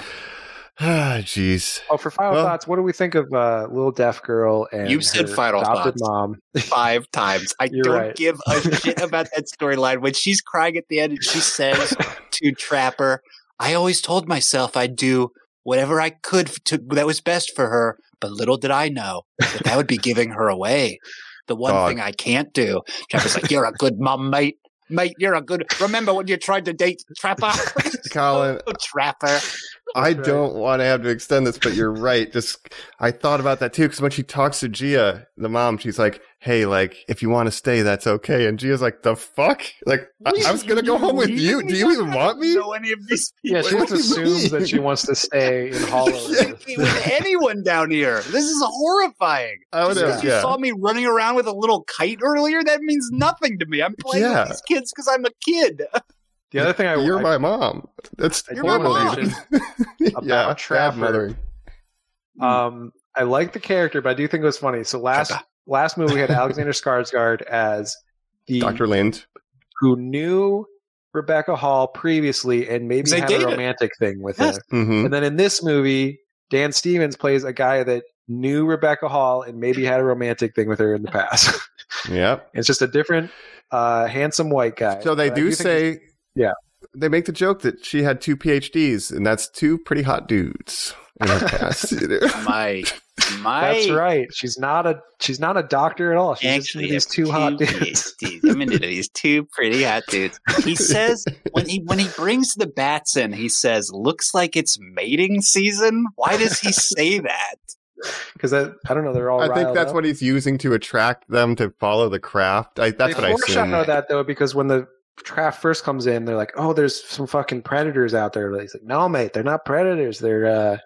Ah, jeez. Oh, for final Well- thoughts, what do we think of little deaf girl and You've said her final adopted thoughts. mom? 5 times. I You're don't right. give a shit about that storyline. When she's crying at the end and she says to Trapper, I always told myself I'd do whatever I could that was best for her, but little did I know that would be giving her away. The one Dog. thing I can't do. Trapper's like, you're a good mom, mate. Mate, you're a good. Remember when you tried to date Trapper? Colin, Trapper. I don't want to have to extend this, but you're right. I thought about that too, because when she talks to Gia, the mom, she's like, hey, like, if you want to stay, that's okay. And Gia's like, the fuck? Like, I was going to go home with you. Do you even want me? Know any of these people? Yeah, she What just do you assumes mean? that she wants to stay in Hollow. With anyone down here. This is horrifying. I would Just have, 'cause you yeah. saw me running around with a little kite earlier, that means nothing to me. I'm playing Yeah. with these kids because I'm a kid. The other thing You're my mom. That's I You're my totally. about yeah, bad Trapper. mothering. I like the character, but I do think it was funny. So last movie we had Alexander Skarsgård as the Dr. Lind. who knew Rebecca Hall previously and maybe They had dated. a romantic thing with Yes. her. Mm-hmm. And then in this movie, Dan Stevens plays a guy that knew Rebecca Hall and maybe had a romantic thing with her in the past. Yep. It's just a different, handsome white guy. So they But I do think say, yeah. they make the joke that she had 2 PhDs, and that's 2 pretty hot dudes in her past. You know? My that's right. She's not a doctor at all. She's just Actually, these 2 hot dudes. I'm into these 2 pretty hot dudes. He says when he brings the bats in, he says, "Looks like it's mating season." Why does he say that? Because I don't know, they're all I think riled that's up. what he's using to attract them to follow the craft. That's They what I assume. foreshadow that though, because when the craft first comes in, they're like, "Oh, there's some fucking predators out there." He's like, "No, mate, they're not predators. They're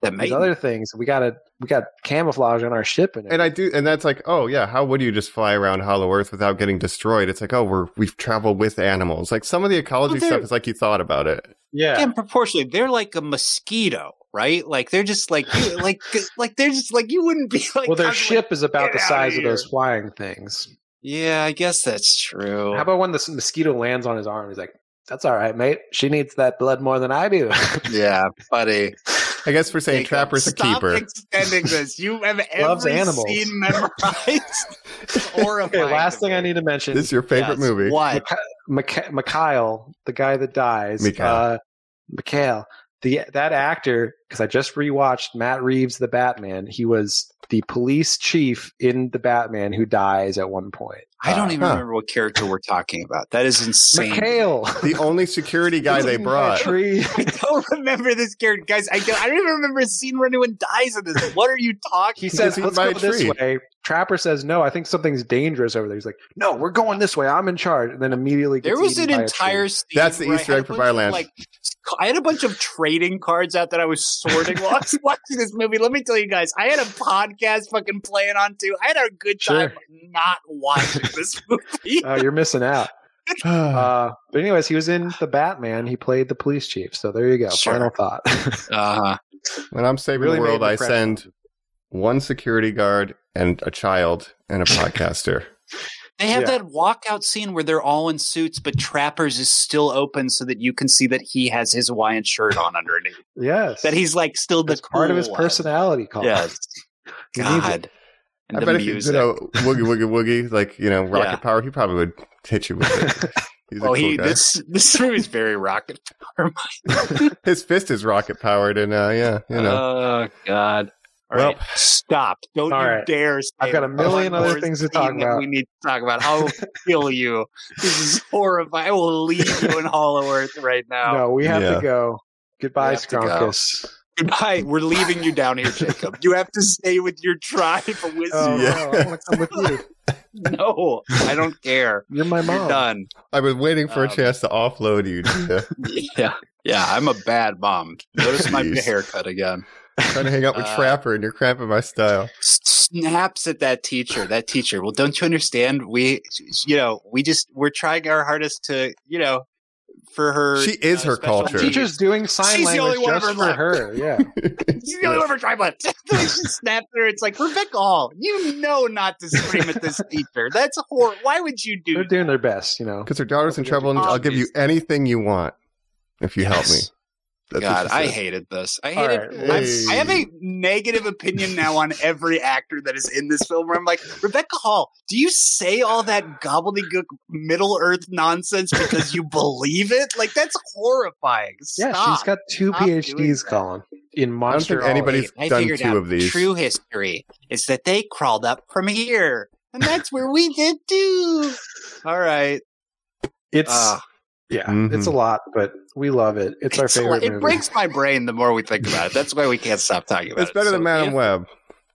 these other things. We got camouflage on our ship, and that's like, oh yeah, how would you just fly around Hollow Earth without getting destroyed? It's like, oh, we've traveled with animals. Like some of the ecology stuff is like you thought about it. Yeah, and proportionally, they're like a mosquito, right? Like they're just like they're just like you wouldn't be like. Well, their ship is about the size of those flying things. Yeah, I guess that's true. How about when the mosquito lands on his arm? He's like, "That's all right, mate. She needs that blood more than I do." Yeah, buddy. I guess we're saying Trapper's a keeper. Stop extending this. You have Loves every animals. scene memorized. It's horrifying. Okay, last thing I need to mention. This is your favorite movie. What? Mikhail, the guy that dies. Mikhail. That actor, because I just rewatched Matt Reeves' The Batman. He was the police chief in The Batman who dies at one point. I don't even remember what character we're talking about. That is insane. Mikhail. The only security guy they brought. I don't remember this character. Guys, I don't even remember a scene where anyone dies in this. What are you talking He says, let's go this way. Trapper says, no, I think something's dangerous over there. He's like, no, we're going this way. I'm in charge. And then immediately gets there was an eaten by entire scene. That's the Easter egg for Fireland. I had a bunch of trading cards out that I was sorting while I was watching this movie. Let me tell you guys, I had a podcast fucking playing on too. I had a good time not watching this movie. Oh, you're missing out. But anyways, he was in The Batman. He played the police chief. So there you go. Sure. Final thought. When I'm saving the world, I send one security guard and a child and a podcaster. They have that walkout scene where they're all in suits, but Trapper's is still open so that you can see that he has his Hawaiian shirt on underneath. Yes. That he's like still the cool part of his one. personality. Colin. Yes. God. And I bet if you did a woogie woogie woogie, like, rocket power, he probably would hit you with it. He's a cool guy. This movie is very rocket power. His fist is rocket powered, and Oh God. All right, stop. Don't dare say I've got a million other things to talk about. We need to talk about. I'll kill you. This is horrifying. I will leave you in Hollow Earth right now. No, we have to go. Goodbye, Skronkus. Goodbye. We're leaving you down here, Jacob. You have to stay with your tribe of wisdom. I want to come with you. No, I don't care. You're my mom. You're done. I was waiting for a chance to offload you. Yeah, I'm a bad mom. Notice my haircut again. Trying to hang out with Trapper, and you're cramping my style. Snaps at that teacher. Well, don't you understand? We're trying our hardest to, for her. She is her culture. Teacher's doing sign language just for her. Yeah. She's the only one for triplet. She snapped her. It's like, Rebecca Hall, not to scream at this teacher. That's horrible. Why would you do that? They're doing their best, Because her daughter's in trouble, and I'll give you anything you want if you help me. That's God, I hated this. I have a negative opinion now on every actor that is in this film where I'm like, Rebecca Hall, do you say all that gobbledygook Middle Earth nonsense because you believe it? Like, that's horrifying. Stop. Yeah, she's got 2 PhDs, Colin, in monster. I don't think anybody's done 2 of these. True history is that they crawled up from here, and that's where we did too. All right. It's... it's a lot, but we love it. It's our favorite movie. It breaks my brain the more we think about it. That's why we can't stop talking about it. It's better than Madam Web.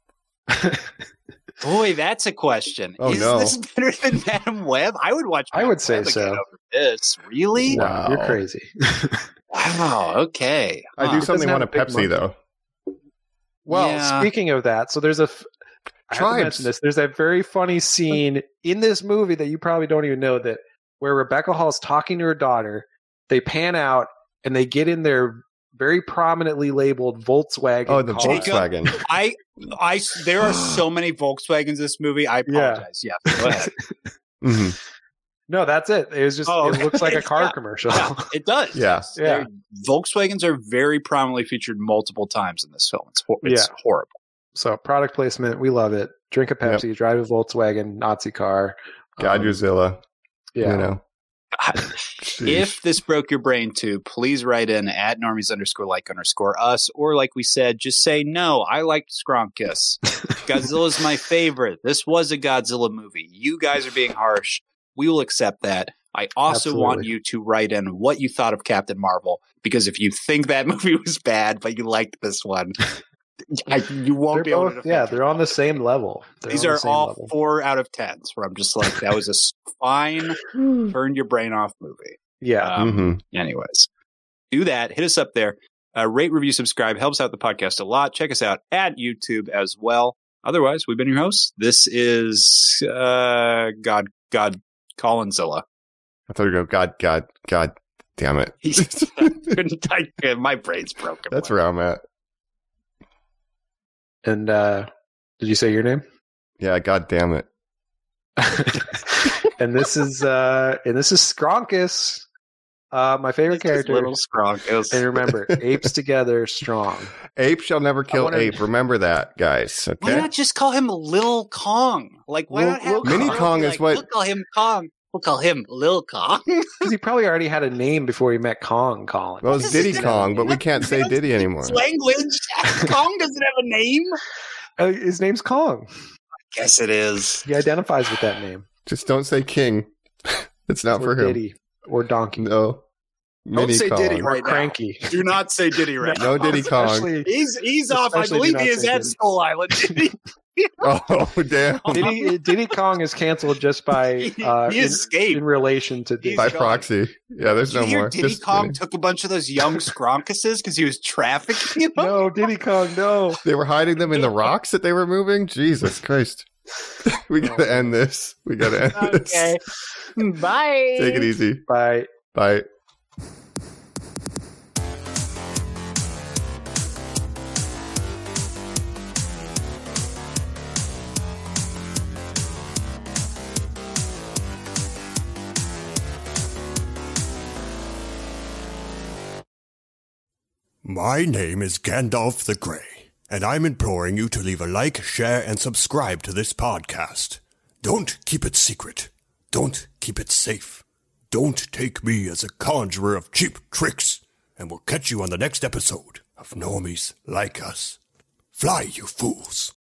Boy, that's a question. Is this better than Madam Web? I would watch Madam would say Web so. again over this. Really? Wow, you're crazy. Wow, okay. I do something want a Pepsi, though. Well, speaking of that, so there's I have to mention this. There's a very funny scene in this movie that you probably don't even know that where Rebecca Hall is talking to her daughter. They pan out and they get in their very prominently labeled Volkswagen. Oh, the car. Volkswagen. There are so many Volkswagens in this movie. I apologize. Yeah, go ahead. No, that's it. It was just it looks like a car commercial. Yeah, it does. Yeah. Volkswagens are very prominently featured multiple times in this film. It's horrible. So product placement, we love it. Drink a Pepsi, drive a Volkswagen Nazi car. Godzilla. Yeah. If this broke your brain too, please write in at normies_like_us, or like we said, just say, no, I liked Skronkus. Godzilla's my favorite. This was a Godzilla movie. You guys are being harsh. We will accept that. I also want you to write in what you thought of Captain Marvel, because if you think that movie was bad, but you liked this one, you won't be able to. Yeah, they're on the same level. These are all 4 out of 10s where I'm just like, that was a fine, turn your brain off movie. Yeah. Anyways, do that. Hit us up there. Rate, review, subscribe. Helps out the podcast a lot. Check us out at YouTube as well. Otherwise, we've been your hosts. This is God Collinzilla. I thought you were going, God damn it. Couldn't type. My brain's broken. That's where I'm at. And did you say your name? Yeah, God damn it. and this is Skronkus, my favorite character. Little Skronkus. And remember, apes together strong. Ape shall never kill ape. Remember that, guys. Okay. Why not just call him Lil Kong? Like, why not have Mini Kong is what? We'll call him Kong. We'll call him Lil Kong. Because he probably already had a name before he met Kong, Colin. Well, it's Diddy Kong, but we can't say Diddy anymore. Language. Kong doesn't have a name. His name's Kong. I guess it is. He identifies with that name. Just don't say King. It's not for him. Diddy or Donkey. No. Don't say Kong. Diddy Or right Cranky. now. Do not say Diddy right now. No Diddy Kong. He's off. I believe he is at Skull Island. Oh, damn. Diddy Kong is canceled just by he escaped in relation to Diddy. By proxy. Yeah, there's no more. Diddy Kong took a bunch of those young Skronkuses because he was trafficking them? No, Diddy Kong, no. They were hiding them in the rocks that they were moving? Jesus Christ. We gotta end this. Okay. Bye. Take it easy. Bye. Bye. My name is Gandalf the Grey, and I'm imploring you to leave a like, share, and subscribe to this podcast. Don't keep it secret. Don't keep it safe. Don't take me as a conjurer of cheap tricks, and we'll catch you on the next episode of Normies Like Us. Fly, you fools.